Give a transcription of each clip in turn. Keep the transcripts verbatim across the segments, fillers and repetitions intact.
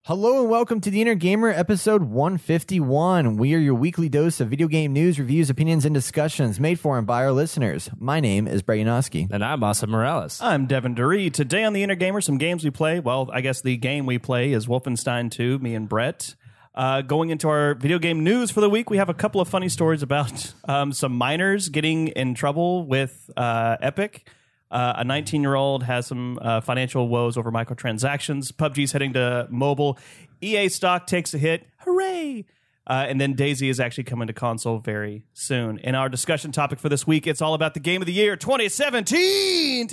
Hello and welcome to the Inner Gamer, episode one fifty-one. We are your weekly dose of video game news, reviews, opinions, and discussions made for and by our listeners. My name is Brett Yanofsky. And I'm Asa Morales. I'm Devin Duree. Today on the Inner Gamer, some games we play. Well, I guess the game we play is Wolfenstein two, me and Brett. Uh, going into our video game news for the week, we have a couple of funny stories about um, some minors getting in trouble with uh, Epic. Uh, a nineteen-year-old has some uh, financial woes over microtransactions. P U B G's heading to mobile. E A stock takes a hit. Hooray! Uh, and then DayZ is actually coming to console very soon. In our discussion topic for this week, it's all about the Game of the Year twenty seventeen.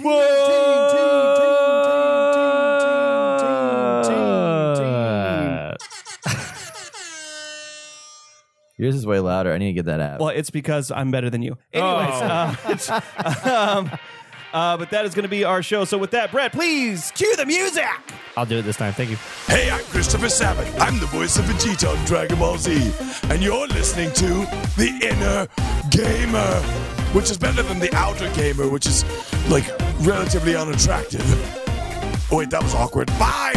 Yours is way louder. I need to get that app. Well, it's because I'm better than you. Anyways, Oh. uh, um, uh, but that is going to be our show. So with that, Brett, please cue the music. I'll do it this time. Thank you. Hey, I'm Christopher Sabat. I'm the voice of Vegeta on Dragon Ball Z. And you're listening to The Inner Gamer, which is better than The Outer Gamer, which is, like, relatively unattractive. Oh, wait, that was awkward. Bye!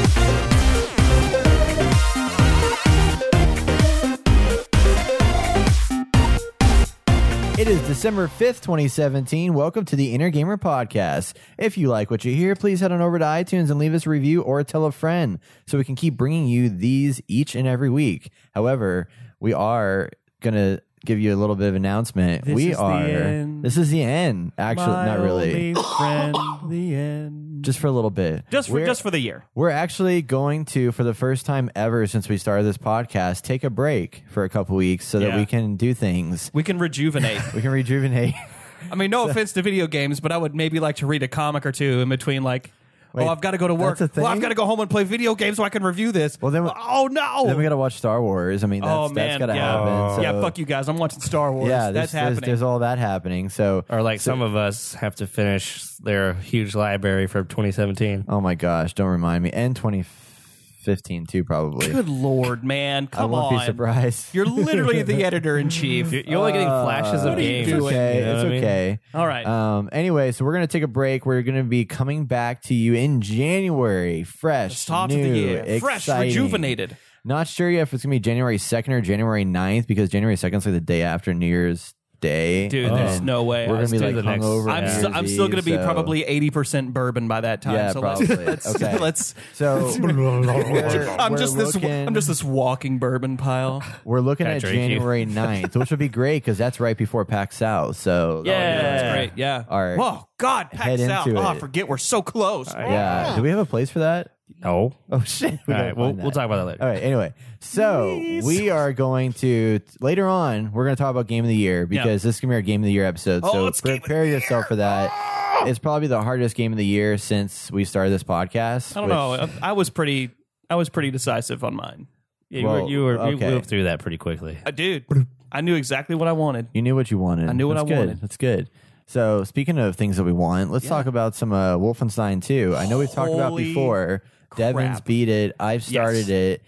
It is December fifth, twenty seventeen. Welcome to the Inner Gamer Podcast. If you like what you hear, please head on over to iTunes and leave us a review or tell a friend so we can keep bringing you these each and every week. However, we are going to give you a little bit of announcement. This we is the are. end. This is the end. Actually, My not really. only friend, the end. Just for a little bit. Just for We're- just for the year. We're actually going to, for the first time ever since we started this podcast, take a break for a couple weeks so that Yeah. we can do things. We can rejuvenate. We can rejuvenate. I mean, no offense to video games, but I would maybe like to read a comic or two in between, like, Wait, oh, I've got to go to work. that's a thing? Well, I've got to go home and play video games so I can review this. Well, then we- oh, no. Then we got to watch Star Wars. I mean, that's, oh, that's man. got to yeah. happen. So, yeah, fuck you guys. I'm watching Star Wars. Yeah, That's there's, there's, happening. there's all that happening. So, Or like some of us have to finish their huge library for twenty seventeen. oh my gosh, don't remind me. And twenty fifteen too, probably. Good Lord, man. I Come won't on. be surprised. You're literally the editor-in-chief. You're, you're only getting flashes of Uh, games. It's okay. You know It's what I mean? okay. All right. Um. Anyway, so we're gonna take a break. We're gonna be coming back to you in January, fresh, Start new, of the year. Fresh, exciting. rejuvenated. Not sure yet if it's gonna be January second or January ninth because January second is like the day after New Year's Day. Dude, and there's then no way. We're gonna Let's be do like the next- hungover. I'm, New st- Year's I'm still going to Eve, be so- probably eighty percent bourbon by that time. Yeah, so probably. Let's, let's, Okay. let's, So we're, I'm we're just this. looking, I'm just this walking bourbon pile. We're looking Can I at drink you? January ninth, which would be great because that's right before PAX South. So Yeah. That's great. Yeah. All right. Whoa, God, Head packs out. into Oh, it. I forget we're so close. yeah. Do we have a place for that? No. Oh shit! We All gotta right, we'll, find that. we'll talk about that later. All right. Anyway, so we are going to later on. We're going to talk about Game of the Year because this is going to be our Game of the Year episode. Oh, so it's Game of the prepare yourself for that. It's probably the hardest Game of the Year since we started this podcast. I don't which- know. I, I was pretty. I was pretty decisive on mine. Yeah, you Well, were, you, were, you okay. moved through that pretty quickly. I did. I knew exactly what I wanted. You knew what you wanted. I knew what That's I good. wanted. That's good. So speaking of things that we want, let's Yeah. talk about some uh, Wolfenstein two. I know we've talked about Holy before. Devin's crap. beat it. I've started it,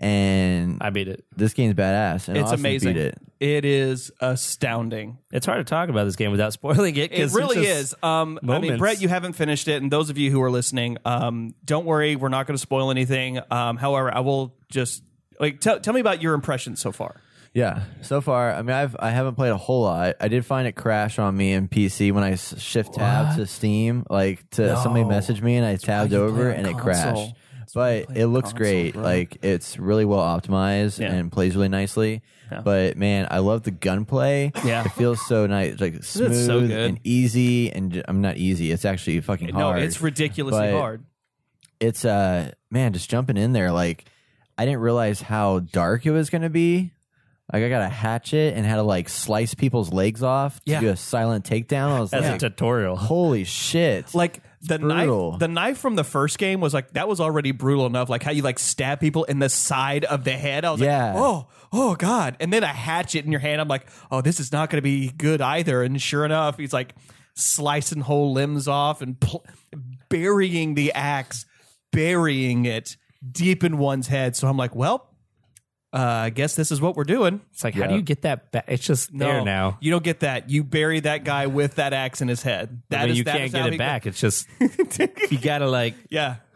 and I beat it. this game's badass. And It's Austin amazing. Beat it. It is astounding. It's hard to talk about this game without spoiling it. It 'cause really it's just is. Um, I mean, moments. Brett, you haven't finished it, and those of you who are listening, um, don't worry, we're not going to spoil anything. Um, however, I will just like tell tell me about your impressions so far. Yeah. So far, I mean, I've I haven't played a whole lot. I did find it crash on me in P C when I s- shift tab to Steam. Like to somebody messaged me and I tabbed you over play on and it console. crashed. That's why you But play it on looks console, great. bro. Like it's really well optimized Yeah. and plays really nicely. Yeah. But man, I love the gunplay. Yeah. It feels so nice, like smooth so good. and easy. And j- I'm not easy. It's actually fucking No, hard. it's ridiculously But hard. It's uh man, just jumping in there. Like I didn't realize how dark it was going to be. Like I got a hatchet and had to like slice people's legs off to Yeah. do a silent takedown. I was As like, a tutorial. holy shit! Like the brutal. knife, the knife from the first game was like that was already brutal enough. Like how you like stab people in the side of the head. I was Yeah. like, oh, oh god. And then a hatchet in your hand. I'm like, oh, this is not going to be good either. And sure enough, he's like slicing whole limbs off and pl- burying the axe, burying it deep in one's head. So I'm like, well, uh, I guess this is what we're doing. It's like, Yeah. how do you get that back? It's just No, there now. You don't get that. You bury that guy with that axe in his head. That I mean, is you that can't is get how it he- back. It's just, you gotta like, Yeah.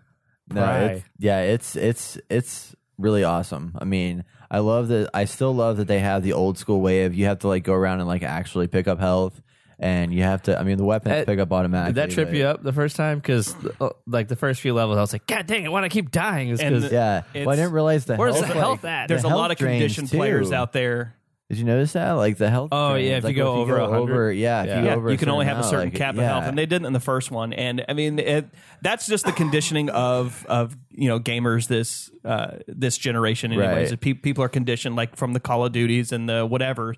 No, Pry. it's, yeah, it's it's it's really awesome. I mean, I love that. I still love that they have the old school way of you have to like go around and like actually pick up health, and you have to. I mean, the weapons Uh, pick up automatically. Did that trip but- you up the first time? Because like the first few levels, I was like, God dang it, why do I keep dying? Is And because the- Yeah, well, I It's- didn't realize the Where's health, the like, health at? There's the a health lot of drains, conditioned too. players out there. Did you notice that? Like the health. Oh, drains, yeah, if like, you go over go one hundred. over, yeah, if Yeah. you Yeah, go over, you a can only have a amount, certain like, cap of yeah. health, and they did it in the first one. And I mean, it, that's just the conditioning of of you know gamers this uh, this generation. Anyways, Right. Pe- people are conditioned like from the Call of Duties and the whatever.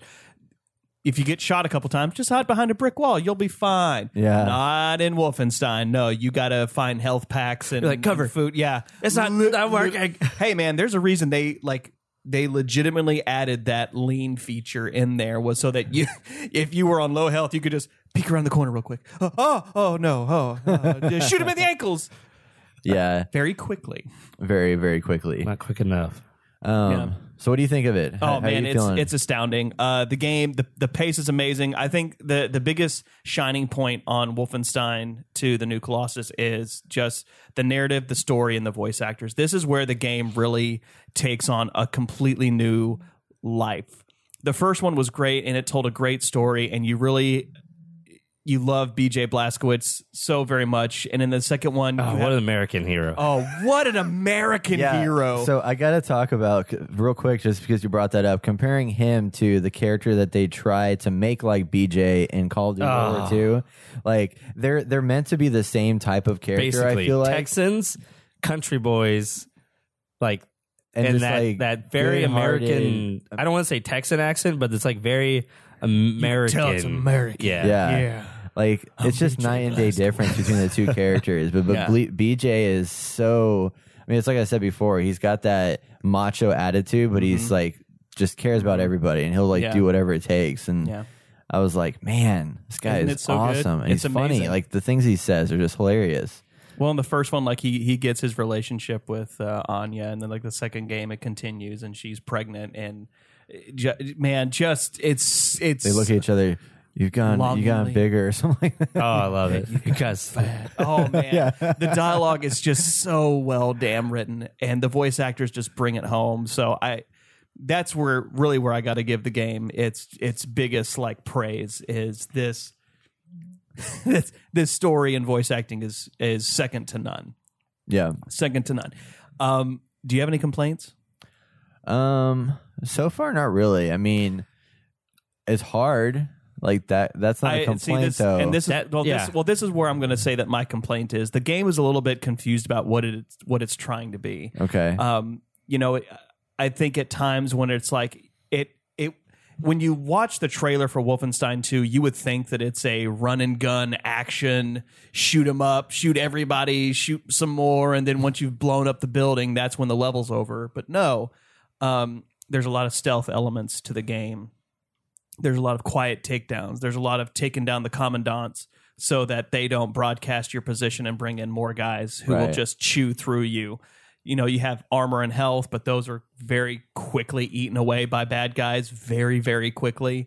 If you get shot a couple times, just hide behind a brick wall. You'll be fine. Yeah. Not in Wolfenstein. No, you got to find health packs and You're like, cover. and food. Yeah, It's not- Li- not working. Hey, man, there's a reason they like. They legitimately added that lean feature in there was so that you, if you were on low health, you could just peek around the corner real quick. Oh, oh, oh no, oh, oh, just shoot him in the ankles Yeah, very quickly. very very quickly. not quick enough. Um, Yeah. So what do you think of it? Oh How, how man, you it's feeling? it's astounding. Uh, the game, the the pace is amazing. I think the the biggest shining point on Wolfenstein two, the New Colossus, is just the narrative, the story, and the voice actors. This is where the game really takes on a completely new life. The first one was great, and it told a great story, and you really you love B J Blazkowicz so very much. And in the second one, Oh, you what have- an American hero. oh, what an American hero! So I got to talk about real quick, just because you brought that up, comparing him to the character that they tried to make like BJ in Call of Duty World War Oh. Two. Like they're they're meant to be the same type of character. Basically, I feel like, Texans, country boys, like and, and, just, that like, that very good-hearted- American. I don't want to say Texan accent, but it's like very American. tell it's American. Yeah, Yeah. yeah. Like it's just B J night and day difference between the two characters. But but Yeah. Ble- B J is so. I mean, it's like I said before. He's got that macho attitude, but he's like just cares about everybody, and he'll like Yeah. do whatever it takes. And Yeah. I was like, man, this guy Isn't is it so good? awesome, and It's he's funny. amazing. Like the things he says are just hilarious. Well, in the first one, like he he gets his relationship with uh, Anya, and then like the second game, it continues, and she's pregnant, and uh, ju- man, just it's it's. They look at each other. You've gone, you gone Longingly. bigger or something like that. Oh, I love it because Oh man, the dialogue is just so well damn written, and the voice actors just bring it home. So I, that's where really where I got to give the game its its biggest like praise is this. this this story and voice acting is is second to none. Yeah. Second to none. Um, do you have any complaints? Um. So far, not really. I mean, it's hard. Like that. That's not a I- see complaint, this, though. and this is That- well, yeah. this well, this is where I'm going to say that my complaint is the game is a little bit confused about what it what it's trying to be. okay. Um, you know, I think at times when it's like it it when you watch the trailer for Wolfenstein two, you would think that it's a run and gun action, shoot 'em up, shoot everybody, shoot some more, and then once you've blown up the building, that's when the level's over. But no, um, there's a lot of stealth elements to the game. There's a lot of quiet takedowns. There's a lot of taking down the commandants so that they don't broadcast your position and bring in more guys who will Right. just chew through you. You know, you have armor and health, but those are very quickly eaten away by bad guys very, very quickly.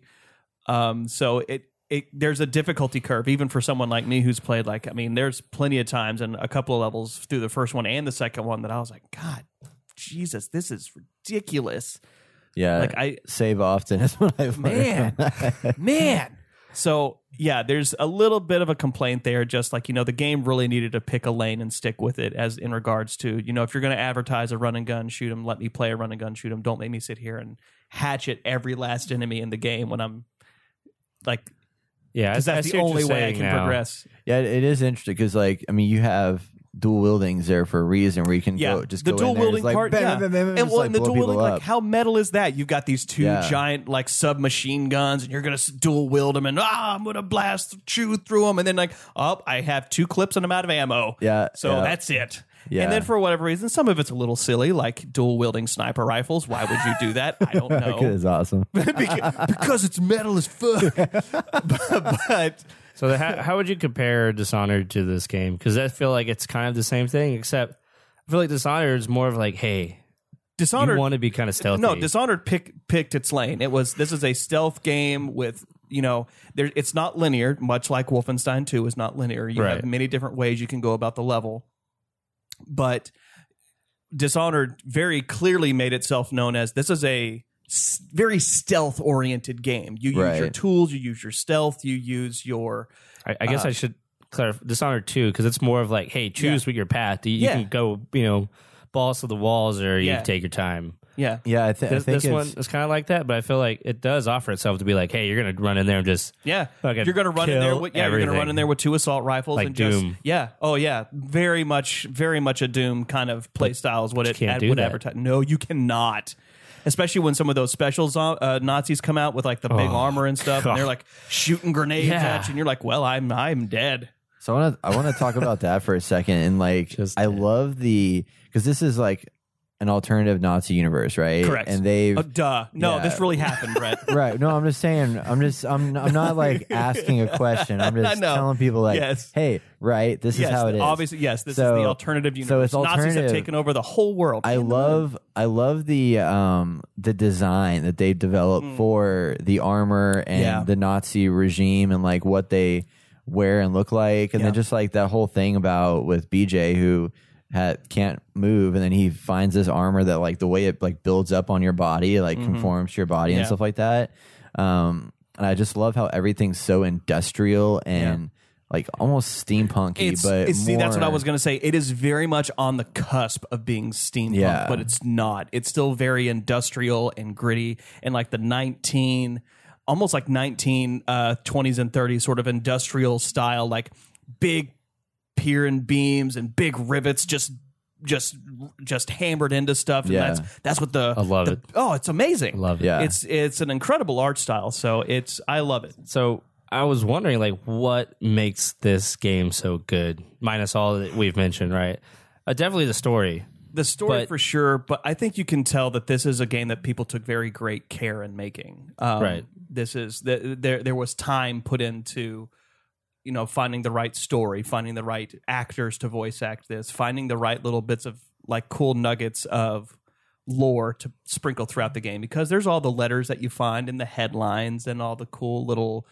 Um, so it, it there's a difficulty curve, even for someone like me who's played like, I mean, there's plenty of times and a couple of levels through the first one and the second one that I was like, God, Jesus, this is ridiculous. yeah. Like I, save often is what I've learned. man, man. So yeah, there's a little bit of a complaint there. Just like, you know, the game really needed to pick a lane and stick with it. As in regards to, you know, if you're going to advertise a run and gun shoot 'em, let me play a run and gun shoot 'em. Don't make me sit here and hatchet every last enemy in the game when I'm like, yeah, because I- I that's see the what you're only way I saying can now. progress. Yeah, it is interesting because, like, I mean, you have dual wieldings there for a reason, where you can Yeah, go just the go dual in there and wielding just, like, part, bam, yeah, bam, bam, bam, and just, well, like, and the blow dual people wielding, like up. how metal is that? You've got these two Yeah. giant like submachine guns, and you're gonna s- dual wield them, and ah, I'm gonna blast, chew through them, and then like, oh, I have two clips and I'm out of ammo. Yeah, so yeah. that's it. Yeah. And then for whatever reason, some of it's a little silly, like dual wielding sniper rifles. Why would you do that? I don't know. It's awesome. because, because it's metal as fuck. but, but So the, how, how would you compare Dishonored to this game? Because I feel like it's kind of the same thing, except I feel like Dishonored is more of like, hey, Dishonored you want to be kind of stealthy. No, Dishonored pick, picked its lane. It was this is a stealth game with, you know, there it's not linear, much like Wolfenstein two is not linear. You Right. have many different ways you can go about the level. but Dishonored very clearly made itself known as this is a s- very stealth oriented game. You use Right. your tools, you use your stealth, you use your I, I guess Uh, I should clarify Dishonored two because it's more of like, hey, choose Yeah. what your path. You, you Yeah. can go, you know, balls to the walls, or you Yeah. can take your time. yeah. Yeah, I, th- I This, think this it's, one is kind of like that, but I feel like it does offer itself to be like, hey, you're gonna run in there and just Yeah, Fucking you're gonna run in there. kill With, yeah, you're gonna run everything. in there with two assault rifles Like and just Doom. yeah. Oh yeah, very much, very much a Doom kind of play style is what it can't ad, do would that. advertise. No, you cannot. Especially when some of those special zo- uh, Nazis come out with like the big Oh, armor and stuff, God. and they're like shooting grenades Yeah. at you, and you're like, "Well, I'm I'm dead." So I want to I want to talk about that for a second, and like Just- I love the because this is like an alternative Nazi universe, right? Correct. And they Uh, duh. No, Yeah. this really happened, Brett. right. No, I'm just saying. I'm just. I'm. I'm not like asking a question. I'm I just know. telling people like, Yes. hey, right. This yes, is how it is. obviously, yes. This So- is the alternative universe. so it's Nazis have alternative. taken over the whole world. I love. I love the um the design that they developed for the armor and Mm. Yeah. the Nazi regime and like what they wear and look like, and Yeah. then just like that whole thing about with B J who. Had, can't move, and then he finds this armor that like the way it like builds up on your body, like conforms to your body and Mm-hmm. Yeah. stuff like that. Um, and I just love how everything's so industrial and like almost steampunky. It's, but it's- see, that's what I more- was going to say. It is very much on the cusp of being steampunk, Yeah. but it's not. It's still very industrial and gritty, and like the nineteen, almost like nineteen uh, twenties and thirties sort of industrial style, like big pier and beams and big rivets, just just just hammered into stuff. And Yeah. that's that's what the I love the- it. Oh, it's amazing. I love it. Yeah. It's it's an incredible art style. So it's I love it. So I was wondering, like, what makes this game so good? Minus all that we've mentioned, right? Uh, definitely the story. The story But- for sure, but I think you can tell that this is a game that people took very great care in making. Um, Right. This is th- there. There was time put into, you know, finding the right story, finding the right actors to voice act this, finding the right little bits of like cool nuggets of lore to sprinkle throughout the game. Because there's all the letters that you find in the headlines and all the cool little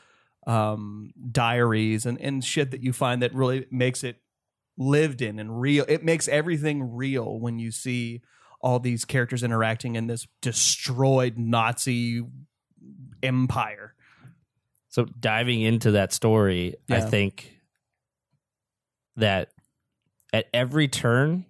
um, diaries and, and shit that you find that really makes it lived in and real. It makes everything real when you see all these characters interacting in this destroyed Nazi empire. So diving into that story, I Yeah. think that at every turn,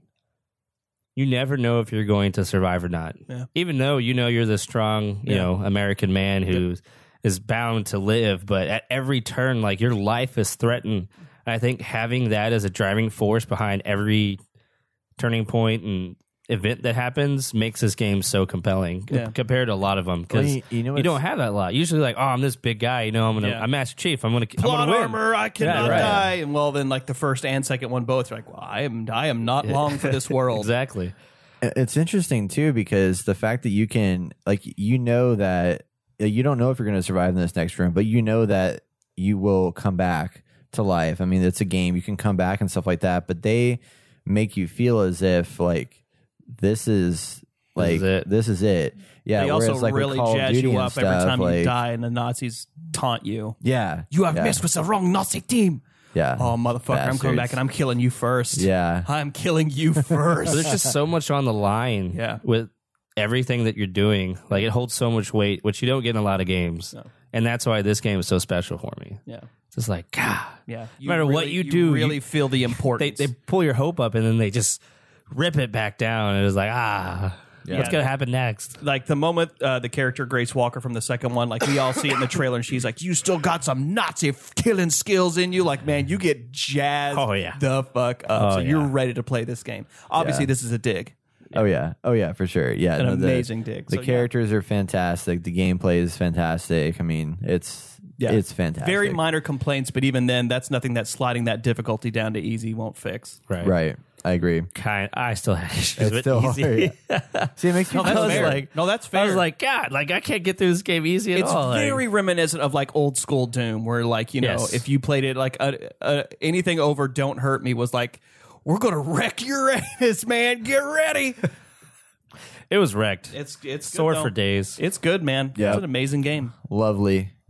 you never know if you're going to survive or not. Yeah. Even though you know you're the strong, you Yeah. know, American man who is bound to live, but at every turn, like your life is threatened. I think having that as a driving force behind every turning point and event that happens makes this game so compelling Yeah. compared to a lot of them because Well, you- you know you what's- don't have that a lot. Usually, like, oh, I'm this big guy, you know, I'm gonna, Yeah. I'm Master Chief, I'm gonna, I'm Plot gonna win. armor, I cannot Yeah, right. die. And well, then like the first and second one both are like, well, I am, I am not long for this world. Exactly. It's interesting too because the fact that you can like you know that you don't know if you're going to survive in this next room, but you know that you will come back to life. I mean, it's a game; you can come back and stuff like that. But they make you feel as if like this is like is it. this is it. Yeah. They also whereas, like, with really Call of jazz Duty you and up every stuff, time you like- die and the Nazis taunt you. Yeah. You have yeah, messed with the wrong Nazi team. Yeah. Oh, motherfucker, I'm coming back Bastards. and I'm killing you first. Yeah. I'm killing you So first. there's just so much on the line Yeah. with everything that you're doing. Like it holds so much weight, which you don't get in a lot of games. No. And that's why this game is so special for me. yeah. It's just like, God, Yeah. no matter what really- you do, really you- feel the they, importance. they pull your hope up and then they just rip it back down. And it's like, ah, Yeah. what's going to happen next? like the moment uh, the character Grace Walker from the second one, like we all see it in the trailer, and she's like, "You still got some Nazi f- killing skills in you." Like, man, you get jazzed. Oh, yeah. the fuck up. Oh, so yeah. you're ready to play this game. Obviously, Yeah. this is a dig. Oh yeah. Oh yeah, for sure. Yeah. An no, the- amazing dig. The So, yeah. characters are fantastic. The gameplay is fantastic. I mean, it's Yeah. it's fantastic. Very minor complaints, but even then, that's nothing that sliding that difficulty down to easy won't fix. Right. Right. I agree. Kind I still had issues It's with still easy. hard. See, it makes me No, that's feel fair. like no, that's fair. I was like, God, like I can't get through this game easy at it's all. Like, very reminiscent of like old school Doom, where like you know, Yes. if you played it like a, a, anything over "Don't Hurt Me" was like, "We're gonna wreck your ass, man. Get ready." it was wrecked. It's it's good, Sore though. for days. It's good, man. Yeah. It's an amazing game. lovely.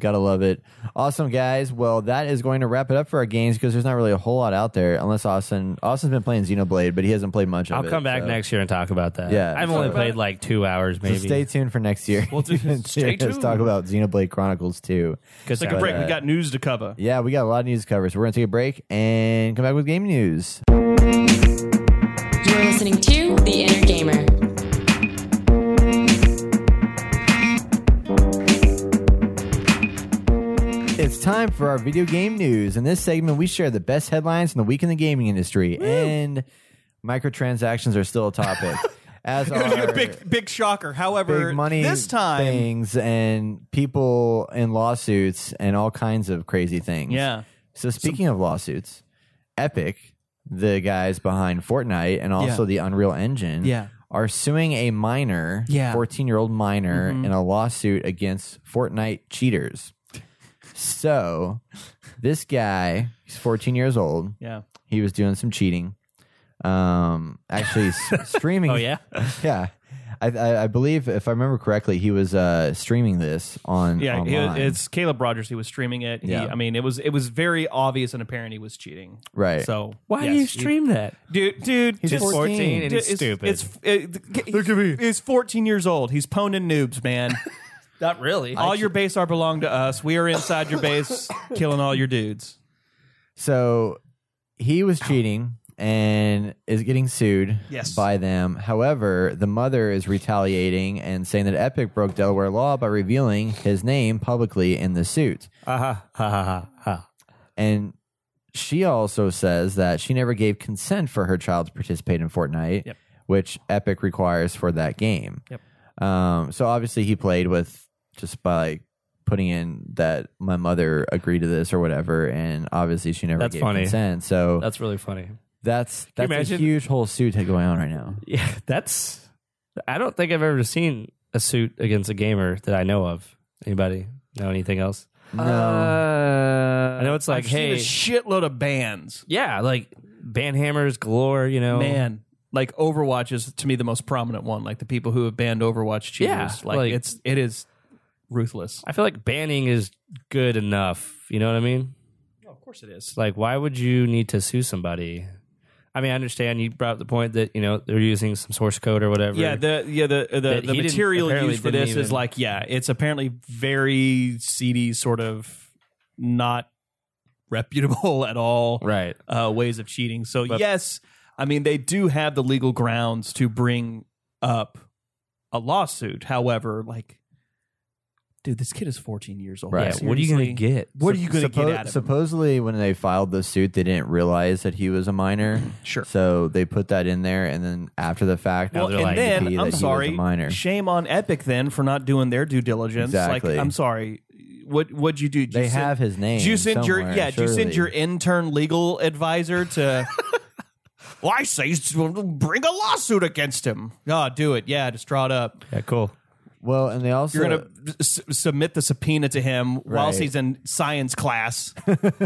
Gotta love it. Awesome, guys. Well, that is going to wrap it up for our games because there's not really a whole lot out there unless Austin. Austin's been playing Xenoblade, but he hasn't played much of I'll it. come back so. next year and talk about that. Yeah. I've only So- played like two hours, maybe. So stay tuned for next year. Well, stay Let's talk tuned. about Xenoblade Chronicles two. Let's take a But, break. uh, We got news to cover. Yeah, we got a lot of news to cover, so we're going to take a break and come back with game news. You're listening to The Inner Gamer. It's time for our video game news. In this segment, we share the best headlines from the week in the gaming industry, and microtransactions are still a topic. As are big, big shocker. However, big money this time, things and people in lawsuits and all kinds of crazy things. yeah, So speaking of lawsuits, Epic, the guys behind Fortnite and also Yeah. the Unreal Engine, Yeah. are suing a minor, Yeah. fourteen-year-old minor, Mhm. in a lawsuit against Fortnite cheaters. So this guy, he's fourteen years old. yeah. He was doing some cheating. Um, actually s- streaming. Oh, yeah? Yeah. I, I, I believe, if I remember correctly, he was uh, streaming this on Yeah, he, online. it's Caleb Rogers. He was streaming it. He, Yeah. I mean, it was it was very obvious and apparent he was cheating. right. So Why yes, do you he- stream that? dude? Dude, He's just fourteen. and Dude, he's it's, stupid. It's, it, Look at me. He's fourteen years old. He's pwning noobs, man. Not really. all your base are belong to us. We are inside your base, killing all your dudes. So he was cheating and is getting sued Yes. by them. However, the mother is retaliating and saying that Epic broke Delaware law by revealing his name publicly in the suit. Ha ha ha ha ha. And she also says that she never gave consent for her child to participate in Fortnite, Yep. which Epic requires for that game. Yep. Um, so obviously he played with just by putting in that my mother agreed to this or whatever, and obviously she never That's gave funny. consent. So That's really funny. that's you that's a imagine? huge whole suit going on right now. Yeah, that's. I don't think I've ever seen a suit against a gamer that I know of. Anybody know anything else? No, I know it's like, I've hey, seen a shitload of bans. yeah, like ban hammers galore. You know, Man, like Overwatch is to me the most prominent one. Like the people who have banned Overwatch cheaters. Yeah, like, like- it's it is ruthless. I feel like banning is good enough. You know what I mean? Oh, of course it is. It's like, why would you need to sue somebody? I mean, I understand you brought up the point that you know they're using some source code or whatever. Yeah, the yeah the the, That the he didn't- material apparently used for didn't this is even- like yeah, it's apparently very seedy, sort of not reputable at all. right. Uh, ways of cheating. So But- yes, I mean they do have the legal grounds to bring up a lawsuit. However, like, dude, this kid is fourteen years old. Right. Yeah, what are you gonna Seriously? get? What are you going to Suppo- get out of him? supposedly when they filed the suit, they didn't realize that he was a minor. Sure. So they put that in there, and then after the fact, Well, they're and like, then that I'm he was sorry, a minor. shame on Epic then for not doing their due diligence. Exactly. Like, I'm sorry. What what'd you do? Did They you send- have his name. Did you send your somewhere, yeah? Did you send surely. your intern legal advisor to? Well, I say bring a lawsuit against him. Oh, do it. Yeah, just draw it up. Yeah, cool. Well, and they also You're gonna s- submit the subpoena to him whilst Right. he's in science class.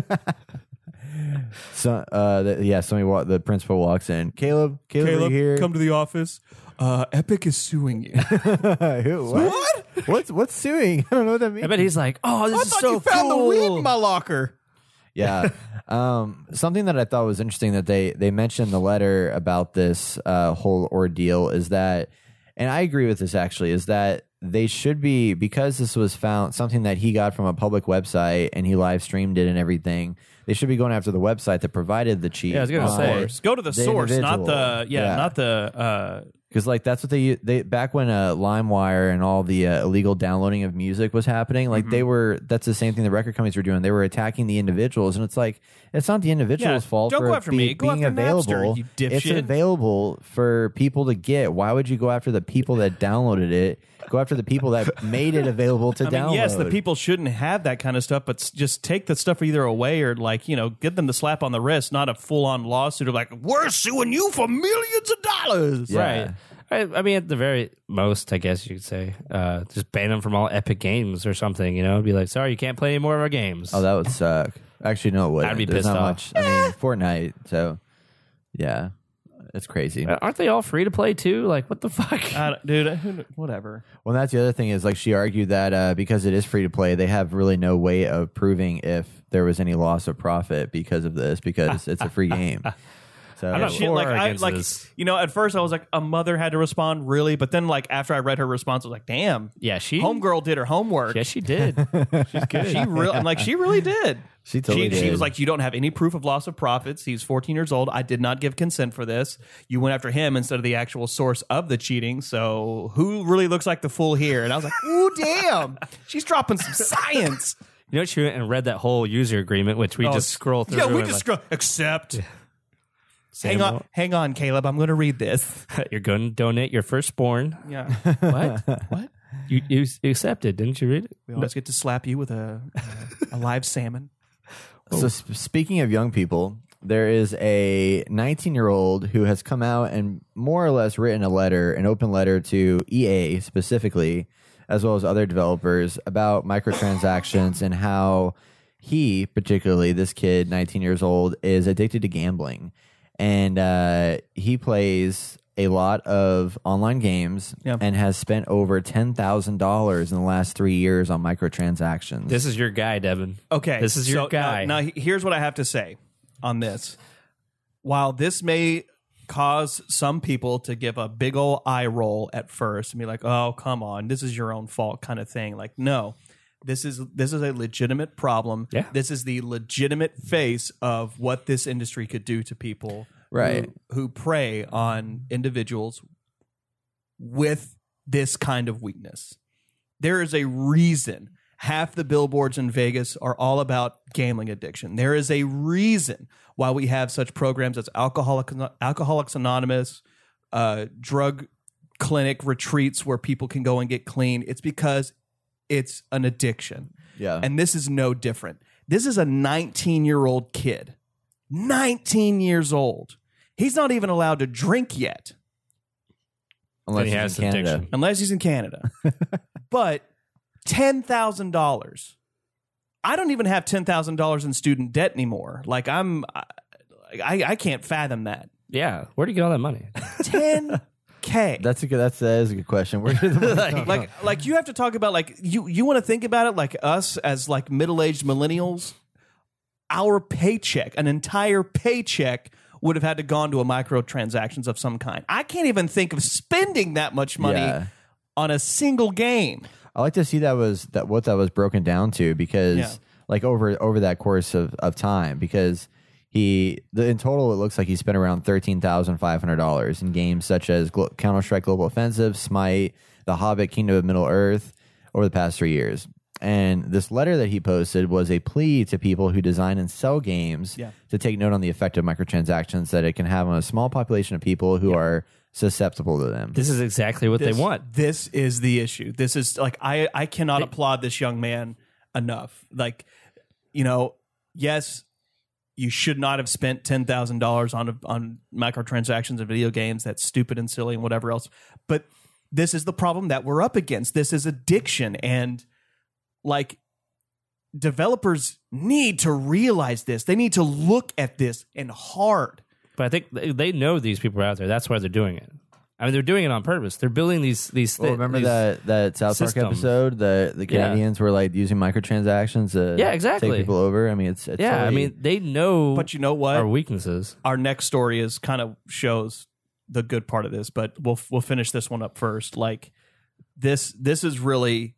So, uh, the, yeah, somebody wa- the principal walks in. Caleb, Caleb, are you here? come to the office. Uh, Epic is suing you. Who, what? What's what's suing? I don't know what that means. I bet he's like, oh, this I is thought so you found cool. the weed in my locker. Yeah. Um, something that I thought was interesting that they they mentioned in the letter about this uh, whole ordeal is that, and I agree with this actually, is that they should be, because this was found something that he got from a public website and he live streamed it and everything. They should be going after the website that provided the cheat. Yeah, I was gonna on say. it. Go to the, The source, not the individual. yeah, Yeah. not the. Uh, Because like that's what they they back when uh, LimeWire and all the uh, illegal downloading of music was happening. Like they were, that's the same thing the record companies were doing. They were attacking the individuals, and it's like it's not the individual's Yeah, fault don't for go it after be- me. Go being after Napster, available. you It's dipshit. available for people to get. Why would you go after the people that downloaded it? Go after the people that made it available to I download. mean, yes, the people shouldn't have that kind of stuff, but s- just take the stuff either away or like you know, get them the slap on the wrist, not a full on lawsuit of like we're suing you for millions of dollars. Yeah. Right. I, I mean, at the very most, I guess you could say, uh, just ban them from all Epic Games or something. You know, be like, sorry, you can't play any more of our games. Oh, that would suck. Actually, no, it wouldn't. I'd be There's pissed not off. much. I mean, Fortnite. So, yeah, That's crazy. Aren't they all free to play too? Like, what the fuck? I don't- dude, who- whatever. Well, that's the other thing is like she argued that uh, because it is free to play, they have really no way of proving if there was any loss of profit because of this because it's a free game. So I'm not She, For like, or I, against like this? you know, at first I was like, a mother had to respond, really? But then, like, after I read her response, I was like, damn, Yeah, she. homegirl did her homework. Yes, she did. She's good. She really, I'm like, she really did. She totally she, did. She was like, you don't have any proof of loss of profits. He's fourteen years old. I did not give consent for this. You went after him instead of the actual source of the cheating. So who really looks like the fool here? And I was like, ooh, damn. She's dropping some science. You know, she went and read that whole user agreement, which we Oh, just scroll through. Yeah, we and just like, scroll. Accept. Hang Samuel, on, hang on, Caleb. I'm going to read this. You're going to donate your firstborn. Yeah. What? What? You, you you accepted, didn't you read it? We always get to slap you with a, a, a live salmon. So sp- speaking of young people, there is a nineteen-year-old who has come out and more or less written a letter, an open letter to E A specifically, as well as other developers about microtransactions and how he, particularly this kid, nineteen years old, is addicted to gambling. And uh, he plays a lot of online games Yeah. and has spent over ten thousand dollars in the last three years on microtransactions. This is your guy, Devin. Okay. This is your so guy. Now, now, here's what I have to say on this. While this may cause some people to give a big old eye roll at first and be like, oh, come on, this is your own fault kind of thing. Like, no, this is this is a legitimate problem. Yeah. This is the legitimate face of what this industry could do to people Right. who, who prey on individuals with this kind of weakness. There is a reason half the billboards in Vegas are all about gambling addiction. There is a reason why we have such programs as Alcoholic, Alcoholics Anonymous, uh, drug clinic retreats where people can go and get clean. It's because it's an addiction. Yeah. And this is no different. This is a nineteen-year-old kid. nineteen years old. He's not even allowed to drink yet. Unless he he's has in Canada. addiction. Unless he's in Canada. But ten thousand dollars. I don't even have ten thousand dollars in student debt anymore. Like, I'm, I, I, I can't fathom that. Yeah. Where do you get all that money? ten K. That's a good. That's that is a good question. Where did the money come from? like, like you have to talk about, like, you, you want to think about it like us as, like, middle-aged millennials. Our paycheck, an entire paycheck, would have had to gone to a microtransactions of some kind. I can't even think of spending that much money Yeah. on a single game. I like to see that was that what that was broken down to because Yeah. like over over that course of, of time because he the, in total it looks like he spent around thirteen thousand five hundred dollars in games such as Glo- Counter-Strike Global Offensive, Smite, The Hobbit, Kingdom of Middle Earth over the past three years. And this letter that he posted was a plea to people who design and sell games Yeah. to take note on the effect of microtransactions that it can have on a small population of people who are susceptible to them. This is exactly what This- they want. This is the issue. This is like I I cannot applaud this young man enough. Like, you know, yes, you should not have spent ten thousand dollars on on microtransactions in video games. That's stupid and silly and whatever else. But this is the problem that we're up against. This is addiction, and like developers need to realize this. They need to look at this and hard. But I think they- they know these people are out there. That's why they're doing it. I mean, they're doing it on purpose. They're building these these. Well, thi- remember these- that that South Park systems. episode? The the Yeah. Canadians were like using microtransactions to Yeah, exactly. take people over. I mean, it's, it's Yeah, I totally- mean, they know. But you know what? Our weaknesses. Our next story is kind of shows the good part of this, but we'll we'll finish this one up first. Like this this is really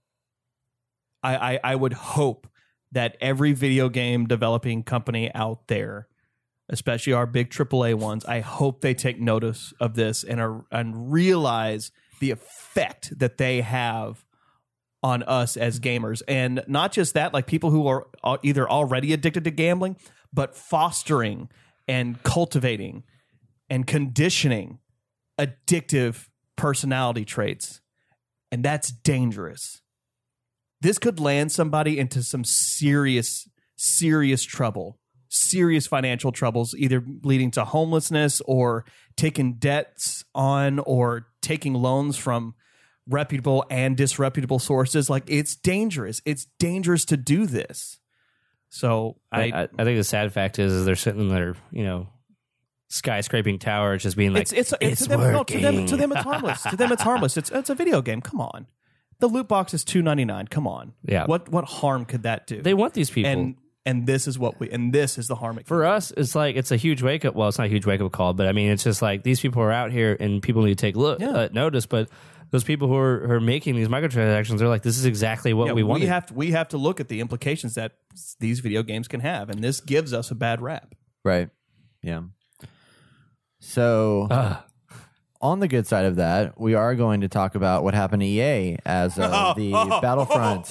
I, I I would hope that every video game developing company out there, especially our big triple A ones, I hope they take notice of this and are and realize the effect that they have on us as gamers. And not just that, like people who are al- either already addicted to gambling, but fostering and cultivating and conditioning addictive personality traits. And that's dangerous. This could land somebody into some serious, serious trouble, serious financial troubles, either leading to homelessness or taking debts on or taking loans from reputable and disreputable sources. Like, it's dangerous. It's dangerous to do this. So I, I, I, I think the sad fact is, is they're sitting there, you know, skyscraping tower just being like, it's it's, it's, it's to, them, no, to them working. to them it's harmless. To them it's harmless. It's it's a video game. Come on, the loot box is two ninety-nine. Come on, Yeah. What what harm could that do? They want these people. and and this is what we and this is the harm it For us, it's like it's a huge wake up. Well, it's not a huge wake up call, but I mean, it's just like these people are out here and people need to take look, Yeah. uh, notice. But those people who are, who are making these microtransactions, they're like, this is exactly what Yeah, we want. we have to, we have to look at the implications that these video games can have, and this gives us a bad rap. Right. Yeah. So, Uh, on the good side of that, we are going to talk about what happened to E A as uh, the Battlefront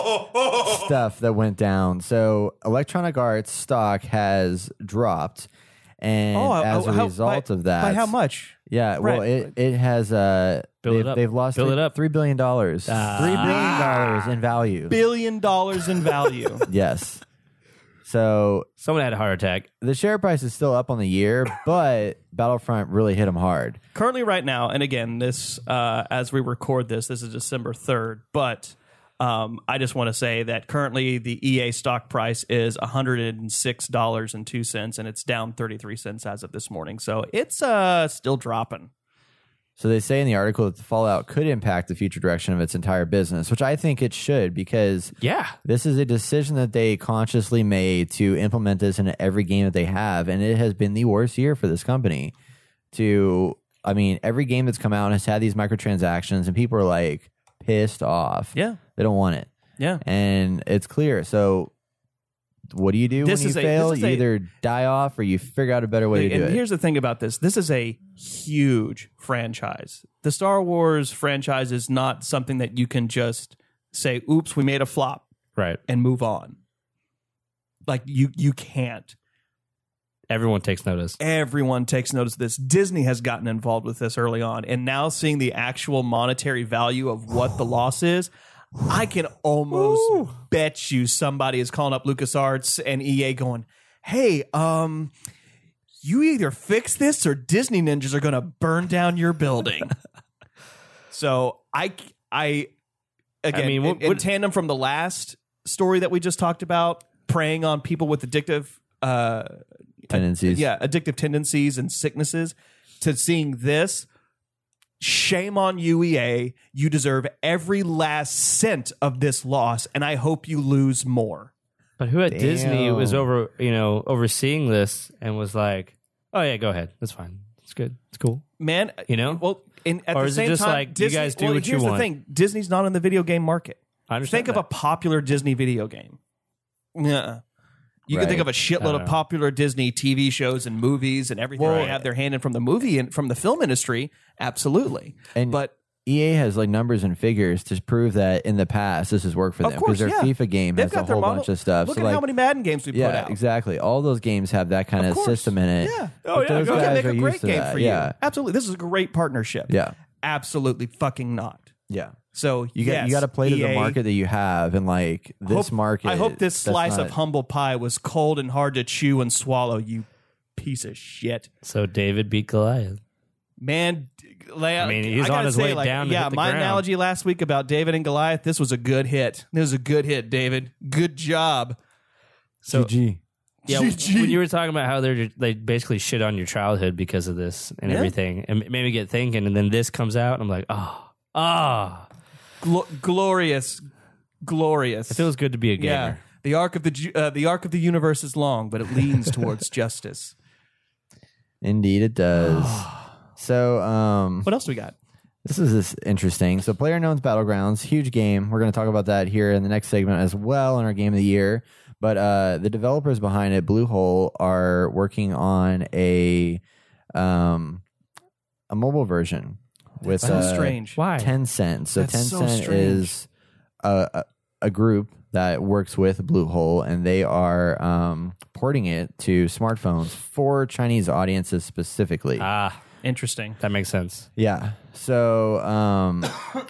stuff that went down. So, Electronic Arts stock has dropped, and as a how- result by, of that, by how much? Yeah, well, Right. it, it has uh, Build it they've, up. they've lost Build three, it up. three billion dollars, Ah. three billion dollars in value. Billion dollars in value. Yes. So someone had a heart attack. the share price is still up on the year, but Battlefront really hit them hard. Currently, right now, and again, this uh, as we record this, this is December third. But um, I just want to say that currently the E A stock price is one hundred six dollars and two cents, and it's down thirty-three cents as of this morning. So it's uh, still dropping. So they say in the article that the fallout could impact the future direction of its entire business, which I think it should, because Yeah. this is a decision that they consciously made to implement this into every game that they have, and it has been the worst year for this company. To, I mean, every game that's come out has had these microtransactions, and people are like pissed off. Yeah. They don't want it, Yeah. and it's clear. So, what do you do This when you is a- fail? this is You a- either die off or you figure out a better way to do And it. here's the thing about this. This is a huge franchise. The Star Wars franchise is not something that you can just say, oops, we made a flop Right. and move on. Like you you can't. Everyone takes notice. Everyone takes notice of this. Disney has gotten involved with this early on, and now seeing the actual monetary value of what the loss is, I can almost bet you somebody is calling up LucasArts and E A going, hey, um, you either fix this or Disney ninjas are going to burn down your building. So I, I, again, I mean, what- in, in what- tandem from the last story that we just talked about, preying on people with addictive uh, Tendencies. yeah, addictive tendencies and sicknesses, to seeing this, shame on you, E A. You deserve every last cent of this loss, and I hope you lose more. But who at Disney was Damn. over, you know, overseeing this and was like, "Oh yeah, go ahead. That's fine. It's good. It's cool." Man, You know? well, in, at Or the is it same just time, like, you Disney, guys do well, what you here's want? the thing: Disney's not in the video game market. I understand. Think of a that. popular Disney video game. Yeah. You can Right. think of a shitload don't of know. popular Disney T V shows and movies and everything Well- they have their hand in from the movie and from the film industry. Absolutely. And but E A has like numbers and figures to prove that in the past this has worked for of them, course, because their yeah. FIFA game They've has a got their whole model- bunch of stuff. Look so at like, how many Madden games we put yeah, out. exactly. All those games have that kind of, course. system in it. Yeah. Oh, But yeah, those go We guys can make are a great used to game that. for yeah. you. Absolutely. This is a great partnership. Yeah. Absolutely fucking not. Yeah. So You got yes, you got to play to E A, the market that you have, and like this hope- market. I hope this that's slice not- of humble pie was cold and hard to chew and swallow, you piece of shit. So David beat Goliath. Man, like, I mean, he's I gotta on his say, way like, down to Yeah, hit the my ground. analogy last week about David and Goliath, this was a good hit. This was a good hit, David. Good job. So G G. yeah, when you were talking about how they they basically shit on your childhood because of this and Yeah. everything, and it made me get thinking. And then this comes out, and I'm like, oh, ah, Glo- glorious, glorious. it feels good to be a gamer. Yeah, the arc of the ju- uh, the arc of the universe is long, but it leans towards justice. Indeed, it does. So, um, What else do we got? this is this interesting. So, PlayerUnknown's Battlegrounds, huge game. We're going to talk about that here in the next segment as well in our game of the year. But uh, the developers behind it, Bluehole, are working on a um, a mobile version with So uh, strange. Why? Tencent. So That's so Tencent strange. is a, a, a group that works with Bluehole, and they are um, porting it to smartphones for Chinese audiences specifically. Ah, Interesting. that makes sense. Yeah. So um,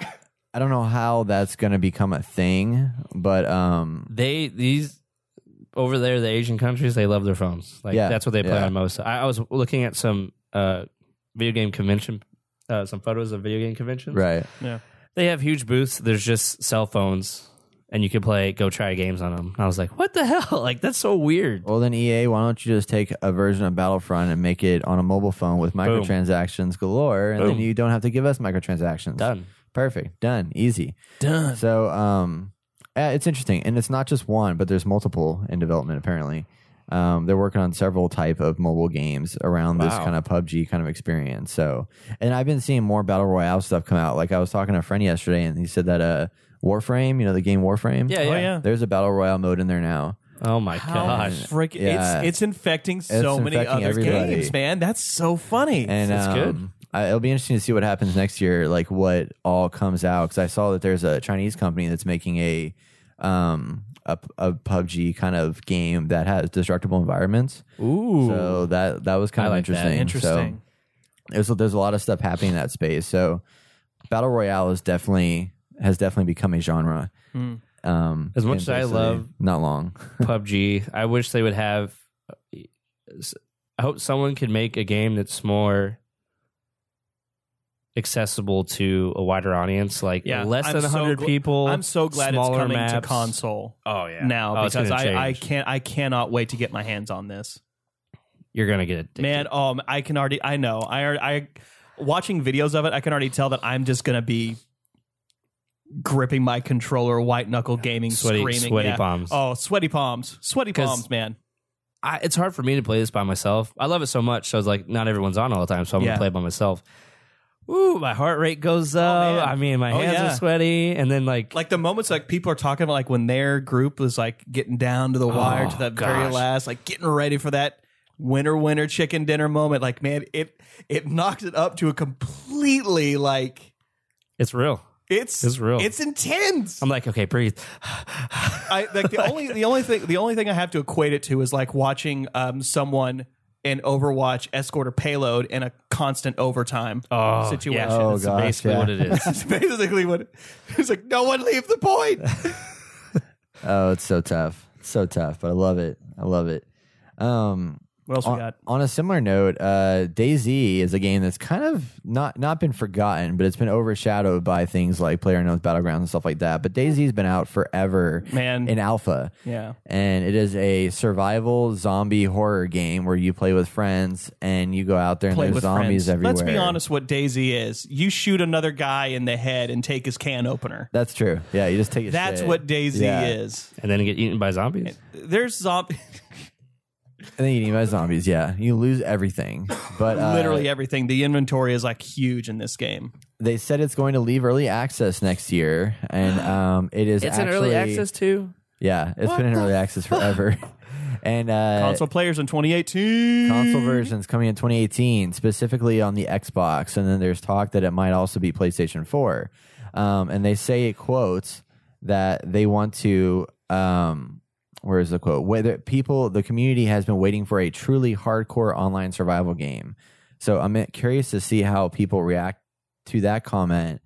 I don't know how that's going to become a thing, but um, They these over there, the Asian countries, they love their phones. Like Yeah, that's what they play yeah. on most. I, I was looking at some uh, video game convention, uh, some photos of video game conventions. right. Yeah. They have huge booths. There's just cell phones and you could play Go Try games on them. I was like, what the hell? Like, that's so weird. Well, then E A, why don't you just take a version of Battlefront and make it on a mobile phone with microtransactions galore, and Boom. then you don't have to give us microtransactions. Done. Perfect. Done. Easy. Done. So, um, eh, it's interesting, and it's not just one, but there's multiple in development. Apparently, um, they're working on several type of mobile games around this Wow. kind of P U B G kind of experience. So, and I've been seeing more battle royale stuff come out. Like I was talking to a friend yesterday, and he said that uh, Warframe, you know, the game Warframe. Yeah, Oh, yeah. yeah. There's a battle royale mode in there now. Oh my How gosh. freaking Yeah. it's it's infecting so It's many infecting other everybody. games, man. That's so funny. And That's um, good. I, it'll be interesting to see what happens next year, like what all comes out. Because I saw that there's a Chinese company that's making a um a, a P U B G kind of game that has destructible environments. Ooh. So that that was kind I of like that. interesting. Interesting. So there's there's a lot of stuff happening in that space. So battle royale is definitely has definitely become a genre. Mm. Um, As much in as I basically love- not long. P U B G. I wish they would have. I hope someone could make a game that's more accessible to a wider audience, like Yeah, less I'm than one so hundred gl- people. I'm so glad it's smaller coming maps. to console Oh yeah, now Oh, it's because gonna I, I change. can't I cannot wait to get my hands on this. You're gonna get addicted. Man, um, I can already I know I already- I watching videos of it. I can already tell that I'm just gonna be gripping my controller, white knuckle gaming, Sweaty- screaming, sweaty yeah. palms. Oh, sweaty palms, sweaty 'Cause- palms, man. I, it's hard for me to play this by myself. I love it so much. So it's like not everyone's on all the time, so I'm Yeah. gonna play it by myself. Ooh, my heart rate goes up. man. I mean, my Oh, hands yeah. are sweaty, and then like, Like the moments like people are talking about, like when their group was like getting down to the wire Oh, to the very gosh. last, like getting ready for that winner winner chicken dinner moment. Like, man, it it knocks it up to a completely like it's real. it's It's real. It's intense. I'm like, okay, breathe. I like the only the only thing the only thing I have to equate it to is like watching um someone in Overwatch escort a payload in a constant overtime Oh, situation. Yeah, Oh, that's gosh, basically yeah. what it is. That's basically what it, it's like. No one leave the point. Oh, it's so tough, so tough, but I love it. I love it. Um, What else we on, got? on a similar note, uh, DayZ is a game that's kind of not not been forgotten, but it's been overshadowed by things like PlayerUnknown's Battlegrounds and stuff like that. But DayZ's been out forever, Man. in alpha, Yeah. and it is a survival zombie horror game where you play with friends and you go out there and Play there's with zombies friends. everywhere. Let's be honest. What DayZ is, you shoot another guy in the head and take his can opener. That's true. Yeah, you just take a That's shit. what DayZ Yeah. is. And then get eaten by zombies. There's zombie, And then you eat by zombies. Yeah, you lose everything. But uh, literally everything. The inventory is like huge in this game. they said it's going to leave early access next year, and um, it is. It's actually, an early access too. Yeah, it's been in early access forever. And uh, Console players in twenty eighteen. console versions coming in twenty eighteen, specifically on the Xbox, and then there's talk that it might also be PlayStation four. Um, and they say it quotes that they want to. Um, where is the quote? Whether people, the community has been waiting for a truly hardcore online survival game. So I'm curious to see how people react to that comment.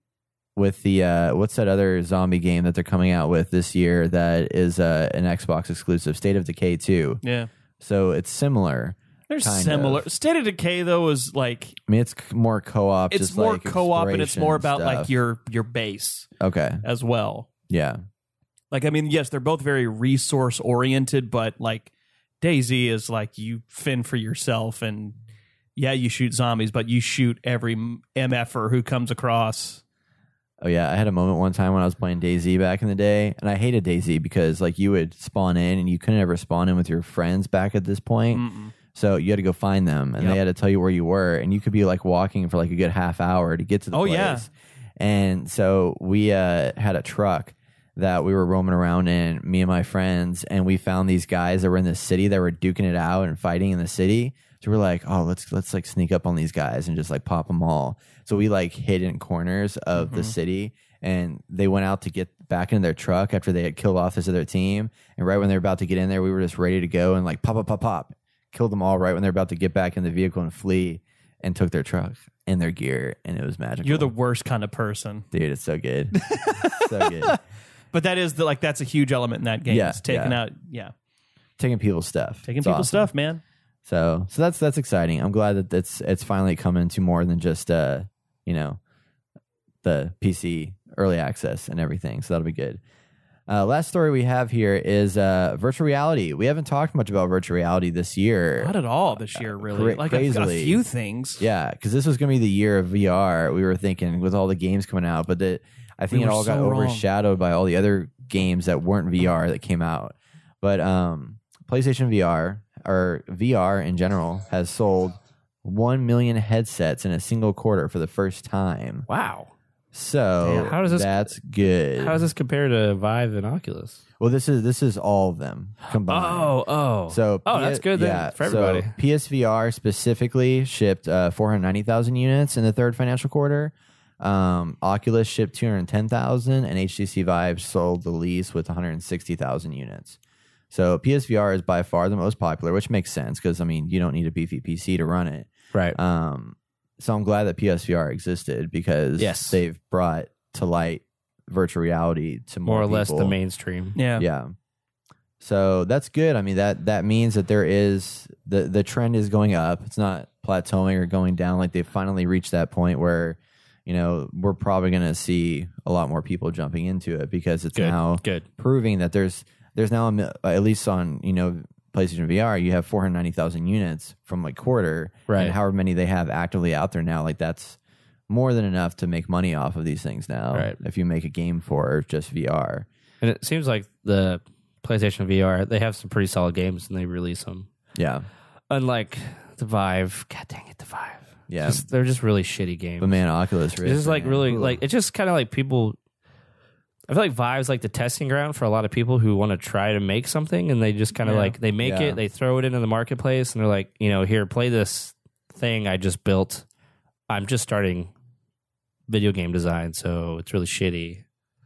With the uh, what's that other zombie game that they're coming out with this year that is uh, an Xbox exclusive, State of Decay two. Yeah. So it's similar. There's Kind similar. of. State of Decay though is like I mean, it's c- more co-op. it's just more like co-op and it's more about exploration like stuff. your your base Okay, as well. yeah, Like I mean, yes, they're both very resource oriented, but like DayZ is like you fend for yourself and yeah, you shoot zombies, but you shoot every M F-er who comes across. oh yeah. I had a moment one time when I was playing DayZ back in the day, and I hated DayZ because like you would spawn in and you couldn't ever spawn in with your friends back at this point. Mm-mm. So you had to go find them, and Yep. they had to tell you where you were, and you could be like walking for like a good half hour to get to the Oh, place. yeah. And so we uh, had a truck that we were roaming around in, me and my friends, and we found these guys that were in the city that were duking it out and fighting in the city. So we're like, oh, let's let's like sneak up on these guys and just like pop them all. So we like hid in corners of the city, and they went out to get back in their truck after they had killed off this other team. And right when they were about to get in there, we were just ready to go and like pop, pop, pop, pop, killed them all right when they're about to get back in the vehicle and flee, and took their truck and their gear, and it was magical. You're the worst kind of person. dude. It's so good, so good. But that is the like that's a huge element in that game. Yeah, It's taking yeah. out yeah. Taking people's stuff, Taking It's people's awesome. stuff, man. So, so that's that's exciting. I'm glad that it's it's finally coming to more than just uh, you know, the P C early access and everything. So that'll be good. Uh, last story we have here is uh, virtual reality. We haven't talked much about virtual reality this year. Not at all this year, really. Cra- like a, a crazily. few things. Yeah, because this was going to be the year of V R. We were thinking with all the games coming out, but the, I think We it were all got so wrong. overshadowed by all the other games that weren't V R that came out. But um, PlayStation V R, or V R in general, has sold one million headsets in a single quarter for the first time. Wow. So Damn, how does this- that's good. How does this compare to Vive and Oculus? well, this is this is all of them combined. Oh, oh. So oh, P- that's good then yeah, for everybody. So P S V R specifically shipped uh, four hundred ninety thousand units in the third financial quarter. Um, Oculus shipped two hundred ten thousand, and H T C Vive sold the least with one hundred sixty thousand units. So P S V R is by far the most popular, which makes sense because I mean you don't need a beefy P C to run it. right. Um, so I'm glad that P S V R existed because Yes. they've brought to light virtual reality to more, More or less the people. mainstream. Yeah. Yeah. So that's good. I mean that that means that there is the the trend is going up. It's not plateauing or going down. Like they've finally reached that point where, you know, we're probably going to see a lot more people jumping into it because it's Good. now Good. proving that there's there's now a mi- at least on you know PlayStation V R you have four hundred ninety thousand units from like quarter, Right. And however many they have actively out there now, like that's more than enough to make money off of these things now. Right. If you make a game for just V R. And it seems like the PlayStation V R, they have some pretty solid games and they release them. Yeah. Unlike the Vive. God dang it, the Vive. Yeah. Just- they're just really shitty games. But man, Oculus It's Rift. just like man. really Ooh. like it's just kind of like people. I feel like Vive's like the testing ground for a lot of people who want to try to make something, and they just kind of Yeah. like they make Yeah. it, they throw it into the marketplace, and they're like, you know, here, play this thing I just built. I'm just starting video game design, so it's really shitty.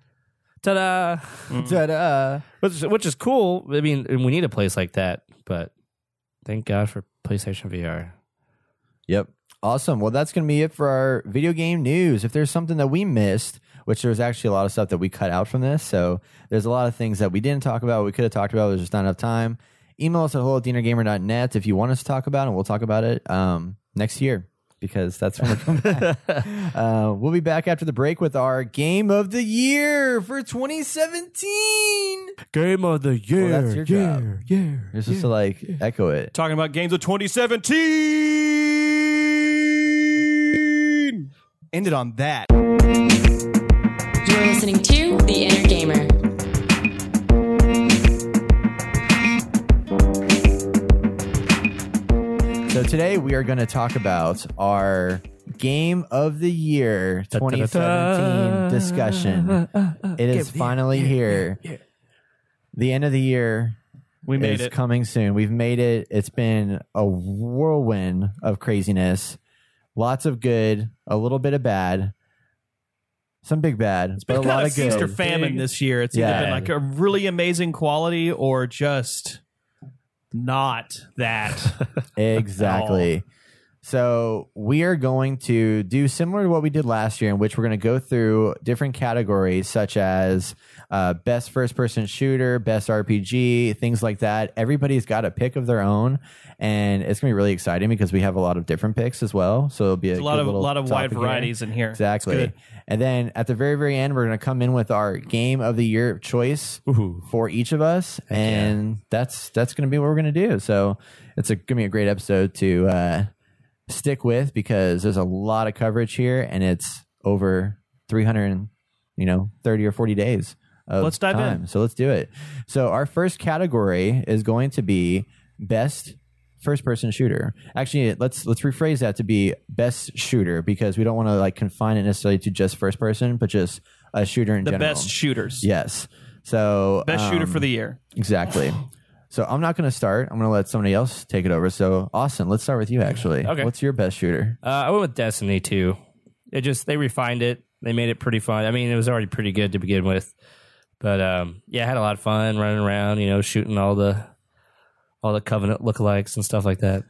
Ta-da! Ta-da. Which is, which is cool. I mean, and we need a place like that, but thank God for PlayStation V R. Yep. Awesome. Well, that's going to be it for our video game news. If there's something that we missed, which there's actually a lot of stuff that we cut out from this, so there's a lot of things that we didn't talk about, we could have talked about, there's just not enough time. Email us at hello at the inner gamer dot net if you want us to talk about it, and we'll talk about it um, next year because that's when we're coming back. uh, we'll be back after the break with our Game of the Year for twenty seventeen. Game of the year. Well, that's your job. Yeah. You're supposed to like echo it. Talking about games of twenty seventeen. Ended on that. You're listening to The Inner Gamer. So today we are going to talk about our Game of the Year twenty seventeen discussion. It is finally here. The end of the year We made is it. coming soon. We've made it. It's been a whirlwind of craziness. Lots of good, a little bit of bad, some big bad, but a Kind lot of of good. feast or famine this year. It's Yeah. either been like a really amazing quality or just not that. Exactly. So we are going to do similar to what we did last year, in which we're going to go through different categories such as uh, best first-person shooter, best R P G, things like that. Everybody's got a pick of their own, and it's going to be really exciting because we have a lot of different picks as well. So it'll be a, There's a lot good of little lot of wide topic here. varieties in here. Exactly. It's good. And then at the very, very end, we're going to come in with our game of the year choice Ooh. for each of us, and that's that's going to be what we're going to do. So it's going to be a great episode to uh, stick with because there's a lot of coverage here, and it's over three hundred, you know, thirty or forty days. Of Let's dive in. time. So let's do it. So our first category is going to be best first-person shooter. Actually, let's let's rephrase that to be best shooter because we don't want to like confine it necessarily to just first person, but just a shooter in The general. best shooters. Yes. So Best shooter um, for the year. Exactly. So I'm not going to start. I'm going to let somebody else take it over. So Austin, let's start with you. Actually, Okay. What's your best shooter? Uh, I went with Destiny two. It just they refined it. They made it pretty fun. I mean, it was already pretty good to begin with, but um, yeah, I had a lot of fun running around. You know, shooting all the all the Covenant lookalikes and stuff like that.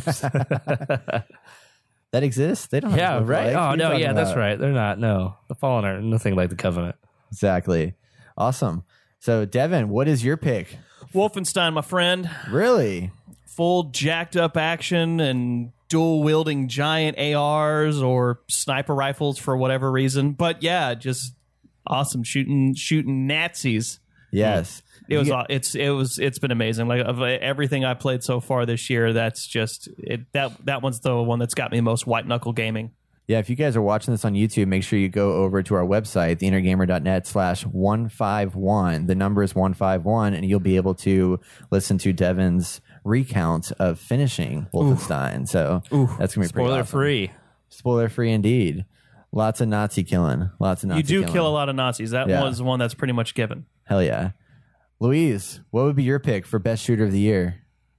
That exists? They don't. Have Yeah, lookalikes. right. What are Oh you no, talking yeah, that's about? right. They're not. No, the Fallen are nothing like the Covenant. Exactly. Awesome. So Devin, what is your pick? Wolfenstein, my friend. Really? Full jacked up action and dual wielding giant A Rs or sniper rifles for whatever reason. But yeah, just awesome shooting shooting Nazis Yes. It was You- aw- it's it was it's been amazing. Like of everything I played so far this year, that's just it. That that one's the one that's got me most white knuckle gaming. Yeah, if you guys are watching this on YouTube, make sure you go over to our website, the inner gamer dot net slash one five one. The number is one five one, and you'll be able to listen to Devin's recount of finishing Wolfenstein. So that's going to be pretty Spoiler awesome. free. Spoiler free indeed. Lots of Nazi killing. Lots of Nazi You do killing. kill a lot of Nazis. That Yeah. was one that's pretty much given. Hell yeah. Louise, what would be your pick for best shooter of the year?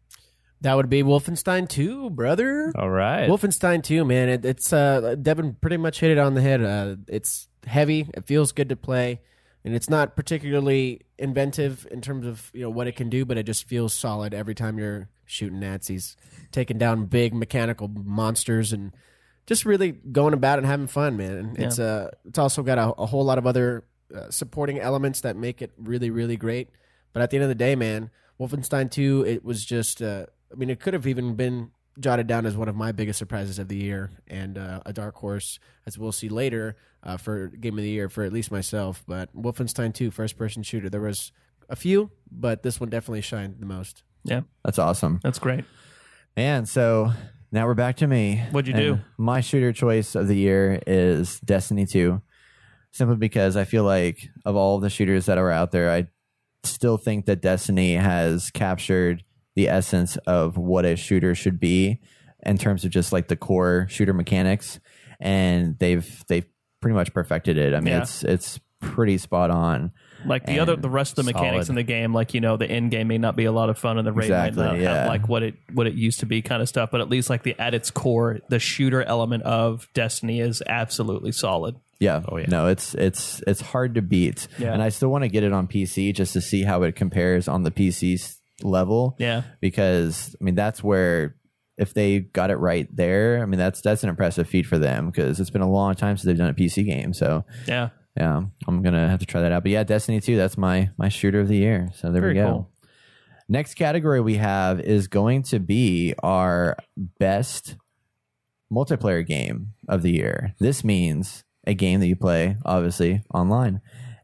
That would be Wolfenstein two, brother. All right. Wolfenstein two, man. It, it's uh, Devin pretty much hit it on the head. Uh, it's heavy. It feels good to play, and it's not particularly inventive in terms of you know what it can do, but it just feels solid every time you're shooting Nazis, taking down big mechanical monsters, and just really going about it and having fun, man. And It's uh, it's also got a, a whole lot of other uh, supporting elements that make it really, really great. But at the end of the day, man, Wolfenstein two, it was just. Uh, I mean, it could have even been jotted down as one of my biggest surprises of the year and uh, a dark horse, as we'll see later, uh, for Game of the Year for at least myself. But Wolfenstein two, first-person shooter, there was a few, but this one definitely shined the most. Yeah, That's awesome. that's great. And so now we're back to me. What'd you And do? My shooter choice of the year is Destiny two, simply because I feel like of all the shooters that are out there, I still think that Destiny has captured the essence of what a shooter should be in terms of just like the core shooter mechanics, and they've they've pretty much perfected it. I mean, Yeah. it's it's pretty spot on. Like the And other, the rest of the mechanics solid. in the game, like you know, the end game may not be a lot of fun, and the raid Exactly, might not yeah. have like what it what it used to be, kind of stuff. But at least like the at its core, the shooter element of Destiny is absolutely solid. Yeah. Oh, yeah. No, it's it's it's hard to beat. Yeah. And I still want to get it on P C just to see how it compares on the P C s- level. Yeah. Because I mean that's where if they got it right there, I mean that's that's an impressive feat for them because it's been a long time since they've done a P C game. So Yeah, yeah, I'm gonna have to try that out. But yeah, Destiny two, that's my my shooter of the year. So there Very we go. cool. Next category we have is going to be our best multiplayer game of the year. This means a game that you play, obviously, online.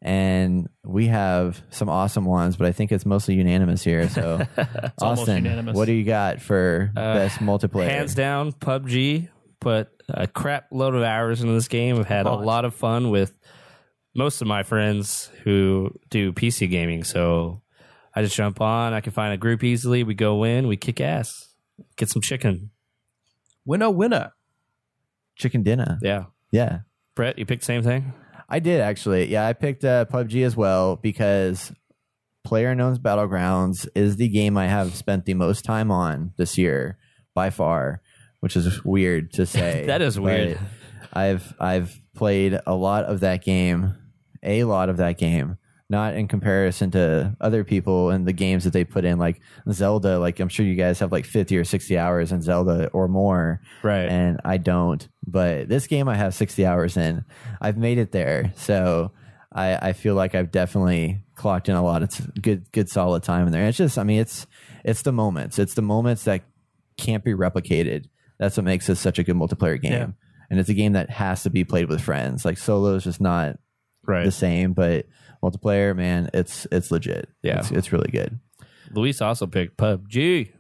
And we have some awesome ones, but I think it's mostly unanimous here. So, almost Austin, unanimous. what do you got for best multiplayer? Hands down, P U B G. Put a crap load of hours into this game. I've had a Lot. lot of fun with most of my friends who do P C gaming. So I just jump on. I can find a group easily. We go in. We kick ass. Get some chicken. winner, winner. Chicken dinner. Yeah. Yeah. Brett, you picked the same thing? I did actually. Yeah, I picked uh, P U B G as well because PlayerUnknown's Battlegrounds is the game I have spent the most time on this year by far, which is weird to say. That is weird. but I've I've played a lot of that game, a lot of that game. Not in comparison to other people and the games that they put in, like Zelda. Like I'm sure you guys have like fifty or sixty hours in Zelda or more, Right. and I don't. But this game I have sixty hours in. I've made it there, so I, I feel like I've definitely clocked in a lot of t- good, good, solid time in there. It's just, I mean, it's it's the moments. It's the moments that can't be replicated. That's what makes this such a good multiplayer game, Yeah. and it's a game that has to be played with friends. Like solo is just not Right. the same, but multiplayer, man, it's it's legit. Yeah. it's, it's really good. Luis also picked P U B G.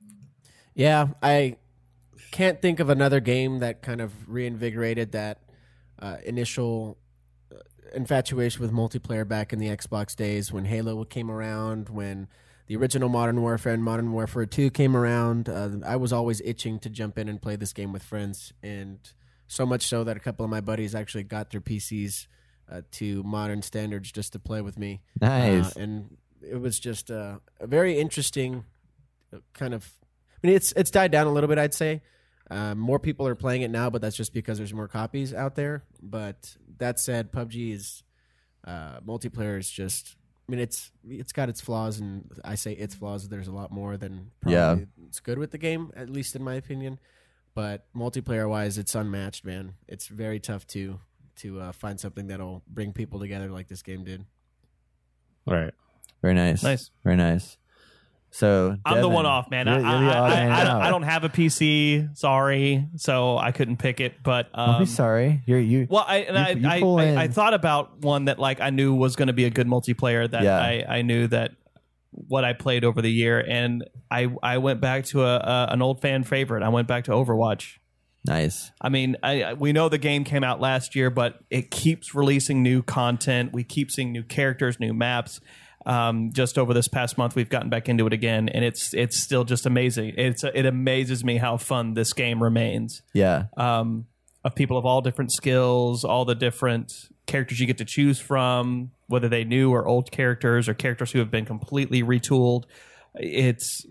Yeah, I can't think of another game that kind of reinvigorated that uh, initial uh, infatuation with multiplayer back in the Xbox days when Halo came around, when the original Modern Warfare and Modern Warfare two came around. Uh, I was always itching to jump in and play this game with friends, and so much so that a couple of my buddies actually got their P Cs uh, to modern standards just to play with me. Nice. Uh, and it was just uh, a very interesting uh, kind of. I mean, it's it's died down a little bit, I'd say. Um, more people are playing it now, but that's just because there's more copies out there. But that said, P U B G is uh, multiplayer is just. I mean, it's it's got its flaws, and I say its flaws. There's a lot more than probably Yeah. it's good with the game, at least in my opinion. But multiplayer wise, it's unmatched, man. It's very tough to to uh, find something that'll bring people together like this game did. Right. Very nice. Nice. Very nice. So I'm the Devin, one off, man. You're, I, you're the I, odd I, man I, don't, out. I don't have a P C. Sorry, so I couldn't pick it. But um, Don't be sorry. You're you. well, I and You- you I, pull I, in- I I thought about one that like I knew was going to be a good multiplayer. That Yeah. I, I knew that what I played over the year, and I I went back to a, a an old fan favorite. I went back to Overwatch. Nice. I mean, I, I- we know the game came out last year, but it keeps releasing new content. We keep seeing new characters, new maps. Um, just over this past month, we've gotten back into it again, and it's it's still just amazing. It's it amazes me how fun this game remains. Yeah. Um, of people of all different skills, all the different characters you get to choose from, whether they new or old characters or characters who have been completely retooled. It's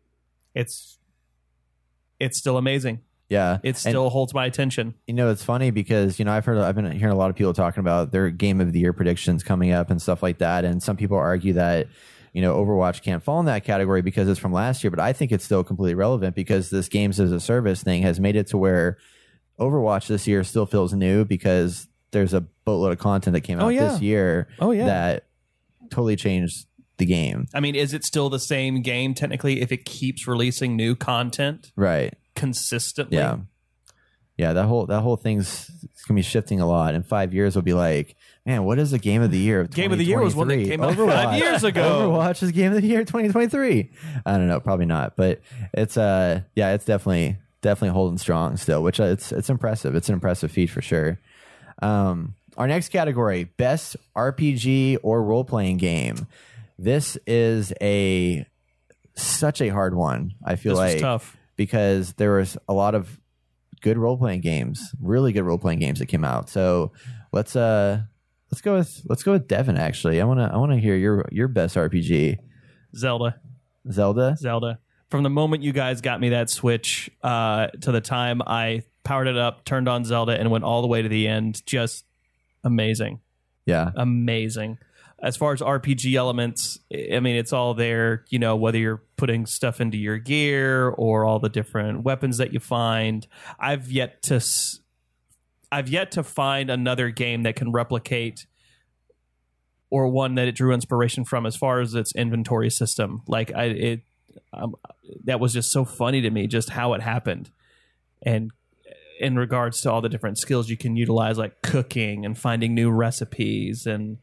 it's it's still amazing. Yeah. It And- still holds my attention. You know, it's funny because, you know, I've heard, I've been hearing a lot of people talking about their game of the year predictions coming up and stuff like that. And some people argue that, you know, Overwatch can't fall in that category because it's from last year. But I think it's still completely relevant because this games as a service thing has made it to where Overwatch this year still feels new because there's a boatload of content that came out Oh, yeah. this year Oh, yeah. that totally changed the game. I mean, is it still the same game technically if it keeps releasing new content Right. consistently? Yeah. Yeah, that whole that whole thing's gonna be shifting a lot. In five years, we'll be like, man, what is the game of the year? Of Game of the year was one that came out Overwatch. five years ago. Overwatch is game of the year twenty twenty-three. I don't know, probably not, but it's uh, yeah, it's definitely definitely holding strong still, which uh, it's it's impressive. It's an impressive feat for sure. Um, our next category: best R P G or role playing game. This is a such a hard one. I feel This was like tough. because there was a lot of good role playing games, really good role playing games that came out. So let's uh let's go with let's go with Devin. Actually, I wanna I wanna hear your your best R P G. Zelda. Zelda. Zelda. From the moment you guys got me that Switch uh, to the time I powered it up, turned on Zelda, and went all the way to the end, just amazing. Yeah, Amazing. As far as R P G elements, I mean, it's all there, you know, whether you're putting stuff into your gear or all the different weapons that you find. I've yet to s- I've yet to find another game that can replicate or one that it drew inspiration from as far as its inventory system. Like I it um, that was just so funny to me, just how it happened. And in regards to all the different skills you can utilize, like cooking and finding new recipes, and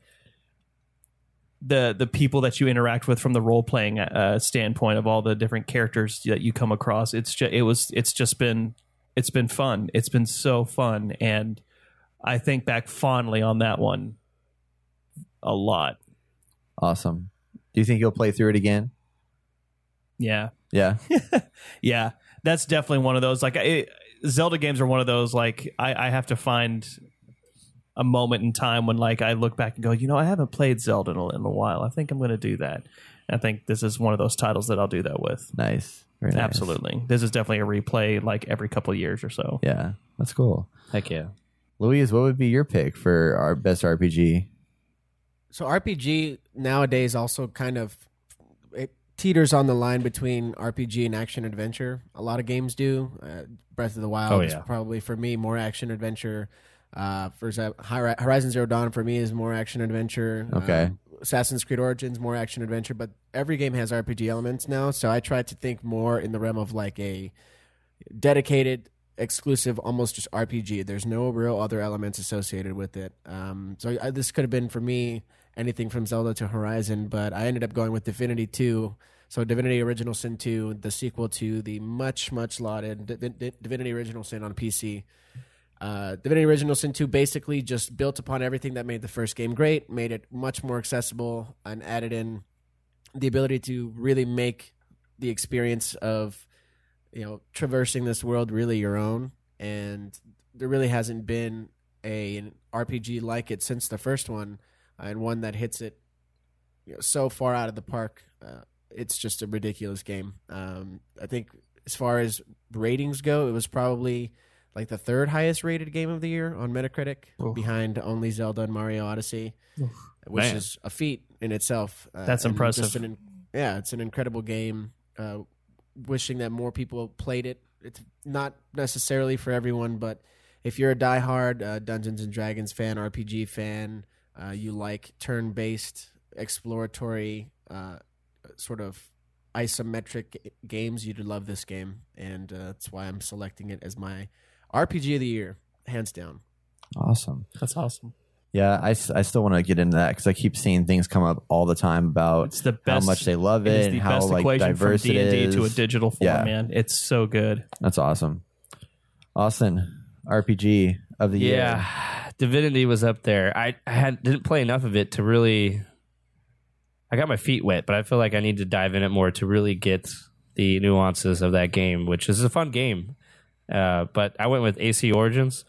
the the people that you interact with from the role playing uh, standpoint of all the different characters that you come across, it's just it was it's just been it's been fun. It's been so fun, and I think back fondly on that one a lot. awesome. Do you think you'll play through it again? Yeah, Yeah, yeah, that's definitely one of those. Like it, Zelda games are one of those. Like I, I have to find a moment in time when like I look back and go, you know, I haven't played Zelda in a, in a while. I think I'm going to do that. I think this is one of those titles that I'll do that with. nice. Very nice. Absolutely. This is definitely a replay like every couple of years or so. Yeah, that's cool. Heck yeah. Louise, what would be your pick for our best R P G? So R P G nowadays also kind of it teeters on the line between R P G and action adventure. A lot of games do. Uh, Breath of the Wild Oh, is yeah. probably for me more action adventure. Uh, for example, Hori- Horizon Zero Dawn for me is more action adventure. Okay. Um, Assassin's Creed Origins more action adventure, but every game has R P G elements now. So I try to think more in the realm of like a dedicated, exclusive, almost just R P G. There's no real other elements associated with it. Um, so I, this could have been for me anything from Zelda to Horizon, but I ended up going with Divinity two. So Divinity Original Sin two, the sequel to the much, much lauded D- D- Divinity Original Sin on P C. Uh, Divinity Original Sin two basically just built upon everything that made the first game great, made it much more accessible, and added in the ability to really make the experience of, you know, traversing this world really your own. And there really hasn't been a, an R P G like it since the first one, and one that hits it, you know, so far out of the park. Uh, it's just a ridiculous game. Um, I think as far as ratings go, it was probably like the third highest rated game of the year on Metacritic, Oof. behind only Zelda and Mario Odyssey, which Man. is a feat in itself. Uh, That's and impressive. just an in- yeah, it's an incredible game. Uh, wishing that more people played it. It's not necessarily for everyone, but if you're a diehard uh, Dungeons and Dragons fan, R P G fan, uh, you like turn-based exploratory uh, sort of isometric g- games, you'd love this game, and uh, that's why I'm selecting it as my R P G of the year, hands down. Awesome. That's awesome. Yeah, I, s- I still want to get into that because I keep seeing things come up all the time about It's the how best- much they love It it is and the how best like equation diverse from D and it D is. to a digital form, Yeah. man. It's so good. That's awesome. Austin, R P G of the year. Yeah, Divinity was up there. I, I had didn't play enough of it to really. I got my feet wet, but I feel like I need to dive in it more to really get the nuances of that game, which is a fun game. Uh, but I went with A C Origins.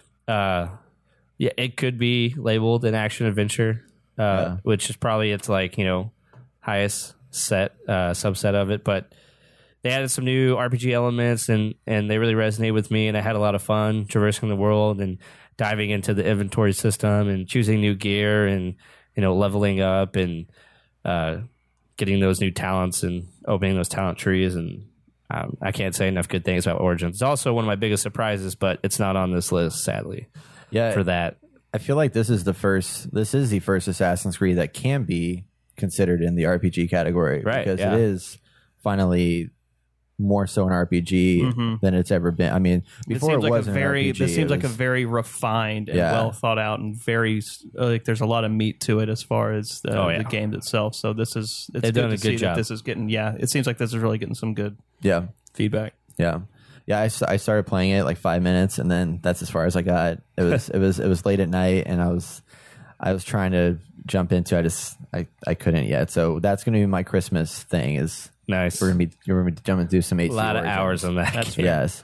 Uh, yeah, it could be labeled an action adventure, uh, Yeah. which is probably its like you know highest set uh, subset of it, but. They added some new R P G elements, and, and they really resonated with me, and I had a lot of fun traversing the world and diving into the inventory system and choosing new gear and you know leveling up and uh, getting those new talents and opening those talent trees. And um, I can't say enough good things about Origins. It's also one of my biggest surprises, but it's not on this list, sadly, Yeah, for that. I feel like this is the first. This is the first Assassin's Creed that can be considered in the R P G category, Right, Because yeah. it is finally more so an R P G Mhm. than it's ever been. I mean, before it it, seems like a wasn't very. an R P G, This seems it like a was- very refined and Yeah. well thought out, and very uh, like there's a lot of meat to it as far as the, Oh, yeah. the game itself. So this is it's They've good done to a good see that job. this is getting. Yeah, it seems like this is really getting some good yeah, feedback. yeah, yeah. I, s- I started playing it like five minutes, and then that's as far as I got. It was it was it was late at night, and I was I was trying to jump into. it. I just I I couldn't yet. So that's going to be my Christmas thing. Is Nice. we're gonna be we're gonna be jumping through some A A C lot of Origins. hours on that. That's game. Yes.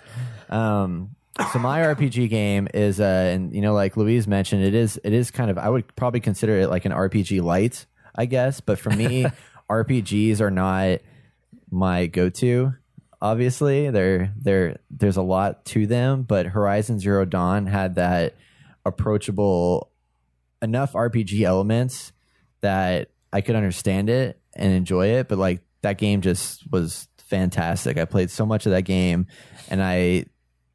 Um, so my R P G game is, uh, and you know, like Louise mentioned, it is, it is kind of, I would probably consider it like an R P G light, I guess. But for me, R P Gs are not my go-to. Obviously, they're, they're, there's a lot to them, but Horizon Zero Dawn had that approachable enough R P G elements that I could understand it and enjoy it. But like that game just was fantastic. I played so much of that game, and I,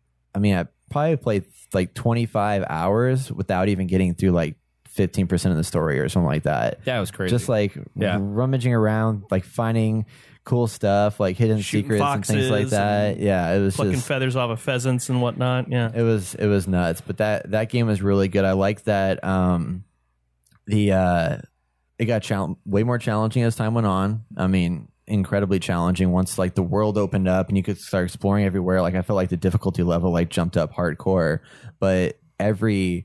I mean, I probably played like twenty-five hours without even getting through like fifteen percent of the story or something like that. That was crazy. Just like Yeah. rummaging around, like finding cool stuff, like hidden Shooting secrets and things like foxes that. and Yeah, it was Plucking just feathers off of pheasants and whatnot. Yeah. it was it was nuts. But that that game was really good. I like that. Um, the uh, it got chal- way more challenging as time went on. I mean, incredibly challenging once like the world opened up and you could start exploring everywhere. Like I felt like the difficulty level like jumped up hardcore, but every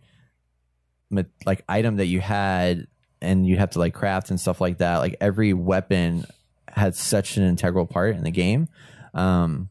ma- like item that you had and you have to like craft and stuff like that, like every weapon had such an integral part in the game um,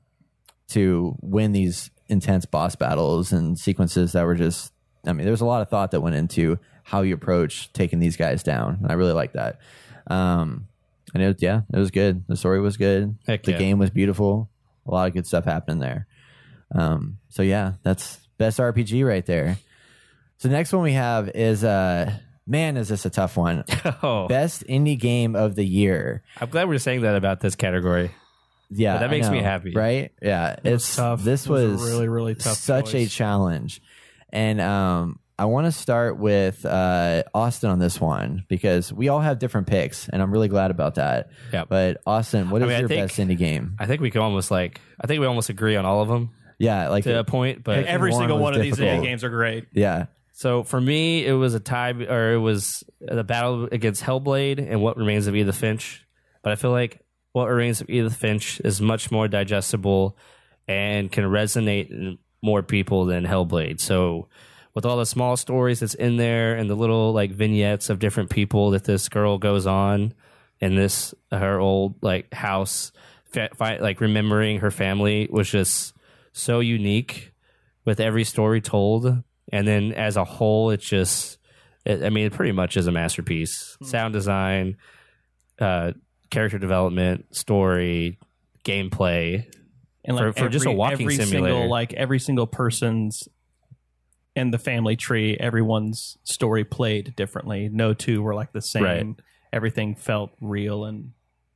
to win these intense boss battles and sequences that were just, I mean, there's a lot of thought that went into how you approach taking these guys down. And I really like that. Um, and it was, yeah, it was good. The story was good. Heck the yeah. game was beautiful. A lot of good stuff happened there. Um, so yeah, that's best R P G right there. So next one we have is, uh, man, is this a tough one? Oh, Best indie game of the year. I'm glad we're saying that about this category. Yeah, That I makes me know, happy. right? Yeah, it's tough. This It was a was really, really tough such a choice. challenge, and um, I want to start with uh, Austin on this one because we all have different picks, and I'm really glad about that. Yeah. But Austin, what I is mean, I your think- best indie game? I think we can almost like I think we almost agree on all of them Yeah, like to a point, but Every one single was one of these difficult. games are great. yeah, so for me, it was a tie, or it was the battle against Hellblade and What Remains of Edith Finch. But I feel like What Remains of Edith Finch is much more digestible and can resonate in more people than Hellblade. So with all the small stories that's in there and the little like vignettes of different people that this girl goes on in this her old like house, fa- fi- like remembering her family was just so unique with every story told. And then as a whole, it's just, it, I mean, it pretty much is a masterpiece. Sound design, uh, character development, story, gameplay. And For- like for just a every- walking every simulator. Single, like every single person's in the family tree, everyone's story played differently. No two were like the same. Right. Everything felt real and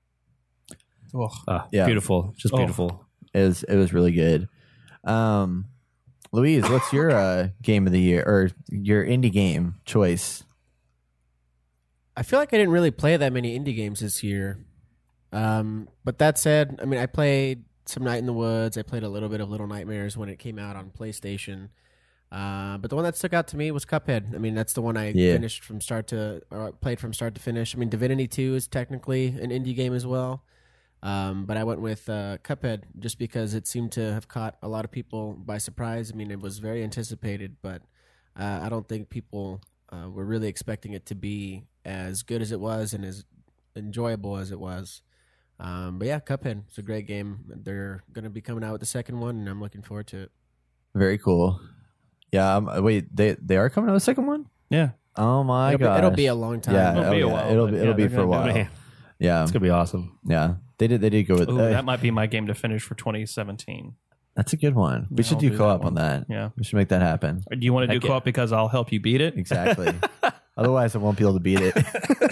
oh, Uh, Yeah. Beautiful. Just Oh. beautiful. it was it was really good. Um, Louise, what's your uh, game of the year or your indie game choice? I feel like I didn't really play that many indie games this year. Um, but that said, I mean, I played some Night in the Woods. I played a little bit of Little Nightmares when it came out on PlayStation. Uh, but the one that stuck out to me was Cuphead. I mean, that's the one I Yeah. finished from start to, or played from start to finish. I mean, Divinity two is technically an indie game as well. Um, but I went with uh, Cuphead just because it seemed to have caught a lot of people by surprise. I mean, it was very anticipated, but uh, I don't think people uh, were really expecting it to be as good as it was and as enjoyable as it was. Um, but yeah, Cuphead, it's a great game. They're going to be coming out with the second one, and I'm looking forward to it. Very cool. Yeah. Um, wait, they they are coming out with a second one? Yeah. Oh my It'll be, god! it'll be a long time. Yeah, It'll oh, be a yeah. while, It'll but be yeah, it'll be they're for a gonna while. Man, Yeah, it's gonna be awesome. yeah. They did they did go with Ooh, uh, that might be my game to finish for twenty seventeen. That's a good one. We Yeah, should I'll do do co-op that on one. that. Yeah. We should make that happen. Do you want to do Heck yeah. co-op because I'll help you beat it? Exactly. Otherwise, I won't be able to beat it.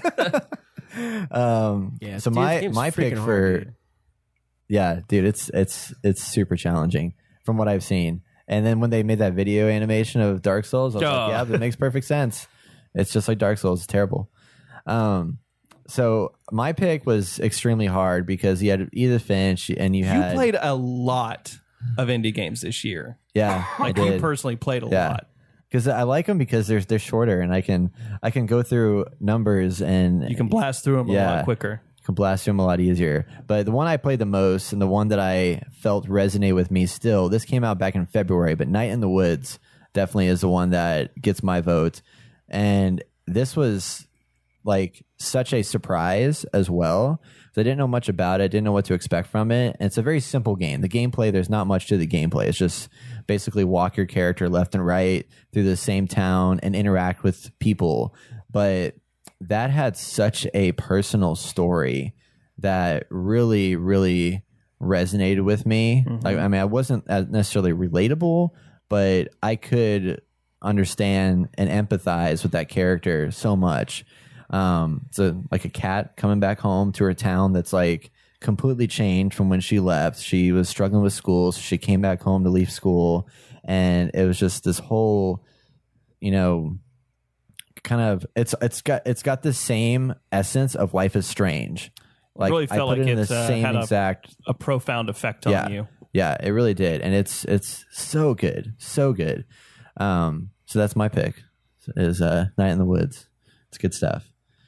um, Yeah, so dude, my this game's my pick freaking for hard, dude. yeah, dude, it's it's it's super challenging from what I've seen. And then when they made that video animation of Dark Souls, I was Oh. like, yeah, that makes perfect sense. It's just like Dark Souls. It's terrible. Um, so my pick was extremely hard because you had Edith Finch and you You had played a lot of indie games this year. yeah, I Like did. you personally played a Yeah. lot. Because I like them because they're they're shorter and I can I can go through numbers and You can blast through them a Yeah. lot quicker. can blast them a lot easier. But the one I played the most and the one that I felt resonate with me still, this came out back in February, but Night in the Woods definitely is the one that gets my vote. And this was like such a surprise as well. So I didn't know much about it, didn't know what to expect from it. And it's a very simple game. The gameplay, there's not much to the gameplay. It's just basically walk your character left and right through the same town and interact with people. But that had such a personal story that really, really resonated with me. Mm-hmm. Like, I mean, I wasn't as necessarily relatable, but I could understand and empathize with that character so much. Um, so like a cat coming back home to her town that's like completely changed from when she left. She was struggling with school, so she came back home to leave school, and it was just this whole, you know, kind of it's it's got it's got the same essence of Life is Strange. Like really I felt put like it in the it's, uh, same had a- exact A profound effect on yeah, you. yeah, it really did, and it's it's so good, so good. Um, so that's my pick is uh, Night in the Woods. It's good stuff.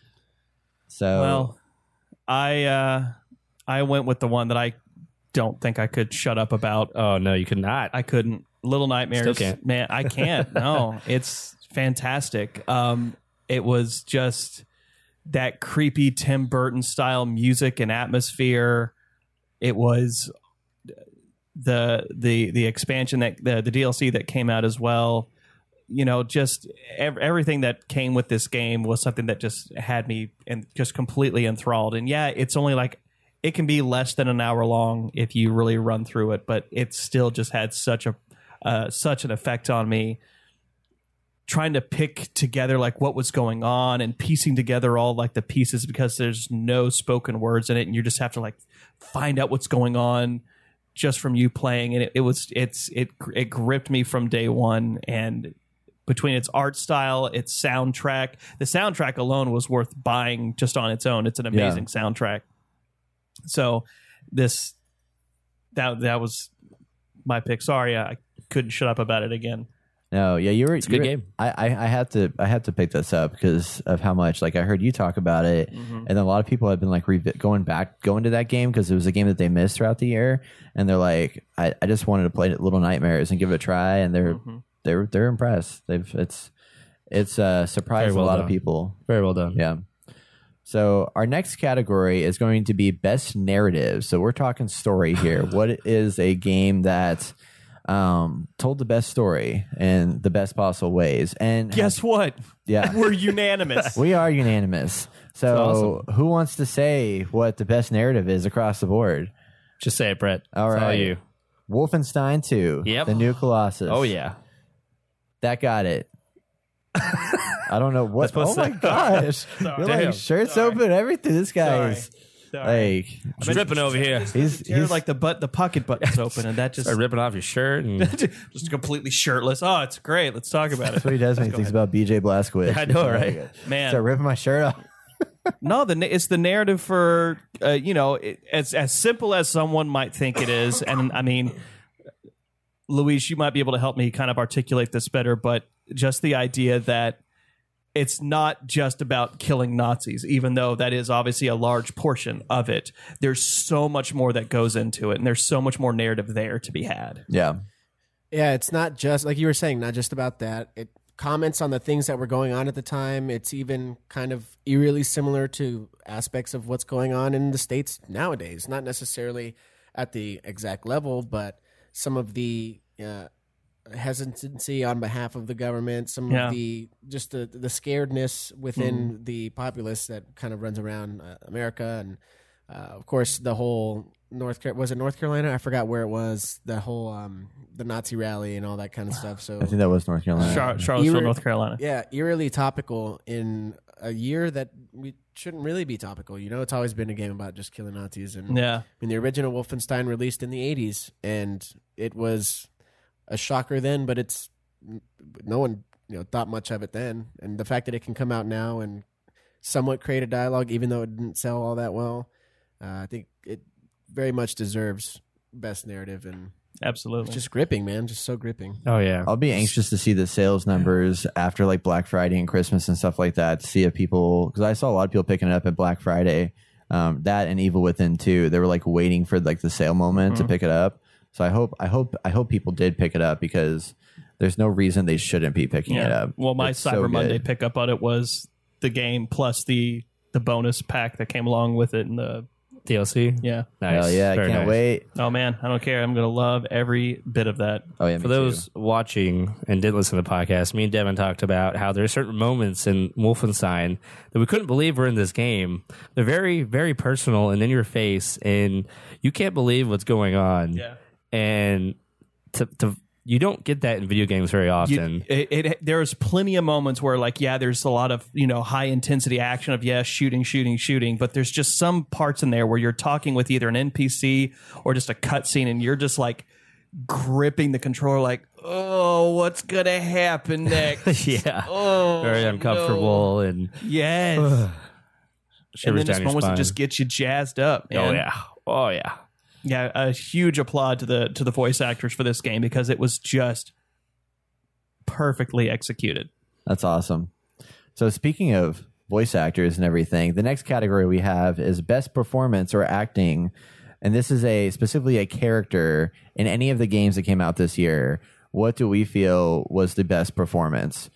So Well, I uh, I went with the one that I don't think I could shut up about. Oh no, you could not. I couldn't. Little Nightmares. Still can't. Man, I can't. No, it's fantastic. Um, it was just that creepy Tim Burton style music and atmosphere. It was the the the expansion that the the D L C that came out as well. You know, just ev- everything that came with this game was something that just had me and just completely enthralled. And yeah, it's only like it can be less than an hour long if you really run through it, but it still just had such a uh, such an effect on me. Trying to pick together like what was going on and piecing together all like the pieces because there's no spoken words in it, and you just have to like find out what's going on just from you playing. And it, it was it's it it gripped me from day one. And between its art style, its soundtrack, the soundtrack alone was worth buying just on its own. It's an amazing Yeah. soundtrack. So this that that was my pick. Sorry, I couldn't shut up about it again. no, yeah, you were. It's a good you were- game. I, I I had to I had to pick this up because of how much like I heard you talk about it, and then a lot of people have been like re- going back going to that game because it was a game that they missed throughout the year, and they're like, I, I just wanted to play Little Nightmares and give it a try, and they're they're they're impressed. They've it's it's uh, surprised Very well a lot done. of people. Very well done. Yeah. So our next category is going to be best narrative. So we're talking story here. What is a game that um, told the best story in the best possible ways? And Guess what? yeah, We're unanimous. we are unanimous. So who wants to say what the best narrative is across the board? Just say it, Brett. All It's right. you. Wolfenstein two, Yep. the new Colossus. Oh yeah. That got it. I don't know what. supposed Oh to- my gosh! You're Damn. like shirts Sorry. open, everything. This guy Sorry. is Sorry. like I'm ripping over here. he's You're he's like the butt, the pocket button's open, and that just Start ripping off your shirt and just completely shirtless. Oh, it's great. Let's talk about that's it. what he does when he thinks about B J Blazkowicz. I know, right? Man, Start ripping my shirt off. No, the it's the narrative for uh, you know it, as as simple as someone might think it is, and I mean, Luis, you might be able to help me kind of articulate this better, but just the idea that it's not just about killing Nazis, even though that is obviously a large portion of it. There's so much more that goes into it, and there's so much more narrative there to be had. Yeah. Yeah, it's not just, like you were saying, not just about that. It comments on the things that were going on at the time. It's even kind of eerily similar to aspects of what's going on in the States nowadays. Not necessarily at the exact level, but some of the uh, hesitancy on behalf of the government, some Yeah. of the just the the scaredness within mm. the populace that kind of runs around uh, America, and uh, of course the whole North Car- was it North Carolina? I forgot where it was. The whole um, the Nazi rally and all that kind of stuff. So I think that was North Carolina. Char- Charlottesville, Eer- North Carolina. Yeah, eerily topical in a year that we shouldn't really be topical. You know, it's always been a game about just killing Nazis. And Yeah. I mean, the original Wolfenstein released in the eighties, and it was a shocker then, but it's no one you know thought much of it then. And the fact that it can come out now and somewhat create a dialogue, even though it didn't sell all that well, uh, I think it very much deserves best narrative, and Absolutely. it's just gripping, man, just so gripping. Oh yeah. I'll be anxious to see the sales numbers after like Black Friday and Christmas and stuff like that. To see if people, because I saw a lot of people picking it up at Black Friday, um, that and Evil Within two. They were like waiting for like the sale moment mm-hmm. to pick it up. So I hope, I hope, I hope people did pick it up, because there's no reason they shouldn't be picking yeah. it up. Well, my It's Cyber so Monday good. pickup on it was the game plus the the bonus pack that came along with it, and the D L C. yeah. Nice. Hell yeah, I Very can't nice. wait. Oh man, I don't care. I'm gonna love every bit of that. Oh yeah, me For those too. watching and didn't listen to the podcast, me and Devin talked about how there are certain moments in Wolfenstein that we couldn't believe were in this game. They're very, very personal and in your face, and you can't believe what's going on. Yeah. And to, to you don't get that in video games very often. You, it, it there's plenty of moments where, like, yeah, there's a lot of you know high intensity action of yes, shooting, shooting, shooting, but there's just some parts in there where you're talking with either an N P C or just a cutscene, and you're just like gripping the controller, like, oh, what's gonna happen next? yeah. Oh, very uncomfortable and no. Yes. and shivers then down there's your moments that spine. just get you jazzed up. Oh man. yeah. Oh yeah. Yeah, a huge applaud to the to the voice actors for this game, because it was just perfectly executed. That's awesome. So speaking of voice actors and everything, the next category we have is best performance or acting. And this is a specifically a character in any of the games that came out this year. What do we feel was the best performance?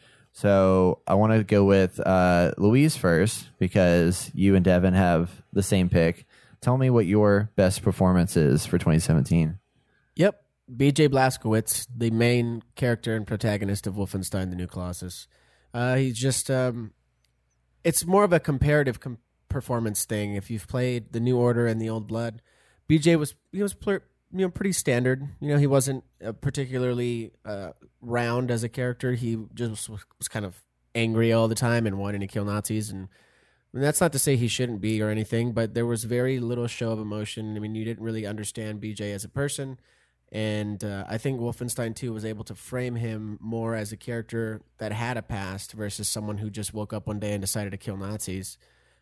So I want to go with uh, Louise first, because you and Devin have the same pick. Tell me what your best performance is for twenty seventeen. Yep. B J Blazkowicz, the main character and protagonist of Wolfenstein: The New Colossus. Uh, he's just, um, it's more of a comparative com- performance thing. If you've played The New Order and The Old Blood, B J was, he was pl- you know, pretty standard. You know, he wasn't uh, particularly uh, round as a character. He just was, was kind of angry all the time and wanting to kill Nazis. And And that's not to say he shouldn't be or anything, but there was very little show of emotion. I mean, you didn't really understand B J as a person, and uh, I think Wolfenstein two was able to frame him more as a character that had a past versus someone who just woke up one day and decided to kill Nazis.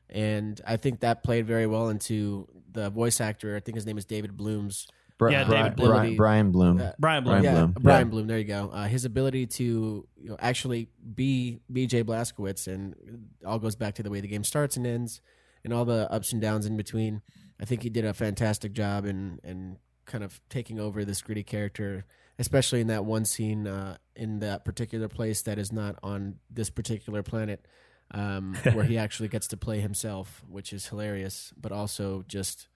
And I think that played very well into the voice actor. I think his name is David Bloom's. Bri- Yeah, Bri- David Bri- Bloom. Brian Bloom. Uh, Brian Bloom. Brian yeah, Bloom. Brian Yeah. Bloom. There you go. Uh, his ability to you know, actually be B J Blazkowicz, and it all goes back to the way the game starts and ends, and all the ups and downs in between. I think he did a fantastic job in in kind of taking over this gritty character, especially in that one scene uh, in that particular place that is not on this particular planet, um, where he actually gets to play himself, which is hilarious, but also just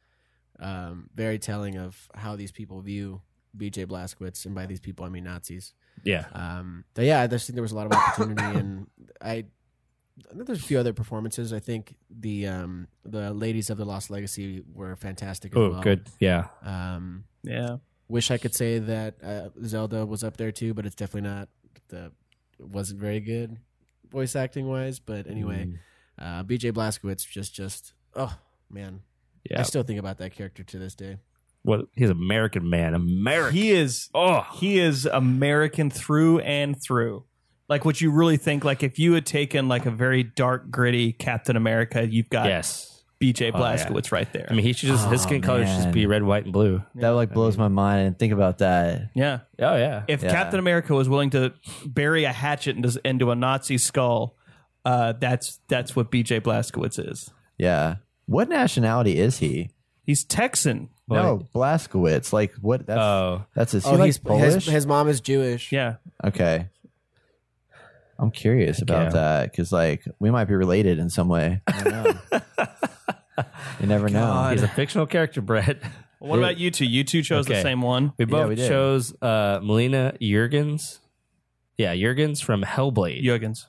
um, very telling of how these people view B J Blazkowicz, and by these people I mean Nazis. Yeah. Um, but yeah, I just think there was a lot of opportunity, and I, I think there's a few other performances. I think the um, the ladies of the Lost Legacy were fantastic as Oh, well. good. Yeah. Um, Yeah. wish I could say that uh, Zelda was up there too, but it's definitely not. The it wasn't very good voice acting wise. But anyway, Mm. uh, B J Blazkowicz just just oh man, Yeah. I still think about that character to this day. What? He's an American man. American. He is oh. he is American through and through. Like, would you really think, like, if you had taken, like, a very dark, gritty Captain America, you've got Yes. B J Oh, yeah. Blazkowicz right there. I mean, he should just his Oh, skin color should just man. be red, white, and blue. That like blows my mind. And think about that. yeah. Oh yeah. If Yeah. Captain America was willing to bury a hatchet into, into a Nazi skull, uh, that's that's what B J Blazkowicz is. Yeah. What nationality is he? He's Texan. No, Blazkowicz. Like what? That's, Oh. that's his. Oh, he like he's, Polish. his, his mom is Jewish. Yeah. Okay. I'm curious about Yeah. that because, like, we might be related in some way. I don't know. You never know. He's a fictional character, Brett. What about you two? You two chose the Okay. same one. We both we did. chose uh, Melina Jurgens. Yeah, Jurgens from Hellblade. Jurgens.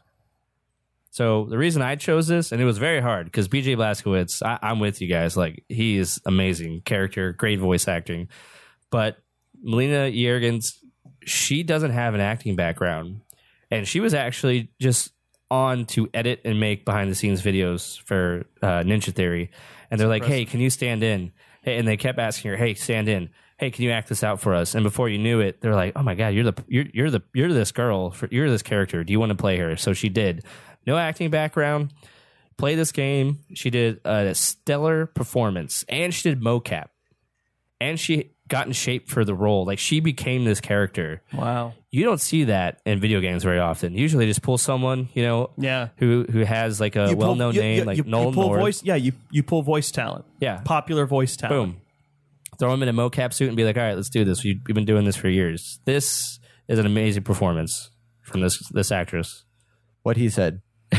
So the reason I chose this, and it was very hard because B J Blazkowicz, I, I'm with you guys. Like, he is amazing character, great voice acting. But Melina Jurgens, she doesn't have an acting background. And she was actually just on to edit and make behind the scenes videos for uh, Ninja Theory. And they're like, hey, can you stand in? Hey, and they kept asking her, hey, stand in. Hey, can you act this out for us? And before you knew it, they're like, oh my God, you're the you're you're the you're this girl, for, you're this character. Do you want to play her? So she did. No acting background. Play this game. She did a stellar performance, and she did mocap, and she got in shape for the role. Like, she became this character. Wow. You don't see that in video games very often. Usually, just pull someone, you know, Yeah. who who has like a You pull- well known you- name, you- like you, Nolan you pull North. voice. Yeah, you you pull voice talent. Yeah. Popular voice talent. Boom. Throw him in a mocap suit and be like, all right, let's do this. We- We've been doing this for years. This is an amazing performance from this this actress. What he said.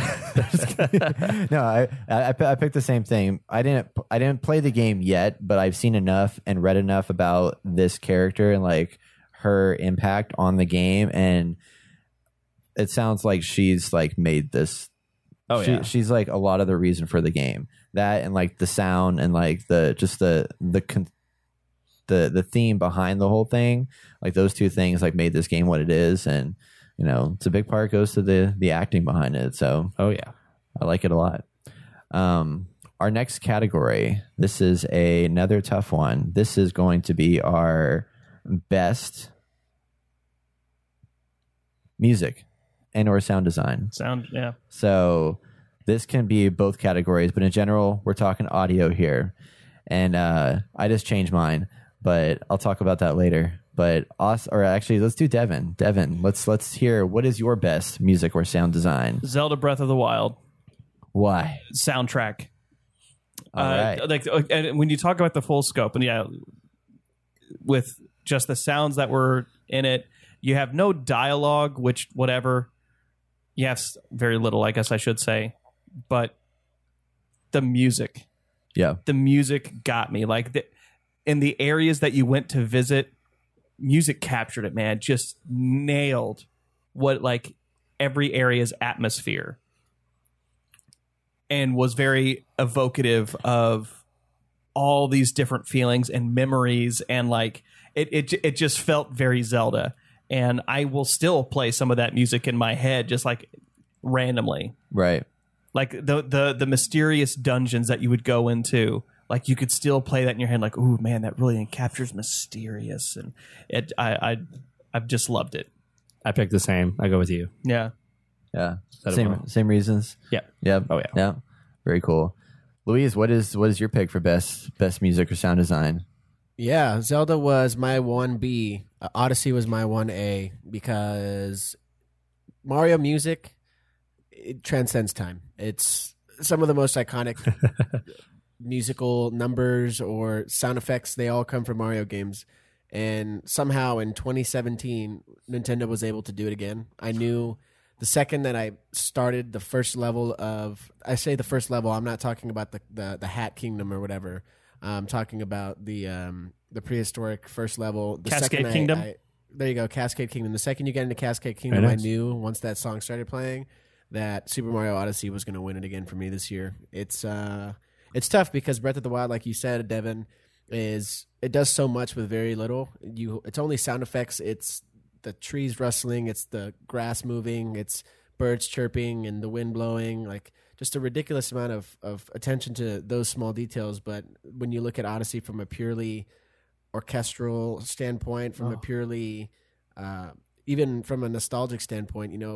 No, I, I I picked the same thing. I didn't I didn't play the game yet, but I've seen enough and read enough about this character and like her impact on the game, and it sounds like she's like made this. Oh, she, yeah. she's like a lot of the reason for the game. That and like the sound and like the just the the con- the the theme behind the whole thing. Like those two things like made this game what it is, and you know, it's a big part goes to the the acting behind it. So Oh, yeah. I like it a lot. Um, our next category. This is a, another tough one. This is going to be our best music and or sound design. Sound. Yeah. So this can be both categories, but in general, we're talking audio here. And uh, I just changed mine, but I'll talk about that later. But us, or actually, let's do Devin. Devin, let's let's hear what is your best music or sound design. Zelda Breath of the Wild Why? soundtrack. All uh, right. Like, uh, and when you talk about the full scope, and yeah, with just the sounds that were in it, you have no dialogue, which whatever. You have s- very little, I guess I should say, but the music, Yeah. the music got me. Like the, in the areas that you went to visit, music captured it, man. Just nailed what like every area's atmosphere, and was very evocative of all these different feelings and memories, and like it it j- it just felt very Zelda. And I will still play some of that music in my head, just like randomly, Right. like the the the mysterious dungeons that you would go into. Like you could still play that in your head, like, "Ooh, man, that really captures mysterious," and it. I, I I've just loved it. I picked the same. I go with you. Yeah. Yeah. that Same a- same reasons. Yeah. Yeah. Oh, yeah. Yeah. Very cool. Louise, what is what is your pick for best best music or sound design? Yeah, Zelda was my one B. Uh, Odyssey was my one A because Mario music, it transcends time. It's some of the most iconic musical numbers or sound effects. They all come from Mario games. And somehow in twenty seventeen, Nintendo was able to do it again. I knew the second that I started the first level of, I say the first level, I'm not talking about the, the, the Hat Kingdom or whatever. I'm talking about the um, the prehistoric first level. The Cascade second I- Kingdom? I, there you go, Cascade Kingdom. The second you get into Cascade Kingdom, Very I nice. knew once that song started playing that Super Mario Odyssey was going to win it again for me this year. It's uh, it's tough because Breath of the Wild, like you said, Devin, is it does so much with very little. You, it's only sound effects. It's the trees rustling. It's the grass moving. It's birds chirping and the wind blowing. Like just a ridiculous amount of, of attention to those small details. But when you look at Odyssey from a purely orchestral standpoint, from a purely uh, even from a nostalgic standpoint, you know,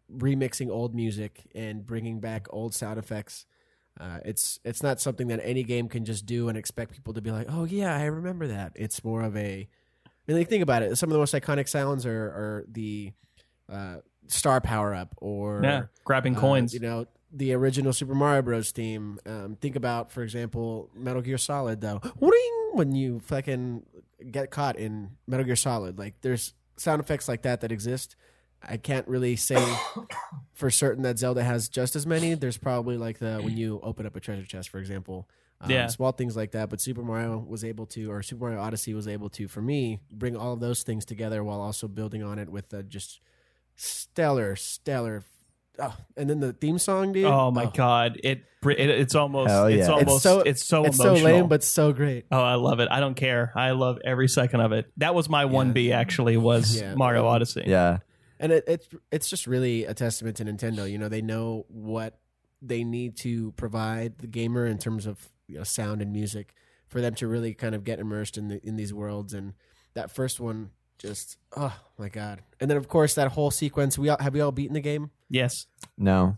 remixing old music and bringing back old sound effects. Uh, it's it's not something that any game can just do and expect people to be like, oh yeah, I remember that. It's more of a, I mean, like, think about it. Some of the most iconic sounds are, are the uh, star power up or Yeah, grabbing uh, coins. you know, the original Super Mario Bros. Theme. Um, think about, for example, Metal Gear Solid though. Ring! When you fucking get caught in Metal Gear Solid, like there's sound effects like that that exist. I can't really say for certain that Zelda has just as many. There's probably like the when you open up a treasure chest, for example, um, Yeah. small things like that. But Super Mario was able to, or Super Mario Odyssey was able to, for me, bring all of those things together while also building on it with a just stellar, stellar. Oh, and then the theme song, dude. Oh my god, it, it it's almost Hell it's yeah. almost It's so it's so it's emotional. so lame, but so great. oh, I love it. I don't care. I love every second of it. That was my one B actually was Yeah. Mario Odyssey. Yeah. And it, it's it's just really a testament to Nintendo. You know, they know what they need to provide the gamer in terms of, you know, sound and music for them to really kind of get immersed in the, in these worlds. And that first one, just oh my god! And then of course that whole sequence. We all, have we all beaten the game? Yes. No.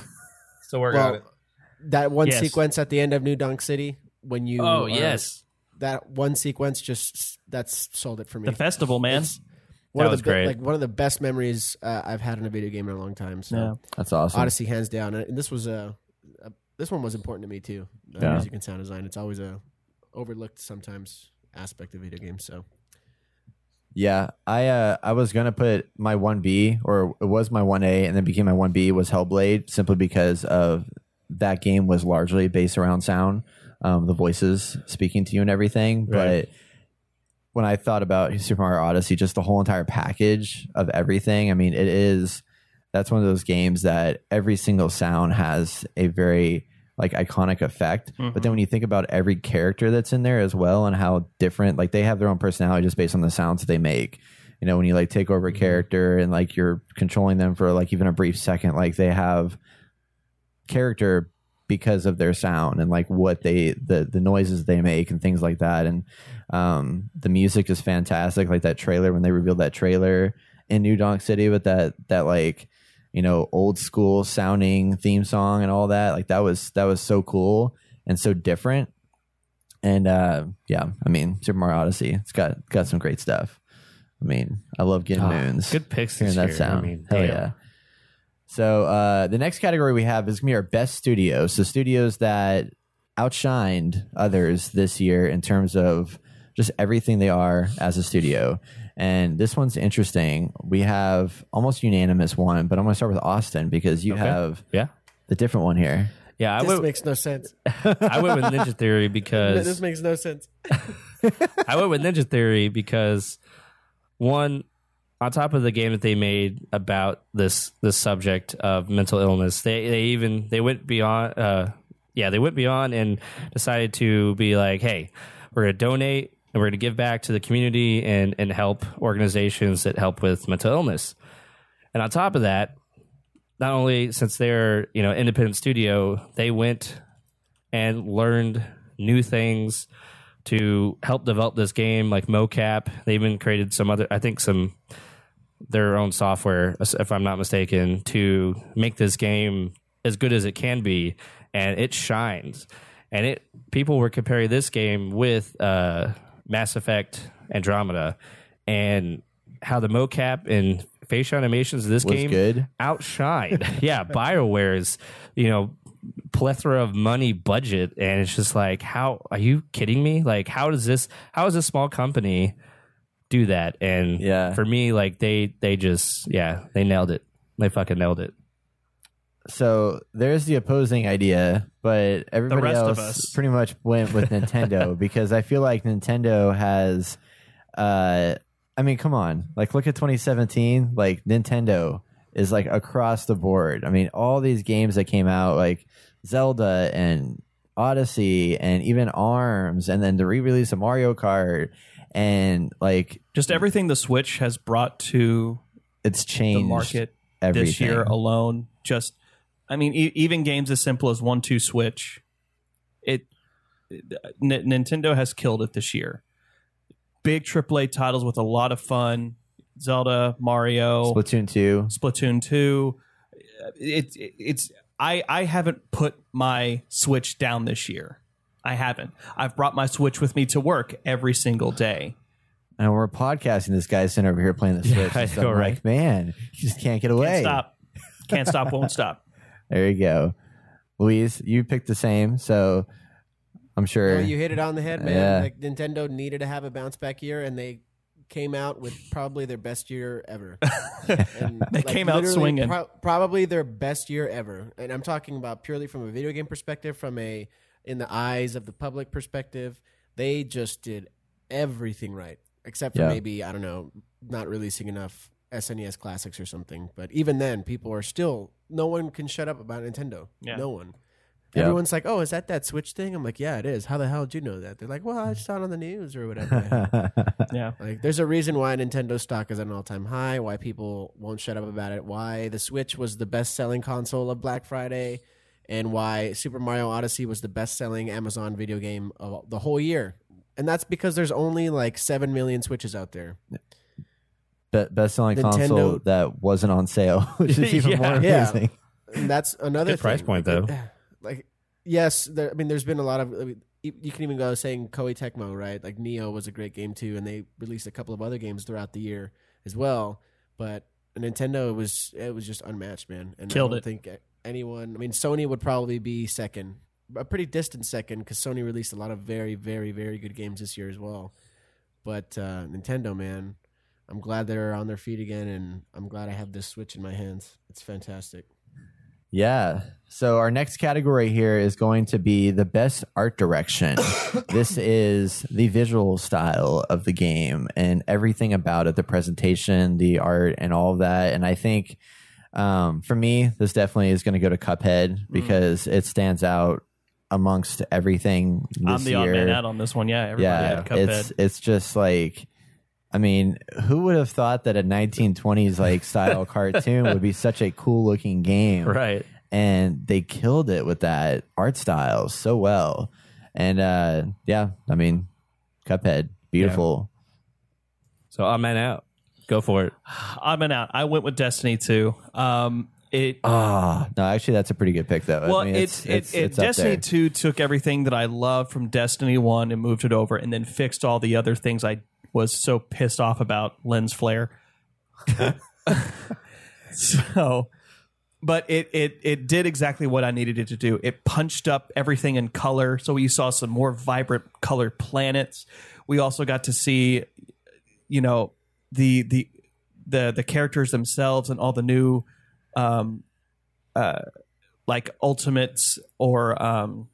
So we're Well, that one Yes. sequence at the end of New Donk City when you Oh are- yes, that one sequence just that's sold it for me. The festival, man. It's one That of was the be- great. like one of the best memories uh, I've had in a video game in a long time. So. Yeah. That's awesome. Odyssey hands down, and this was a, a this one was important to me too. Uh, Yeah. Music and sound design. It's always a overlooked sometimes aspect of video games. So Yeah, I uh, I was gonna put my one B, or it was my one A, and then became my one B was Hellblade, simply because of that game was largely based around sound, um, the voices speaking to you and everything. Right. But when I thought about Super Mario Odyssey, just the whole entire package of everything, I mean, it is that's one of those games that every single sound has a very like iconic effect. But then when you think about every character that's in there as well and how different, like they have their own personality just based on the sounds that they make. You know, when you like take over a character and like you're controlling them for like even a brief second, like they have character because of their sound and like what they the the noises they make and things like that. And um the music is fantastic. Like that trailer, when they revealed that trailer in New Donk City with that that like, you know, old school sounding theme song and all that, like that was that was so cool and so different. And uh yeah, I mean, Super Mario Odyssey, it's got got some great stuff. I mean, I love getting Ah, moons. good picks Hearing this that year. sound. I mean, Hell damn. yeah. So uh, the next category we have is going to be our best studios. So studios that outshined others this year in terms of just everything they are as a studio. And this one's interesting. We have almost unanimous one, but I'm going to start with Austin because you Okay. have Yeah, the different one here. yeah. I this went. makes no sense. I went with Ninja Theory because This makes no sense. I went with Ninja Theory because one, on top of the game that they made about this this subject of mental illness, they they even they went beyond. Uh, yeah, they went beyond and decided to be like, hey, we're gonna donate and we're gonna give back to the community and and help organizations that help with mental illness. And on top of that, not only since they're you know independent studio, they went and learned new things to help develop this game, like mocap. They even created some other, I think, some their own software, if I'm not mistaken, to make this game as good as it can be, and it shines. And it people were comparing this game with uh, Mass Effect Andromeda, and how the mocap and facial animations of this Was game good. outshine. Yeah, BioWare's, you know, plethora of money budget, and it's just like, how are you kidding me? Like, how does this how does this small company do that? And Yeah. for me, like they they just yeah, they nailed it. They fucking nailed it. So there's the opposing idea, but everybody rest of else us. pretty much went with Nintendo because I feel like Nintendo has, uh, I mean, come on, like look at twenty seventeen, like Nintendo is like across the board. I mean, all these games that came out, like Zelda and Odyssey and even ARMS, and then the re-release of Mario Kart, and like Just everything the Switch has brought to it's the changed market everything. this year alone. Just, I mean, e- even games as simple as one two Switch, it, it N- Nintendo has killed it this year. Big triple A titles with a lot of fun. Zelda, Mario, Splatoon two. Splatoon two. it's it's I I haven't put my Switch down this year. I haven't. I've brought my Switch with me to work every single day. And we're podcasting. This guy's sitting over here playing the Switch. I and so know, I'm right? like, man, you just can't get away. Can't stop. Can't stop. Won't stop. There you go. Louise, you picked the same, so I'm sure. Oh, you hit it on the head, man. Yeah. Like Nintendo needed to have a bounce back year, and they came out with probably their best year ever. And They came out literally swinging. pro- probably their best year ever. And I'm talking about purely from a video game perspective, from a in the eyes of the public perspective. They just did everything right, except for Yeah. maybe, I don't know, not releasing enough S N E S classics or something. But even then, people are still, no one can shut up about Nintendo. Yeah. No one. Yeah. Everyone's like, oh, is that that Switch thing? I'm like, yeah, it is. How the hell did you know that? They're like, well, I saw it on the news or whatever. Yeah. Like, there's a reason why Nintendo stock is at an all-time high, why people won't shut up about it, why the Switch was the best-selling console of Black Friday, and why Super Mario Odyssey was the best-selling Amazon video game of the whole year. And that's because there's only like seven million Switches out there. Be- best-selling Nintendo- console that wasn't on sale, which is even Yeah. more Yeah. amazing. And that's another Good price thing. point, Like, though. Like, yes, there, I mean, there's been a lot of. I mean, you you can even go saying Koei Tecmo, right? Like Neo was a great game too, and they released a couple of other games throughout the year as well. But Nintendo was it was just unmatched, man. And Killed I it. don't think anyone. I mean, Sony would probably be second, a pretty distant second, because Sony released a lot of very, very, very good games this year as well. But uh, Nintendo, man, I'm glad they're on their feet again, and I'm glad I have this Switch in my hands. It's fantastic. Yeah. So our next category here is going to be the best art direction. This is the visual style of the game and everything about it, the presentation, the art, and all of that. And I think um, for me, this definitely is going to go to Cuphead because it stands out amongst everything this I'm the year. odd man out on this one. Yeah. Everybody Yeah, had Cuphead. it's it's just like, I mean, who would have thought that a nineteen twenties like style cartoon would be such a cool looking game? Right. And they killed it with that art style so well. And uh, yeah, I mean, Cuphead, beautiful. So I'm man out. Go for it. Odd man out. I went with Destiny two. Um, it Ah, no, actually, that's a pretty good pick though. well, I mean, it's, it's, it's, it, it, it's up Destiny there. two took everything that I loved from Destiny one and moved it over, and then fixed all the other things I was so pissed off about. Lens flare. So, but it it it did exactly what I needed it to do. It punched up everything in color, so you saw some more vibrant colored planets. We also got to see, you know, the the the the characters themselves and all the new um uh like ultimates or um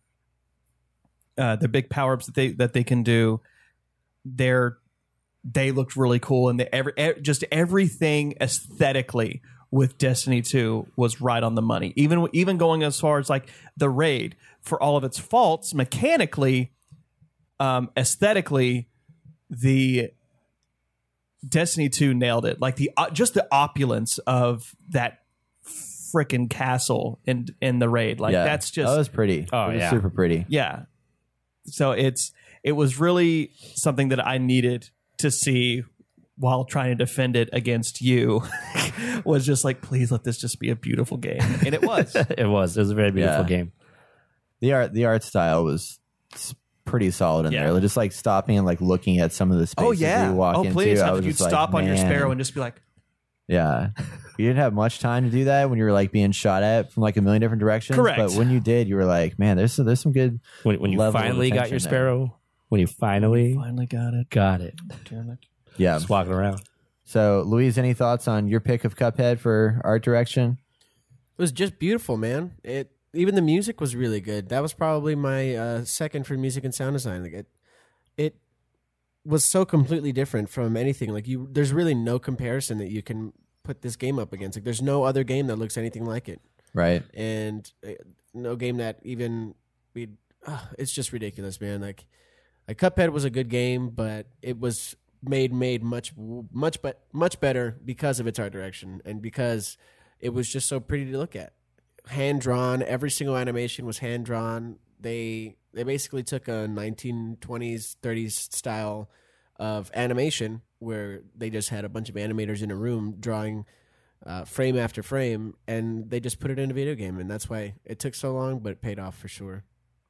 uh the big power-ups that they that they can do. They're they looked really cool, and the every e- just everything aesthetically with Destiny two was right on the money. Even even going as far as like the raid, for all of its faults mechanically, um aesthetically, the Destiny two nailed it. Like the uh, just the opulence of that freaking castle in in the raid. Like yeah, that's just that was pretty. Oh, it was yeah. super pretty. yeah. So it's it was really something that I needed to see while trying to defend it against you. Was just like, please let this just be a beautiful game, and it was. It was. It was a very beautiful Yeah. game. The art, the art style was s- pretty solid in Yeah. there. Just like stopping and like looking at some of the spaces we walk oh into. please! I How was could you just like, stop on your man. sparrow and just be like, Yeah. You didn't have much time to do that when you were like being shot at from like a million different directions. Correct. But when you did, you were like, man, there's some, there's some good. When, when you level of finally got attention your there. sparrow, when you finally finally got it. got it, Damn it. Yeah. just walking around. So, Louise, any thoughts on your pick of Cuphead for art direction? It was just beautiful, man. It even the music was really good. That was probably my uh, second for music and sound design. Like it, it was so completely different from anything. Like you, there's really no comparison that you can put this game up against. Like there's no other game that looks anything like it, Right. and uh, no game that even we. Uh, it's just ridiculous, man. Like, like Cuphead was a good game, but it was made made much much but much better because of its art direction and because it was just so pretty to look at. Hand drawn, every single animation was hand drawn. They they basically took a nineteen twenties, thirties style of animation where they just had a bunch of animators in a room drawing uh, frame after frame, and they just put it in a video game, and that's why it took so long, but it paid off for sure.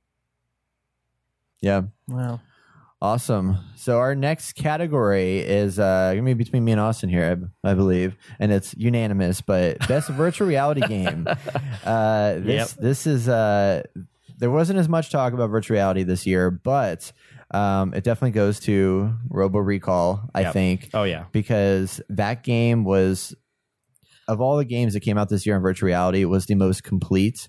Yeah. Wow. Awesome. So our next category is uh, going to be between me and Austin here, I, I believe, and it's unanimous. But best virtual reality game. Uh, this Yep. this is uh, there wasn't as much talk about virtual reality this year, but um, it definitely goes to Robo Recall. I Yep. think. Oh, yeah. Because that game was, of all the games that came out this year in virtual reality, it was the most complete.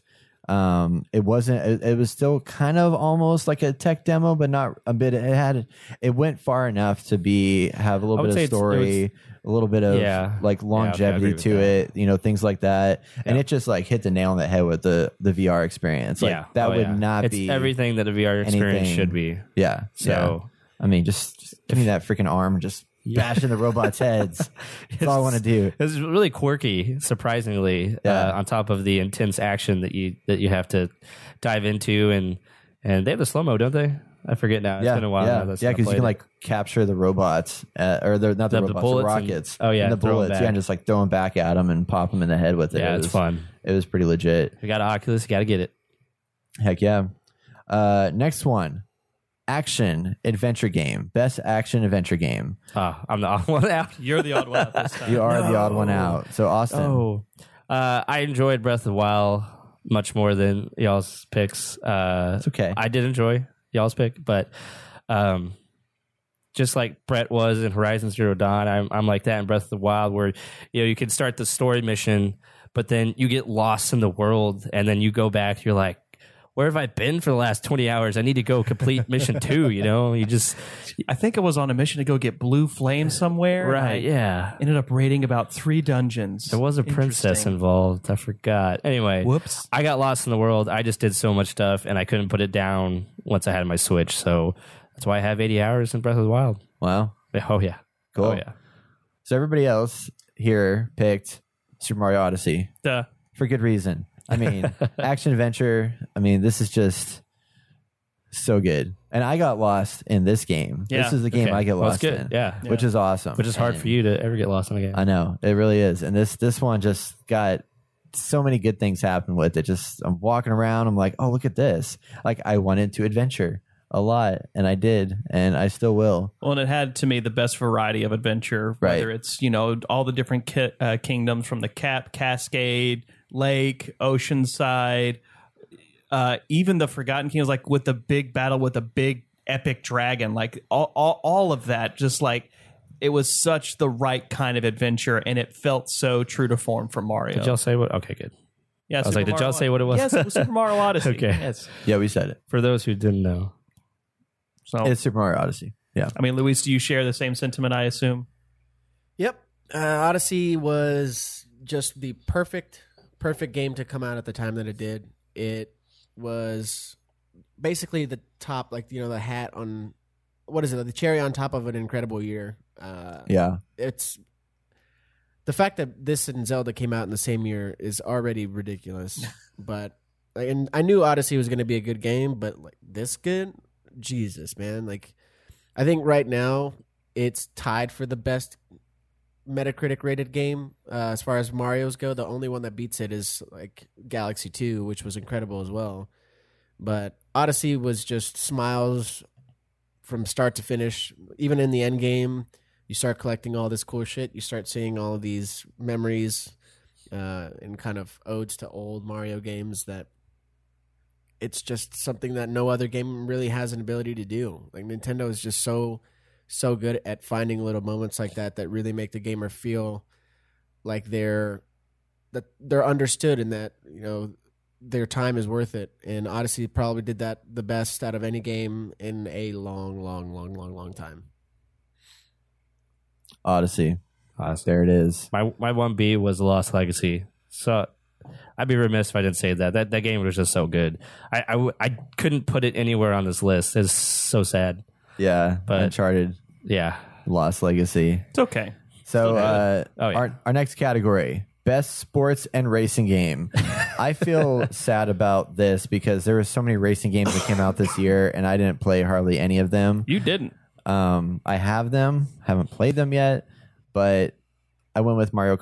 Um, it wasn't. It, it was still kind of almost like a tech demo, but not a bit. It had. It went far enough to be have a little I would bit say of it's- it story, a little bit of Yeah. like Yeah, okay, I longevity agree with to that. it. You know, things like that. And it just like hit the nail on the head with the the V R experience. Like yeah, that Oh, would yeah. not it's be everything that a V R experience anything- should be. Yeah. So- yeah. I mean, just, just give me that freaking arm. Just bashing the robots' heads. That's all I want to do. It's really quirky, surprisingly. Yeah. Uh, on top of the intense action that you that you have to dive into, and and they have the slow mo, don't they? I forget now. It's yeah, been a while yeah, now. That's yeah, I because you played can it. like capture the robots, uh, or the not the, The- the robots, the bullets and- rockets. oh, yeah, and the throw 'em bullets. back. Yeah, and just like throw them back at them and pop them in the head with it. yeah, it it's was, fun. It was pretty legit. You got an Oculus, you got to get it. Heck yeah. Uh, next one, action adventure game, best action adventure game. Oh, I'm the odd one out. You're the odd one out this time. You are the odd one out. So Austin, Oh, uh, I enjoyed Breath of the Wild much more than y'all's picks. Uh, it's okay. I did enjoy y'all's pick, but um, just like Brett was in Horizon Zero Dawn, I'm, I'm like that in Breath of the Wild, where you know you can start the story mission, but then you get lost in the world, and then you go back. You're like, where have I been for the last twenty hours? I need to go complete mission two. You know, you just I think I was on a mission to go get blue flame somewhere. right, I yeah. ended up raiding about three dungeons. There was a princess Interesting. involved. I forgot. Anyway, Whoops. I got lost in the world. I just did so much stuff, and I couldn't put it down once I had my Switch. So that's why I have eighty hours in Breath of the Wild. Wow, Oh yeah, cool. Oh yeah. So everybody else here picked Super Mario Odyssey Duh. for good reason. I mean, action adventure. I mean, this is just so good. And I got lost in this game. Yeah. This is the game Okay. I get Well, lost that's good. in. Yeah. Which is awesome. Which is hard And for you to ever get lost in a game. I know. It really is. And this this one just got so many good things happen with it. Just I'm walking around, I'm like, oh, look at this. Like I wanted to adventure a lot, and I did, and I still will. Well, and it had to me the best variety of adventure, Right. whether it's, you know, all the different ki- uh, kingdoms from the Cap, Cascade, Lake, Oceanside, uh, even the Forgotten Kingdoms, like with the big battle with the big epic dragon, like all, all, all of that, just like it was such the right kind of adventure, and it felt so true to form for Mario. Did y'all say what? Okay, good. yeah, I was like, did y'all say what it was? Yes, it was Super Mario Odyssey. Okay. Yes. Yeah, we said it. For those who didn't know, So, It's Super Mario Odyssey. Yeah. I mean, Luis, do you share the same sentiment, I assume? Yep. Uh, Odyssey was just the perfect, perfect game to come out at the time that it did. It was basically the top, like, you know, the hat on, what is it, the cherry on top of an incredible year. Uh, Yeah. It's the fact that this and Zelda came out in the same year is already ridiculous. But, and I knew Odyssey was going to be a good game, but like this good, Jesus, man. Like, I think right now it's tied for the best Metacritic rated game uh, as far as Mario's go. The only one that beats it is like Galaxy two, which was incredible as well. But Odyssey was just smiles from start to finish. Even in the end game, you start collecting all this cool shit. You start seeing all of these memories uh, and kind of odes to old Mario games that it's just something that no other game really has an ability to do. Like Nintendo is just so so good at finding little moments like that that really make the gamer feel like they're that they're understood and that, you know, their time is worth it. And Odyssey probably did that the best out of any game in a long, long, long, long, long time. Odyssey. Awesome. There it is. my my one B was The Lost Legacy. So I'd be remiss if I didn't say that. That that game was just so good. I I, w- I couldn't put it anywhere on this list. It's so sad. Yeah. But- Uncharted, Yeah. Lost Legacy. It's okay. So uh, Oh, yeah. our our next category, best sports and racing game. I feel sad about this because there were so many racing games that came out this year, and I didn't play hardly any of them. You didn't. Um, I have them, haven't played them yet, but I went with Mario Kart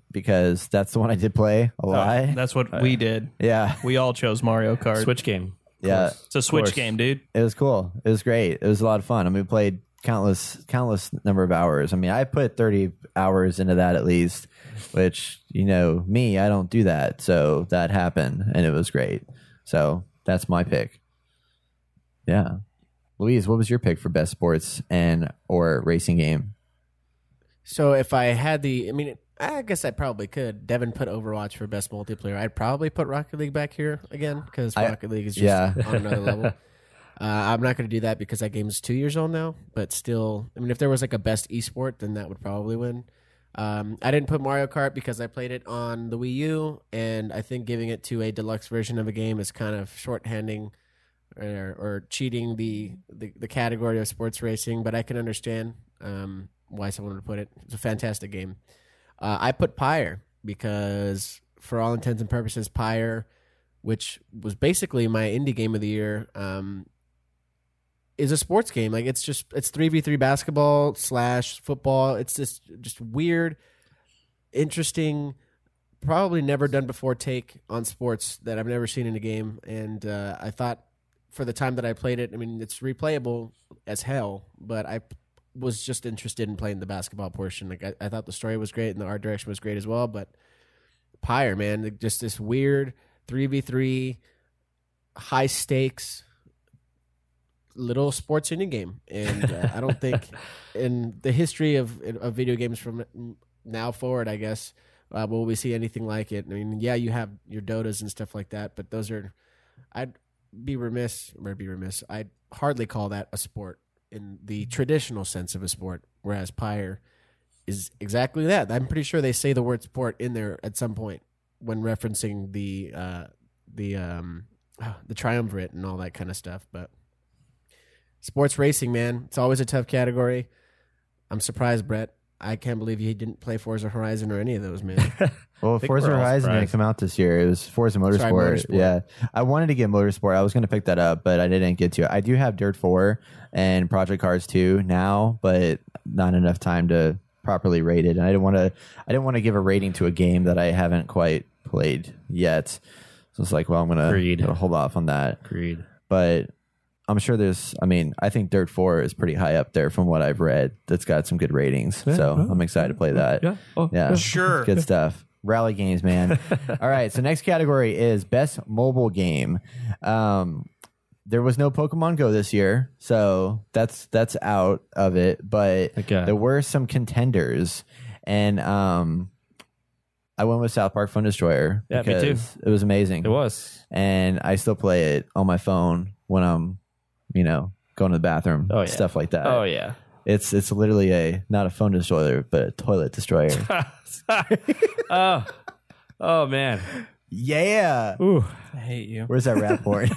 because that's the one I did play a lot. That's what we did. yeah, We all chose Mario Kart. Switch game. yeah. It's a Switch course. game, dude. It was cool. It was great. It was a lot of fun. I mean, we played countless, countless number of hours. I mean, I put thirty hours into that at least, which, you know, me, I don't do that. So that happened and it was great. So that's my pick. Yeah. Louise, what was your pick for best sports and or racing game? So if I had the, I mean, I guess I probably could. Devin put Overwatch for best multiplayer. I'd probably put Rocket League back here again because I- Rocket League is just yeah. on another level. Uh, I'm not going to do that because that game's two years old now. But still, I mean, if there was like a best esport, then that would probably win. Um, I didn't put Mario Kart because I played it on the Wii U, and I think giving it to a deluxe version of a game is kind of shorthanding or, or cheating the, the the category of sports racing. But I can understand um, why someone would put it. It's a fantastic game. Uh, I put Pyre because, for all intents and purposes, Pyre, which was basically my indie game of the year, um, is a sports game. Like it's just it's three v three basketball slash football. It's just just weird, interesting, probably never done before take on sports that I've never seen in a game. And uh, I thought for the time that I played it, I mean it's replayable as hell, but I was just interested in playing the basketball portion. Like I, I thought the story was great and the art direction was great as well. But Pyre, man, like, just this weird three v three, high stakes, little sports indie game, and uh, I don't think in the history of of video games from now forward, I guess, uh, will we see anything like it. I mean, yeah, you have your Dotas and stuff like that, but those are, I'd be remiss, or be remiss, I'd hardly call that a sport in the traditional sense of a sport, whereas Pyre is exactly that. I'm pretty sure they say the word sport in there at some point when referencing the uh, the um, the triumvirate and all that kind of stuff. But sports racing, man, it's always a tough category. I'm surprised, Brett. I can't believe you didn't play Forza Horizon or any of those, man. Well, think Forza we're all Horizon didn't surprised. come out this year. It was Forza Motorsport. Sorry, Motorsport. Yeah, I wanted to get Motorsport. I was going to pick that up, but I didn't get to it. I do have Dirt four and Project Cars two now, but not enough time to properly rate it. And I didn't want to. I didn't want to give a rating to a game that I haven't quite played yet. So it's like, well, I'm going Agreed. to hold off on that. Agreed. But I'm sure there's, I mean, I think Dirt four is pretty high up there from what I've read. That's got some good ratings. So I'm excited to play that. Yeah. Oh, Yeah. Sure. Good stuff. Rally games, man. All right. So next category is best mobile game. Um, there was no Pokemon Go this year, so that's that's out of it. But Thank God. there were some contenders, and um, I went with South Park Fun Destroyer Yeah, me because too. it was amazing. It was. And I still play it on my phone when I'm, you know, going to the bathroom, Oh, yeah. stuff like that. Oh yeah. It's it's literally a not a phone destroyer, but a toilet destroyer. oh. Oh man. Yeah. Ooh. I hate you. Where's that rap board?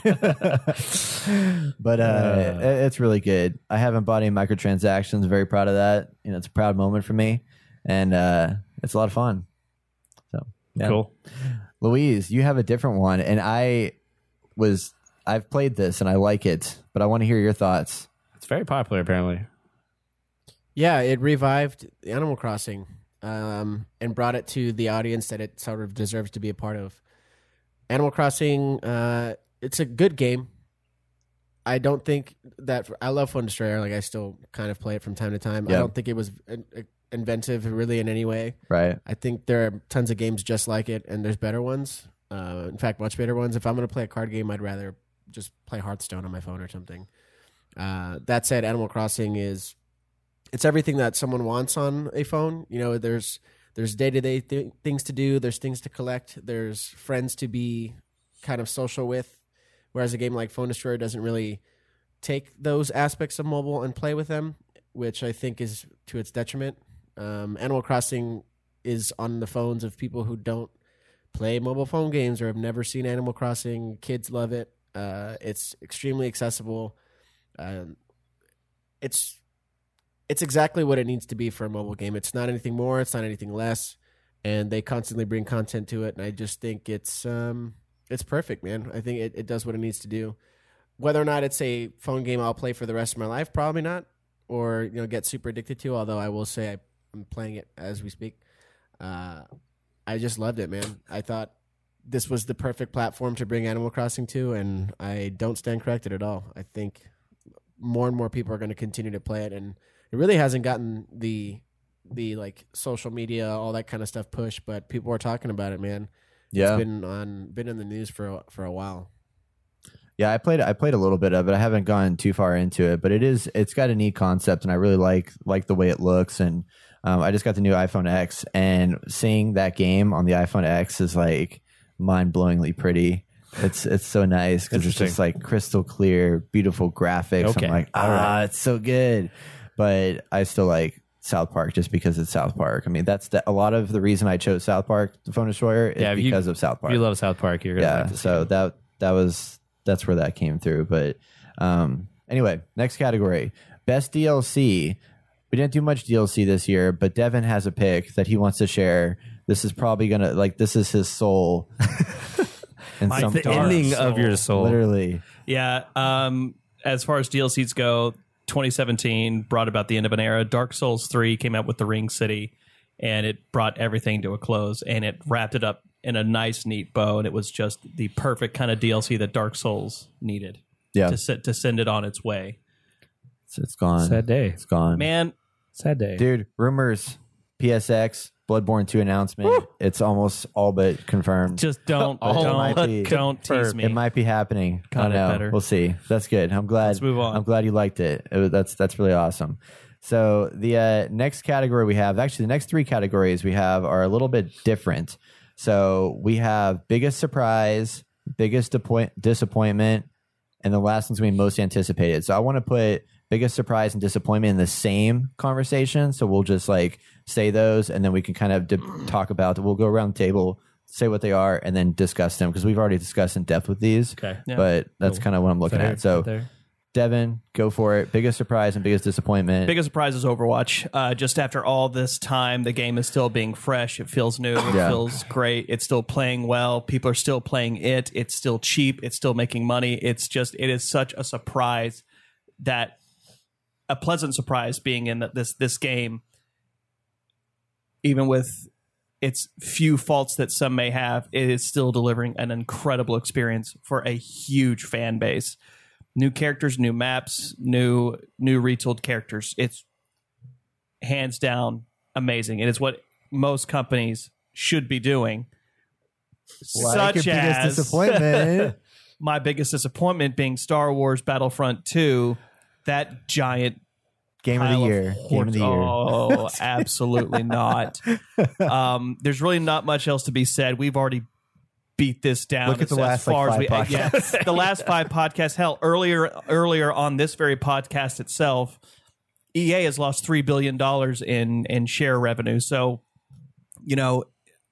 But uh, it- it's really good. I haven't bought any microtransactions. Very proud of that. You know, it's a proud moment for me, and uh, it's a lot of fun. So yeah. Cool. Louise, you have a different one, and I was I've played this and I like it, but I want to hear your thoughts. It's very popular apparently. Yeah, it revived Animal Crossing um, and brought it to the audience that it sort of deserves to be a part of. Animal Crossing, uh, it's a good game. I don't think that I love Fun Destroyer. Like I still kind of play it from time to time. Yeah. I don't think it was uh, uh, inventive really in any way. Right. I think there are tons of games just like it, and there's better ones. Uh, in fact, much better ones. If I'm going to play a card game, I'd rather just play Hearthstone on my phone or something. Uh, that said, Animal Crossing is it's everything that someone wants on a phone. You know, there's there's day to day things to do. There's things to collect. There's friends to be kind of social with. Whereas a game like Phone Destroyer doesn't really take those aspects of mobile and play with them, which I think is to its detriment. Um, Animal Crossing is on the phones of people who don't play mobile phone games or have never seen Animal Crossing. Kids love it. Uh, it's extremely accessible. Um, it's it's exactly what it needs to be for a mobile game. It's not anything more. It's not anything less. And they constantly bring content to it. And I just think it's um, it's perfect, man. I think it, it does what it needs to do. Whether or not it's a phone game I'll play for the rest of my life, probably not. Or you know, get super addicted to. Although I will say I, I'm playing it as we speak. Uh, I just loved it, man. I thought this was the perfect platform to bring Animal Crossing to, and I don't stand corrected at all. I think more and more people are going to continue to play it, and it really hasn't gotten the the like social media, all that kind of stuff push, but people are talking about it, man. Yeah. It's been on been in the news for a, for a while. Yeah, I played I played a little bit of it. I haven't gone too far into it, but it is it's got a neat concept, and I really like like the way it looks. And um, I just got the new iPhone X, and seeing that game on the iPhone X is like mind blowingly pretty. It's it's so nice because it's just like crystal clear, beautiful graphics. Okay. I'm like, ah, right. it's so good. But I still like South Park just because it's South Park. I mean, that's the, a lot of the reason I chose South Park, the phone destroyer, is Yeah, if you- because of South Park. If you love South Park, you're gonna yeah, like this so game. that that was that's where that came through. But um, anyway, next category, best D L C. We didn't do much D L C this year, but Devin has a pick that he wants to share. This is probably gonna like this is his soul. And My some the dark ending soul. of your soul. literally. Yeah. Um, as far as D L Cs go, twenty seventeen brought about the end of an era. Dark Souls three came out with the Ring City, and it brought everything to a close, and it wrapped it up in a nice, neat bow, and it was just the perfect kind of D L C that Dark Souls needed Yeah, to sit, to send it on its way. it's, it's gone. Sad day. It's gone. Man, Sad day. Dude, rumors, P S X, Bloodborne two announcement. It's almost all but confirmed. just don't, Oh, don't, might be. don't tease me. It might be happening. I Got don't it know. better. We'll see. That's good. I'm glad. Let's move on. I'm glad you liked it. It was- that's that's really awesome. So the uh, next category we have, actually, the next three categories we have are a little bit different. So we have biggest surprise, biggest disappoint- disappointment, and the last one's going to be most anticipated. So I want to put biggest surprise and disappointment in the same conversation. So we'll just like say those, and then we can kind of di- talk about. We'll go around the table, say what they are, and then discuss them because we've already discussed in depth with these. Okay. Yeah. But that's kind of what I'm looking Fair, at. So there. Devin, go for it. Biggest surprise and biggest disappointment. Biggest surprise is Overwatch. Uh, just after all this time, the game is still being fresh. It feels new. It Yeah. feels great. It's still playing well. People are still playing it. It's still cheap. It's still making money. It's just, it is such a surprise that a pleasant surprise being in this this game, even with its few faults that some may have, it is still delivering an incredible experience for a huge fan base. New characters, new maps, new new retooled characters. It's hands down amazing. It is what most companies should be doing. Like your Such biggest as disappointment. my biggest disappointment being Star Wars Battlefront two, that giant Game of the pile year. of Game of the year. Oh, absolutely not. Um, there's really not much else to be said. We've already beat this down. Look at the as last, like, far as five we, podcasts. yeah, the last five podcasts. Hell, earlier earlier on this very podcast itself, E A has lost three billion dollars in in share revenue. So, you know,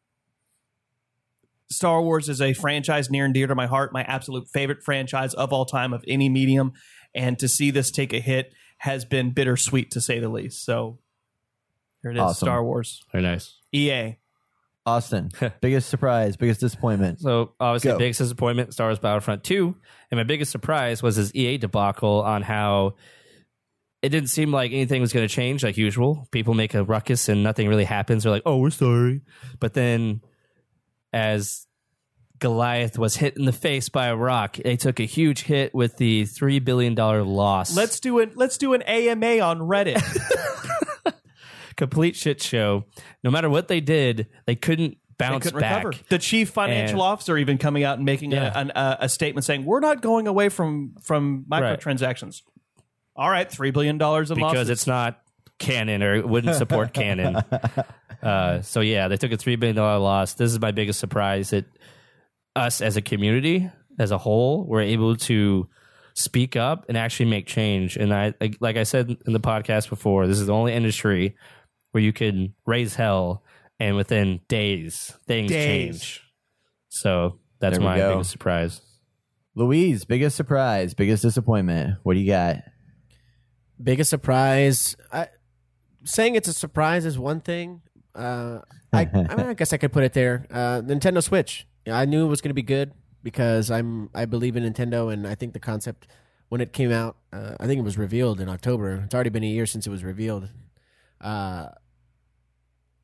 Star Wars is a franchise near and dear to my heart, my absolute favorite franchise of all time of any medium. And to see this take a hit has been bittersweet, to say the least. So here it is, Awesome. Star Wars. Very nice. E A. Austin, biggest surprise, biggest disappointment. So obviously, Go. biggest disappointment, Star Wars Battlefront two, and my biggest surprise was his E A debacle on how it didn't seem like anything was going to change like usual. People make a ruckus and nothing really happens. They're like, "Oh, we're sorry," but then as Goliath was hit in the face by a rock, they took a huge hit with the three billion dollar loss. Let's do it. Let's do an A M A on Reddit. Complete shit show. No matter what they did, they couldn't They bounce couldn't back. recover. The chief financial And- officer even coming out and making Yeah. a, an, a, a statement saying, "We're not going away from from Right. microtransactions." All right, three billion dollars in because losses. it's not canon or it wouldn't support canon. Uh, so yeah, they took a three billion dollar loss. This is my biggest surprise that us as a community, as a whole, were able to speak up and actually make change. And I, like- like I said in the podcast before, this is the only industry where you can raise hell and within days things Days. change. So that's There we my go. biggest surprise. Louise, biggest surprise, biggest disappointment. What do you got? Biggest surprise. I, saying it's a surprise is one thing. Uh, I, I, mean, I guess I could put it there. Uh, Nintendo Switch. Yeah, I knew it was going to be good because I'm I believe in Nintendo, and I think the concept when it came out, uh, I think it was revealed in October. It's already been a year since it was revealed. Uh,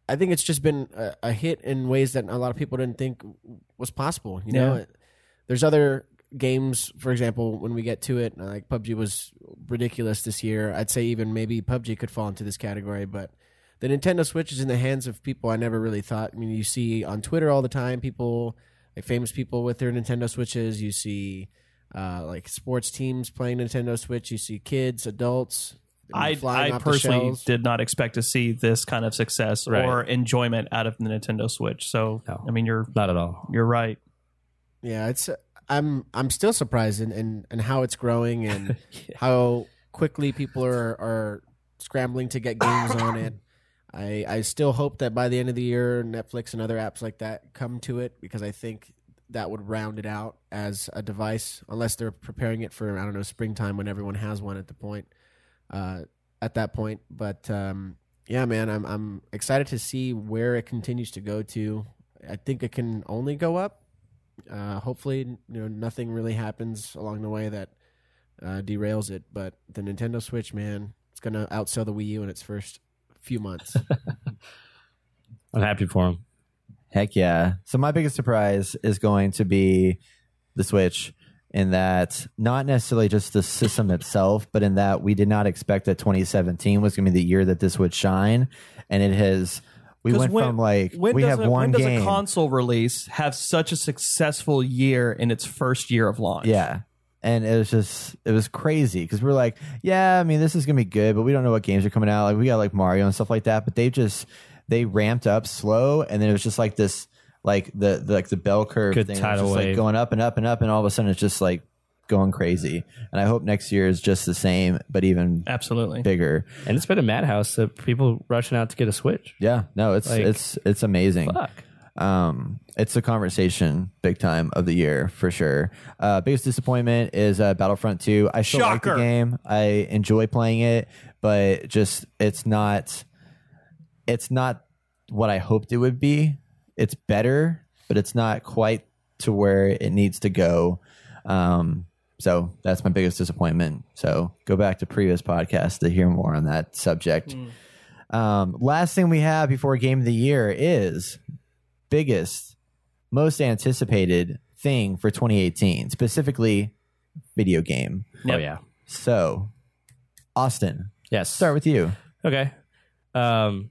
I think it's just been a, a hit in ways that a lot of people didn't think was possible. You know, Yeah. there's other games, for example, when we get to it, like P U B G was ridiculous this year. I'd say even maybe P U B G could fall into this category, but the Nintendo Switch is in the hands of people I never really thought. I mean, you see on Twitter all the time people, like famous people with their Nintendo Switches. You see uh, like sports teams playing Nintendo Switch. You see kids, adults. I, flying I off the personally shelves. did not expect to see this kind of success Right. or enjoyment out of the Nintendo Switch. So, No. I mean, you're Not at all. you're right. Yeah, it's. I'm I'm still surprised in, in, in how it's growing and how quickly people are, are scrambling to get games on it. I I still hope that by the end of the year, Netflix and other apps like that come to it, because I think that would round it out as a device, unless they're preparing it for, I don't know, springtime when everyone has one at the point. Uh, at that point, but um, yeah, man, I'm I'm excited to see where it continues to go to. I think it can only go up. Uh, hopefully, you know, nothing really happens along the way that uh, derails it. But the Nintendo Switch, man, it's gonna outsell the Wii U in its first few months. I'm happy for him. Heck yeah. So my biggest surprise is going to be the Switch, in that not necessarily just the system itself, but in that we did not expect that twenty seventeen was going to be the year that this would shine. And it has, we 'Cause went when- from like, when we does have a, one when does game. a console release have such a successful year in its first year of launch? Yeah. And it was just, it was crazy because we're like, yeah, I mean, this is going to be good, but we don't know what games are coming out. Like, we got like Mario and stuff like that, but they just, they ramped up slow. And then it was just like this, like the, the like the bell curve Good thing. It was tidal just like wave. going up and up and up. And all of a sudden it's just like going crazy. And I hope next year is just the same, but even Absolutely. bigger. And it's been a madhouse of people rushing out to get a Switch. Yeah. No, it's, Like, it's, it's amazing. Fuck. Um, it's the conversation big time of the year for sure. Uh, biggest disappointment is uh, Battlefront two. I still like the Shocker. game. I enjoy playing it, but just it's not it's not what I hoped it would be. It's better, but it's not quite to where it needs to go. Um, so that's my biggest disappointment. So go back to previous podcasts to hear more on that subject. Um, last thing we have before Game of the Year is biggest, most anticipated thing for twenty eighteen, specifically video game. Oh, yeah. So, Austin, Yes. start with you. Okay. Um,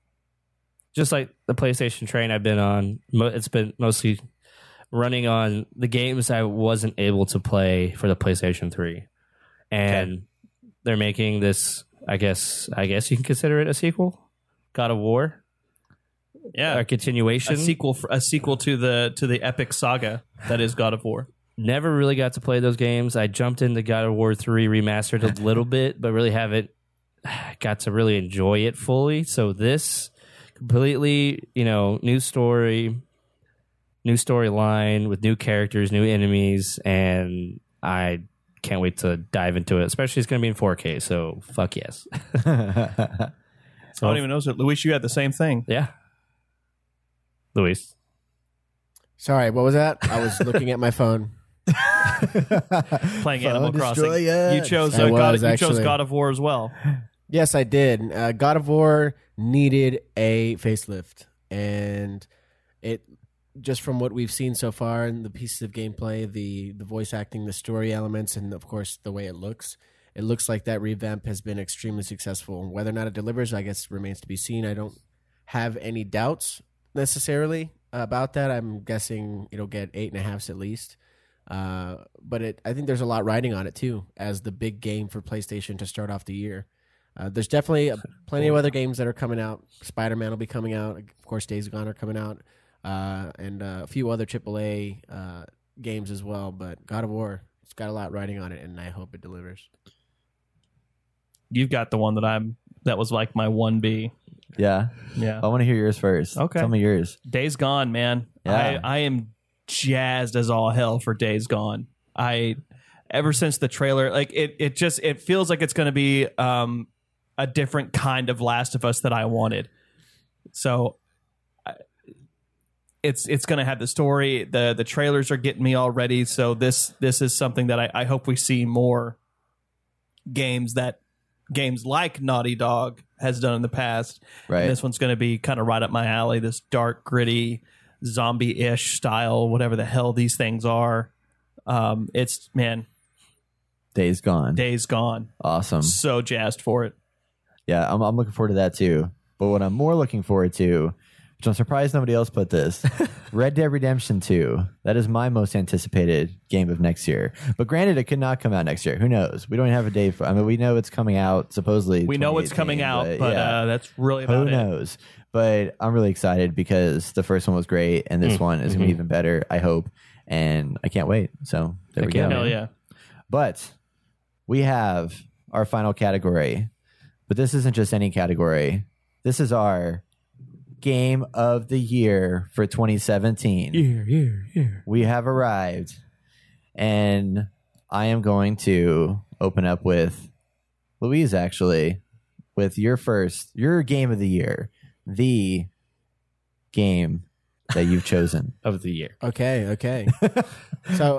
just like the PlayStation train I've been on, mo- it's been mostly running on the games I wasn't able to play for the PlayStation three. And they're making this, I guess, I guess you can consider it a sequel. God of War, Yeah. a continuation. A sequel, for, a sequel to the to the epic saga that is God of War. Never really got to play those games. I jumped into God of War three remastered a little bit, but really haven't got to really enjoy it fully. So this completely, you know, new story, new storyline with new characters, new enemies, and I can't wait to dive into it. Especially it's going to be in four K, so fuck yes. I don't even know. So, Luis, you had the same thing. Yeah. Luis. Sorry, what was that? I was looking at my phone. Playing Phone Animal Crossing. Destroyer. You chose I uh, God, was, you chose actually. God of War as well. Yes, I did. Uh, God of War needed a facelift, and it just from what we've seen so far and the pieces of gameplay, the the voice acting, the story elements, and of course the way it looks, it looks like that revamp has been extremely successful. Whether or not it delivers, I guess, remains to be seen. I don't have any doubts necessarily about that. I'm guessing it'll get eight and a halfs at least. Uh, but it, I think there's a lot riding on it too, as the big game for PlayStation to start off the year. Uh, there's definitely uh, plenty of other games that are coming out. Spider-Man will be coming out. Of course, Days Gone are coming out, uh, and uh, a few other triple A uh, games as well. But God of War, it's got a lot riding on it, and I hope it delivers. You've got the one that I'm. That was like my one B. Yeah. Yeah. I want to hear yours first. Okay. Tell me yours. Days Gone, man. Yeah. I, I am jazzed as all hell for Days Gone. I ever since the trailer, like it, it just it feels like it's going to be um, a different kind of Last of Us that I wanted. So I, it's it's going to have the story. the The trailers are getting me all ready. So this this is something that I, I hope we see more games that games like Naughty Dog has done in the past. Right. And this one's going to be kind of right up my alley. This dark, gritty, zombie-ish style, whatever the hell these things are. Um, it's man, Days Gone. Days Gone. Awesome. So jazzed for it. Yeah, I'm, I'm looking forward to that too. But what I'm more looking forward to, which I'm surprised nobody else put this, Red Dead Redemption two. That is my most anticipated game of next year. But granted, it could not come out next year. Who knows? We don't even have a date for. I mean, we know it's coming out supposedly. We know it's coming out, but, but yeah. uh, that's really Who about it. knows? But I'm really excited because the first one was great, and this Mm. one is Mm-hmm. going to be even better. I hope, and I can't wait. So there Heck we yeah, go. Hell yeah. But we have our final category. But this isn't just any category. This is our Game of the Year for twenty seventeen. Year, year, year. We have arrived, and I am going to open up with Louise, actually, with your first, your Game of the Year, the game that you've chosen. Of the year. Okay, okay. So,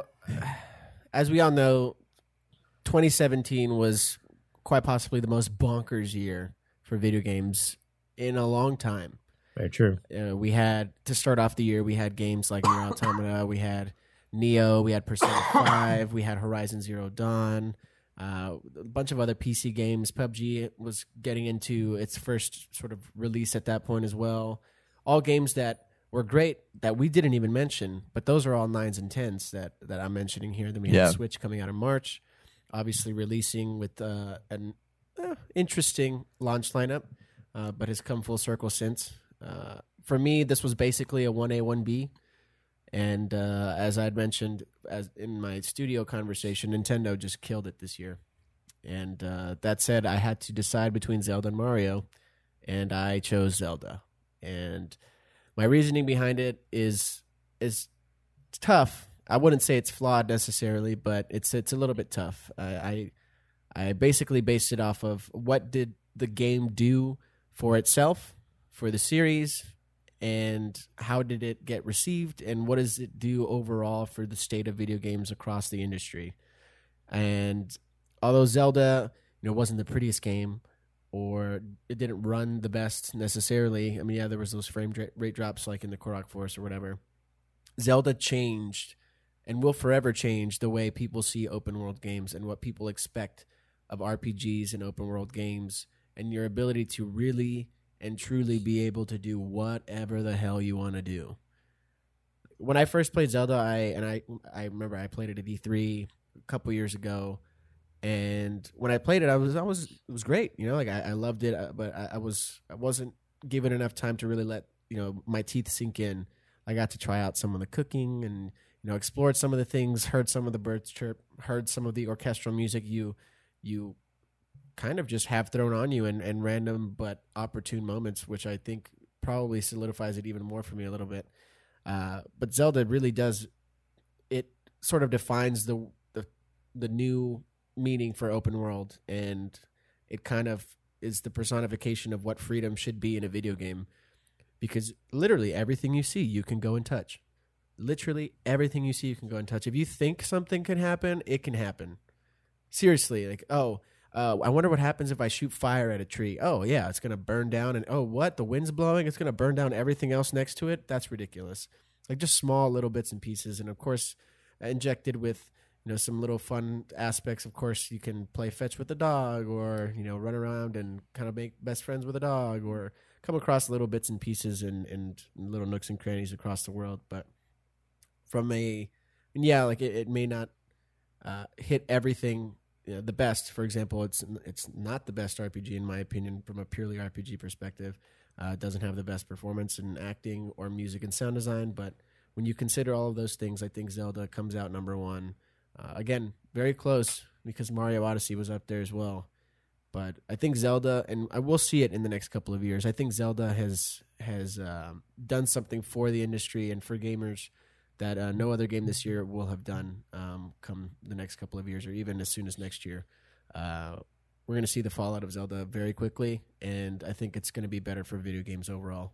as we all know, twenty seventeen was quite possibly the most bonkers year for video games in a long time. Very true. Uh, we had, to start off the year, we had games like Nier Automata, we had Neo, we had Persona five, we had Horizon Zero Dawn, uh, a bunch of other P C games. P U B G was getting into its first sort of release at that point as well. All games that were great that we didn't even mention, but those are all nines and tens that, that I'm mentioning here. Then we had Yeah. Switch coming out in March, obviously releasing with uh, an uh, interesting launch lineup, uh, but has come full circle since. Uh, for me, this was basically a one A, one B. And uh, as I'd mentioned as in my studio conversation, Nintendo just killed it this year. And uh, that said, I had to decide between Zelda and Mario, and I chose Zelda. And my reasoning behind it is is tough. I wouldn't say it's flawed necessarily, but it's it's a little bit tough. I I, I basically based it off of what did the game do for itself, for the series, and how did it get received, and what does it do overall for the state of video games across the industry. And although Zelda, you know, wasn't the prettiest game, or it didn't run the best necessarily, I mean, yeah, there was those frame dra- rate drops like in the Korok Forest or whatever, Zelda changed and will forever change the way people see open world games and what people expect of R P Gs and open world games, and your ability to really and truly be able to do whatever the hell you want to do. When I first played Zelda, I and I I remember I played it at E three a couple years ago, and when I played it, I was I was it was great. You know, like I, I loved it, uh, but I, I was I wasn't given enough time to really let you know my teeth sink in. I got to try out some of the cooking and you know explored some of the things, heard some of the birds chirp, heard some of the orchestral music you you kind of just have thrown on you in, in random but opportune moments, which I think probably solidifies it even more for me a little bit. Uh, but Zelda really does, it sort of defines the, the the new meaning for open world, and it kind of is the personification of what freedom should be in a video game, because literally everything you see you can go and touch. Literally everything you see you can go and touch. If you think something can happen, it can happen. Seriously, like, oh, Uh, I wonder what happens if I shoot fire at a tree. Oh, yeah, it's going to burn down. And oh, what? The wind's blowing? It's going to burn down everything else next to it? That's ridiculous. Like just small little bits and pieces. And of course, injected with, you know, some little fun aspects. Of course, you can play fetch with the dog, or, you know, run around and kind of make best friends with a dog, or come across little bits and pieces and, and little nooks and crannies across the world. But from a, and yeah, like it, it may not uh, hit everything You know, the best. For example, it's it's not the best R P G in my opinion from a purely R P G perspective. Uh, it doesn't have the best performance in acting or music and sound design, but when you consider all of those things, I think Zelda comes out number one. Uh, again, very close because Mario Odyssey was up there as well. But I think Zelda, and I will see it in the next couple of years, I think Zelda has has um, done something for the industry and for gamers that uh, no other game this year will have done um, come the next couple of years, or even as soon as next year. Uh, we're going to see the fallout of Zelda very quickly, and I think it's going to be better for video games overall.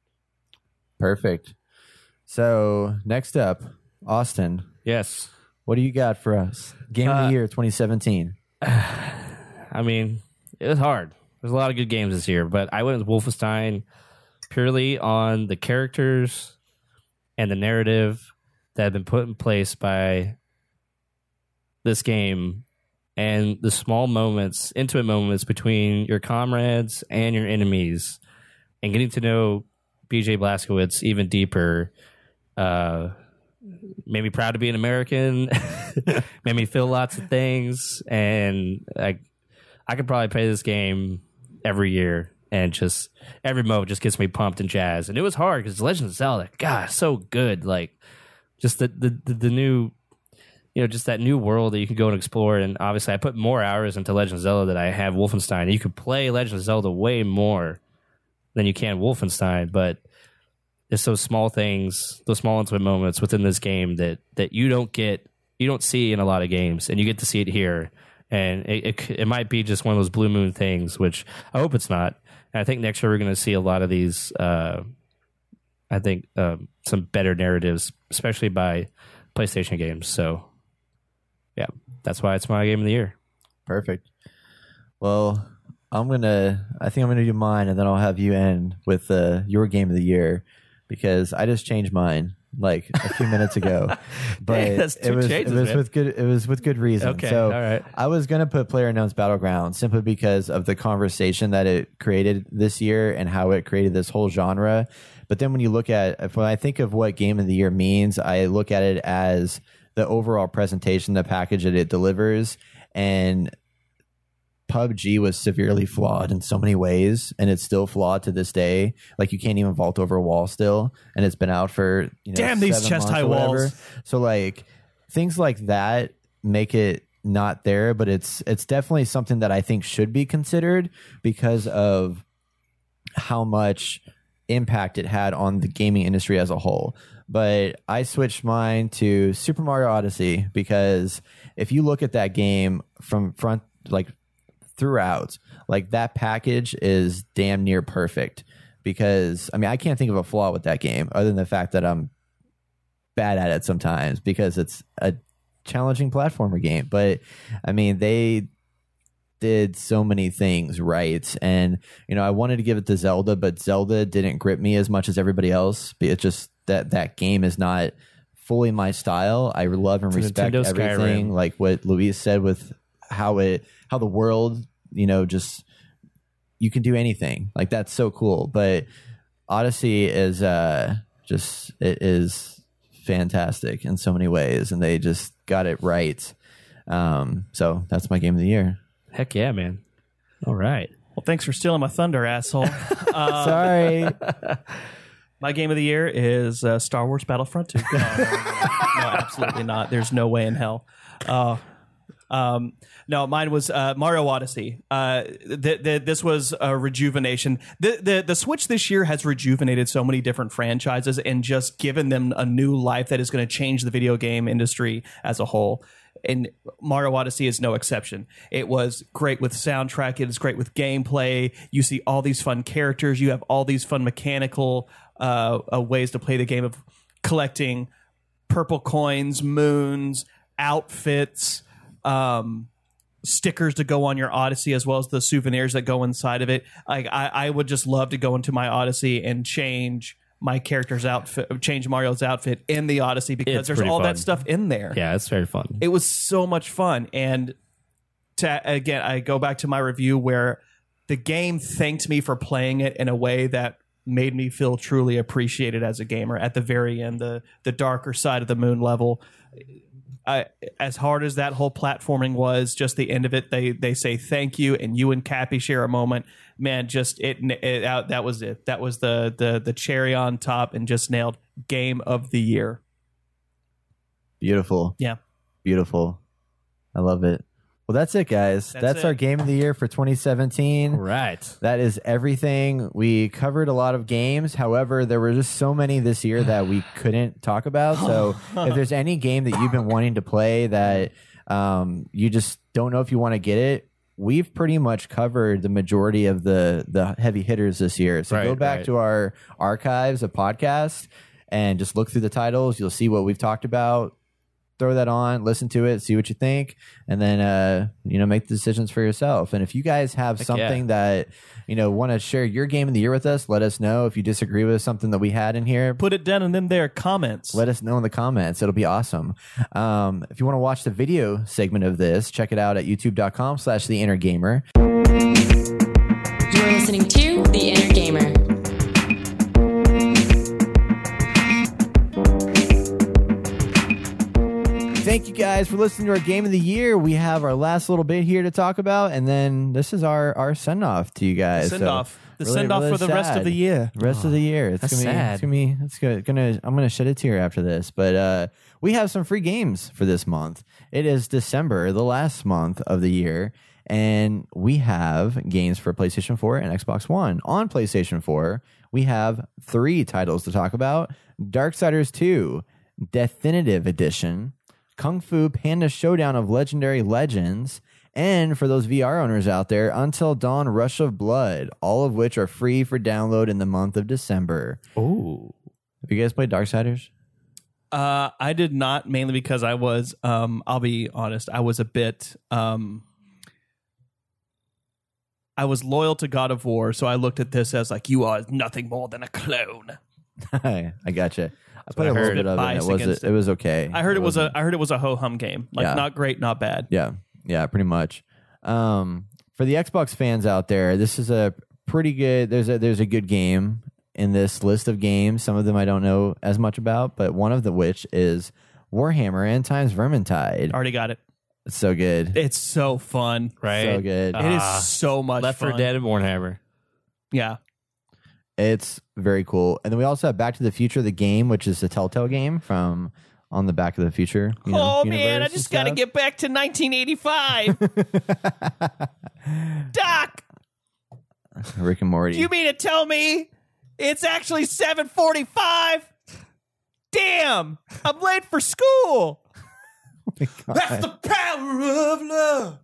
Perfect. So next up, Austin, Yes. what do you got for us? Game of Uh, the Year twenty seventeen. I mean, it was hard. There's a lot of good games this year, but I went with Wolfenstein purely on the characters and the narrative that have been put in place by this game and the small moments, intimate moments between your comrades and your enemies, and getting to know B J Blazkowicz even deeper. Uh, made me proud to be an American. Made me feel lots of things, and I, I could probably play this game every year, and just every mode just gets me pumped and jazzed. And it was hard because Legend of Zelda, God, so good. Like just the, the the the new, you know, just that new world that you can go and explore. And obviously, I put more hours into Legend of Zelda than I have Wolfenstein. You could play Legend of Zelda way more than you can Wolfenstein, but it's those small things, those small intimate moments within this game that that you don't get, you don't see in a lot of games, and you get to see it here. And it, it it might be just one of those blue moon things, which I hope it's not. And I think next year we're going to see a lot of these. Uh, I think um, some better narratives, especially by PlayStation games. So, yeah, that's why it's my game of the year. Perfect. Well, I'm gonna. I think I'm gonna do mine, and then I'll have you end with uh, your game of the year, because I just changed mine like a few minutes ago. But Hey, that's two it was changes, it was man. with good it was with good reason. Okay, so all right. I was gonna put PlayerUnknown's Battleground simply because of the conversation that it created this year and how it created this whole genre. But then when you look at if when I think of what game of the year means, I look at it as the overall presentation, the package that it delivers. And P U B G was severely flawed in so many ways, and it's still flawed to this day. Like, you can't even vault over a wall still, and it's been out for, you know, Damn these seven chest months high or whatever. walls. So like things like that make it not there, but it's it's definitely something that I think should be considered because of how much impact it had on the gaming industry as a whole. But I switched mine to Super Mario Odyssey because if you look at that game from front, like throughout, like that package is damn near perfect. Because I mean, I can't think of a flaw with that game other than the fact that I'm bad at it sometimes because it's a challenging platformer game. But I mean, they did so many things right, and you know, I wanted to give it to Zelda, but Zelda didn't grip me as much as everybody else. It's just that that game is not fully my style. I love and It's respect Nintendo everything, Skyrim. like what Luis said with how it how the world, you know, just you can do anything. Like, that's so cool. But Odyssey is uh just it is fantastic in so many ways, and they just got it right. Um, so that's my game of the year. Heck yeah, man. All right. Well, thanks for stealing my thunder, asshole. Uh, Sorry. my game of the year is uh, Star Wars Battlefront two. No, no, no, no, no, absolutely not. There's no way in hell. Uh, um, no, mine was uh, Mario Odyssey. Uh, th- th- this was a rejuvenation. The, the the Switch this year has rejuvenated so many different franchises and just given them a new life that is going to change the video game industry as a whole. And Mario Odyssey is no exception. It was great with soundtrack. It is great with gameplay. You see all these fun characters. You have all these fun mechanical uh, uh, ways to play the game of collecting purple coins, moons, outfits, um, stickers to go on your Odyssey, as well as the souvenirs that go inside of it. Like, I, I would just love to go into my Odyssey and change my character's outfit, change Mario's outfit in the Odyssey, because It's there's pretty all fun. that stuff in there. Yeah, it's very fun. It was so much fun. And to again, I go back to my review where the game thanked me for playing it in a way that made me feel truly appreciated as a gamer. At the very end, the the darker side of the moon level, I, as hard as that whole platforming was, just the end of it, they they say thank you, and you and Cappy share a moment. Man, just it, it out. That was it. That was the the the cherry on top, and just nailed game of the year. Beautiful. Yeah. Beautiful. I love it. Well, that's it, guys. That's That's, it. our game of the year for twenty seventeen. All right. That is everything. We covered a lot of games. However, there were just so many this year that we couldn't talk about. So if there's any game that you've been wanting to play that um, you just don't know if you want to get it, we've pretty much covered the majority of the, the heavy hitters this year. So go Right, back right. to our archives of podcasts and just look through the titles. You'll see what we've talked about. throw that on, listen to it, see what you think, and then uh, you know, make the decisions for yourself. And if you guys have Heck something yeah. that you know want to share your game of the year with us, let us know. If you disagree with something that we had in here, Put it down in them there comments. let us know in the comments. It'll be awesome. Um, if you want to watch the video segment of this, check it out at youtube.com slash the inner gamer. You're listening to The Inner Gamer. Thank you guys for listening to our game of the year. We have our last little bit here to talk about, and then this is our, our send off to you guys. Send So, off. The really, send off really for the rest of sad. the year. Rest of the year. It's that's gonna be. sad. It's gonna be. It's gonna, gonna. I'm gonna shed a tear after this. But uh, we have some free games for this month. It is December, the last month of the year, and we have games for PlayStation four and Xbox One. On PlayStation four, we have three titles to talk about: Darksiders two, Definitive Edition, Kung Fu Panda Showdown of Legendary Legends, and for those V R owners out there, Until Dawn Rush of Blood, all of which are free for download in the month of December. Ooh. Have you guys played Darksiders? Uh, I did not, mainly because I was, um, I'll be honest, I was a bit, um, I was loyal to God of War, so I looked at this as like, you are nothing more than a clone. I gotcha. I played I a little heard. bit of it. and It Bias was against it was okay. I heard it was a, wasn't- I heard it was a ho hum game, like Yeah. not great, not bad. Yeah, yeah, pretty much. Um, for the Xbox fans out there, this is a pretty good. There's a there's a good game in this list of games. Some of them I don't know as much about, but one of the which is Warhammer End Times Vermintide. Already got it. It's so good, It's so fun. Right. so good. It Ah, is so much Left fun. four Dead and Warhammer. Yeah. It's very cool. And then we also have Back to the Future, the game, which is a Telltale game from on the Back of the Future. you know, Oh man, I universe and just got to stuff. get back to nineteen eighty-five. Doc, Rick and Morty. do you mean to tell me it's actually seven forty-five? Damn, I'm late for school. That's the power of love.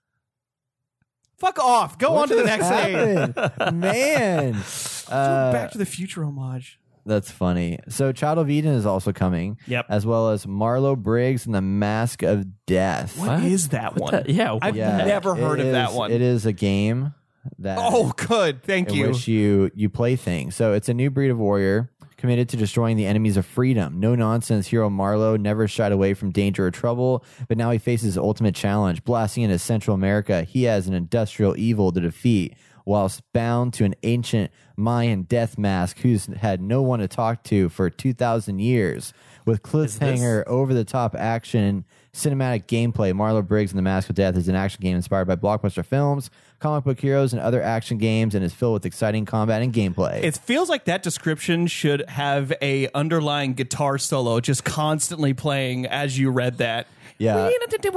Fuck off. Go on to the next thing. thing. Man. Uh, Back to the Future homage. That's funny. So Child of Eden is also coming. Yep. As well as Marlo Briggs and the Mask of Death. What is that one? the- yeah, I've Yeah, never heard it of that is- one. It is a game that Oh, good. Thank in you. which you you play things. So it's a new breed of warrior committed to destroying the enemies of freedom. No nonsense hero Marlo never shied away from danger or trouble, but now he faces the ultimate challenge. Blasting into Central America, he has an industrial evil to defeat, whilst bound to an ancient Mayan death mask who's had no one to talk to for two thousand years. With cliffhanger, over-the-top action, cinematic gameplay, Marlo Briggs and the Mask of Death is an action game inspired by blockbuster films, comic book heroes, and other action games, and is filled with exciting combat and gameplay. It feels like that description should have a underlying guitar solo just constantly playing as you read that. yeah,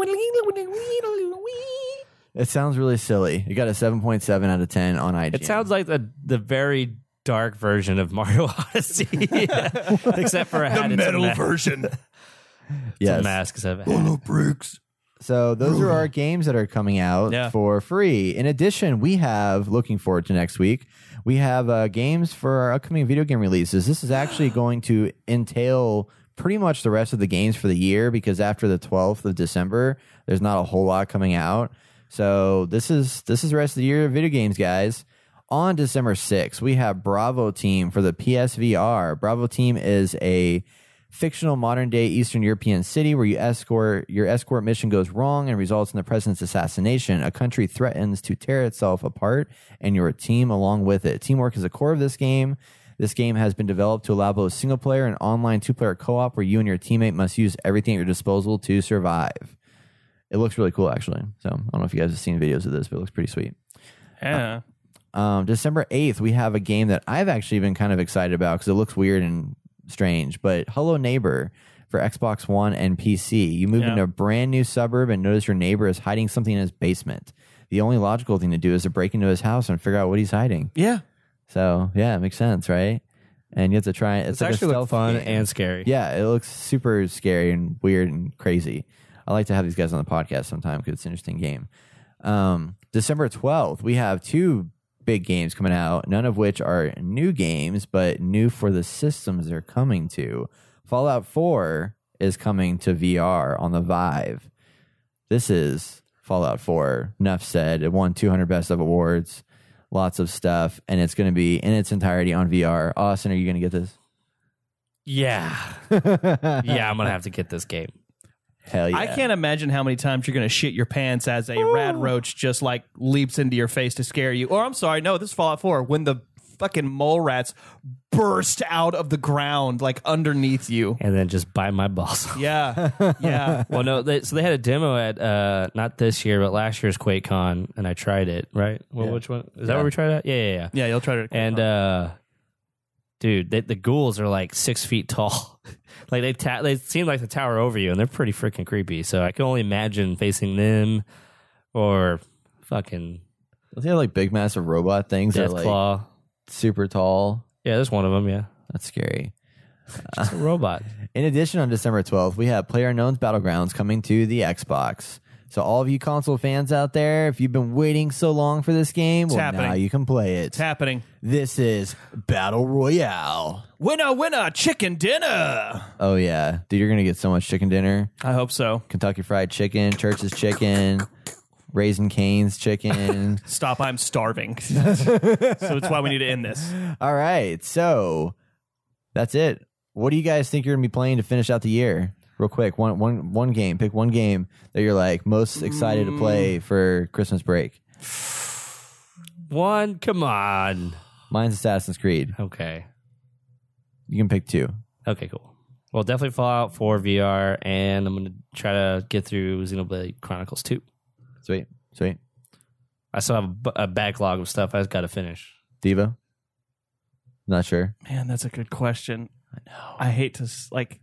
it sounds really silly. You got a seven point seven out of ten on I G N. It sounds like the the very dark version of Mario Odyssey, except for it had its ma- version. yes. its masks of it. Briggs. So those are our games that are coming out Yeah. for free. In addition, we have, looking forward to next week, we have uh, games for our upcoming video game releases. This is actually going to entail pretty much the rest of the games for the year, because after the twelfth of December, there's not a whole lot coming out. So this is this is the rest of the year of video games, guys. On December sixth, we have Bravo Team for the P S V R. Bravo Team is a fictional modern-day Eastern European city where you escort your escort mission goes wrong and results in the president's assassination. A country threatens to tear itself apart, and your team along with it. Teamwork is the core of this game. This game has been developed to allow both single-player and online two-player co-op where you and your teammate must use everything at your disposal to survive. It looks really cool, actually. So I don't know if you guys have seen videos of this, but it looks pretty sweet. Yeah. Um, December eighth, we have a game that I've actually been kind of excited about because it looks weird and strange, but Hello Neighbor for Xbox One and P C. You move Yeah. into a brand new suburb and notice your neighbor is hiding something in his basement. The only logical thing to do is to break into his house and figure out what he's hiding. Yeah. So, yeah, it makes sense, right? And you have to try it. It's, It's like actually a look stealth fun game. and scary. Yeah, it looks super scary and weird and crazy. I like to have these guys on the podcast sometime because it's an interesting game. Um, December twelfth, we have two big games coming out, none of which are new games, but new for the systems they're coming to. Fallout four is coming to V R on the Vive. This is Fallout four. Enough said. It won two hundred Best of Awards. Lots of stuff. And it's going to be in its entirety on V R. Austin, are you going to get this? Yeah. Yeah, I'm going to have to get this game. Hell yeah. I can't imagine how many times you're going to shit your pants as a rad roach just like leaps into your face to scare you. Or I'm sorry, no, this is Fallout four. When the fucking mole rats burst out of the ground like underneath you. And then just bite my balls off. Yeah, yeah. Well, no, they, so they had a demo at, uh, not this year, but last year's QuakeCon, and I tried it, right? Well, Yeah. which one? Is that Yeah. where we tried it? Yeah, yeah, yeah. Yeah, you'll try to. And, uh, dude, they, the ghouls are like six feet tall. Like they ta- they seem like they tower over you, and they're pretty freaking creepy. So I can only imagine facing them or fucking Don't they have like big, massive robot things that are like Deathclaw. super tall? Yeah, there's one of them. Yeah, That's scary. it's a robot. In addition, on December twelfth, we have PlayerUnknown's Battlegrounds coming to the Xbox. So all of you console fans out there, if you've been waiting so long for this game, well, happening. now you can play it. It's happening. This is Battle Royale. Winner, winner, chicken dinner. Oh, yeah. Dude, you're going to get so much chicken dinner. I hope so. Kentucky Fried Chicken, Church's Chicken, Raising Cane's Chicken. Stop, I'm starving. So it's why we need to end this. All right. So that's it. What do you guys think you're going to be playing to finish out the year? Real quick, one, one, one game. Pick one game that you're like most excited to play for Christmas break. One, come on. Mine's Assassin's Creed. Okay. You can pick two. Okay, cool. Well, definitely Fallout four V R, and I'm gonna try to get through Xenoblade Chronicles two. Sweet. Sweet. I still have a, b- a backlog of stuff I've got to finish. Devo? Not sure. Man, that's a good question. I know. I hate to, s- like,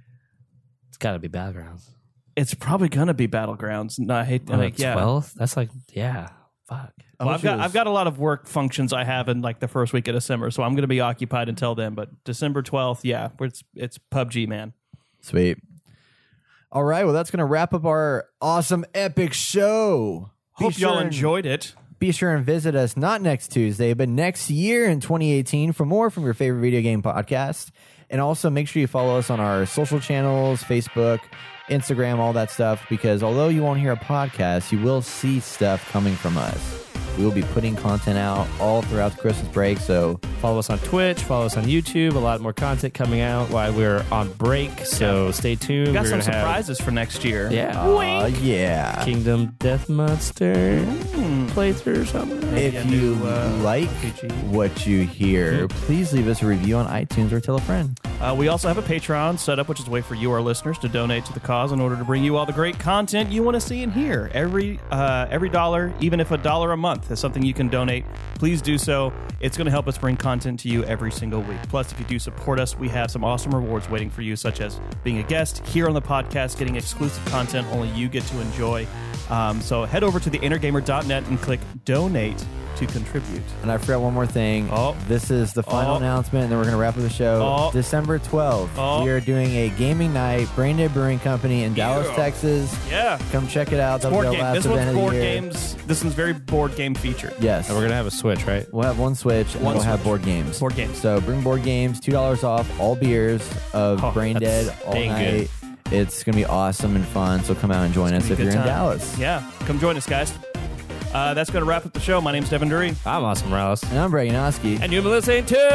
It's got to be Battlegrounds. it's probably going to be Battlegrounds. No, I hate, On like, the yeah. twelfth? That's like, yeah, fuck. Well, wish I've got it was- I've got a lot of work functions I have in like the first week of December, so I'm going to be occupied until then. But December twelfth, yeah, it's it's P U B G, man. Sweet. All right. Well, that's going to wrap up our awesome, epic show. Be Hope y'all sure and- enjoyed it. Be sure and visit us not next Tuesday, but next year in twenty eighteen for more from your favorite video game podcast. And also make sure you follow us on our social channels, Facebook, Instagram, all that stuff, because although you won't hear a podcast, you will see stuff coming from us. We will be putting content out all throughout the Christmas break, so Follow us on Twitch, follow us on YouTube. A lot more content coming out while we're on break, so stay tuned. We got We're some gonna have- surprises for next year. Yeah. uh, yeah. Kingdom Death Monster playthrough or something. If a you new, uh, like what you hear, please leave us a review on iTunes or tell a friend. Uh, we also have a Patreon set up, which is a way for you, our listeners, to donate to the cause in order to bring you all the great content you want to see and hear. Every uh, every dollar, even if a dollar a month is something you can donate, please do so. It's going to help us bring content to you every single week. Plus, if you do support us, we have some awesome rewards waiting for you, such as being a guest here on the podcast, getting exclusive content only you get to enjoy. Um, so head over to the inner gamer dot net and click donate to contribute. And I forgot one more thing. Oh. This is the final Oh. announcement, and then we're going to wrap up the show. Oh. December twelfth, Oh. we are doing a gaming night, Brain Dead Brewing Company in Dallas, Yeah. Texas. Yeah. Come check it out. That'll Board be our game. last This event one's of the board year. games. This one's very board game featured. Yes. And we're gonna have a Switch, right? We'll have one Switch, and One we'll have Switch. board games. Board games. So bring board games, two dollars off all beers of Oh, Brain that's Dead all dang night. It's going to be awesome and fun, so come out and join us Be a if good you're time. in Dallas. Yeah, come join us, guys. Uh, that's going to wrap up the show. My name's Devin Dury. I'm Austin Morales. And I'm Brady Noski. And you've been listening to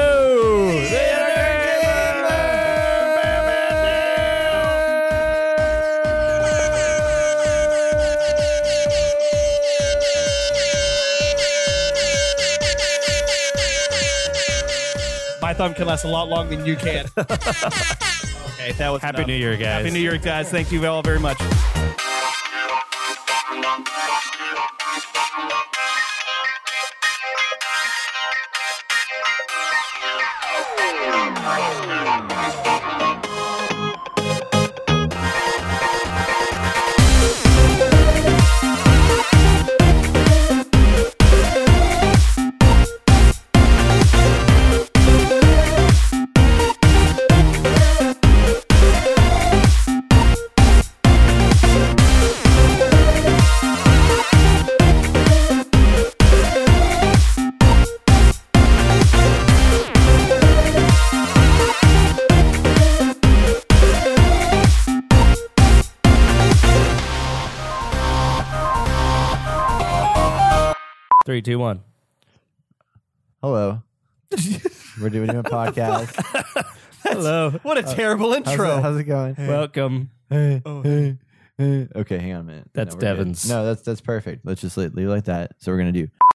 The My thumb can last a lot longer than you can. Okay, that was Happy enough. New Year, guys. Happy New Year, guys. Thank you all very much. Three, two, one. Hello. We're doing a podcast. Hello. What a terrible How's intro. it, how's it going? Welcome. Hey, hey, hey. Okay, hang on a minute. That's no, we're good. Devin's. No, that's that's perfect. Let's just leave, leave it like that. So we're gonna do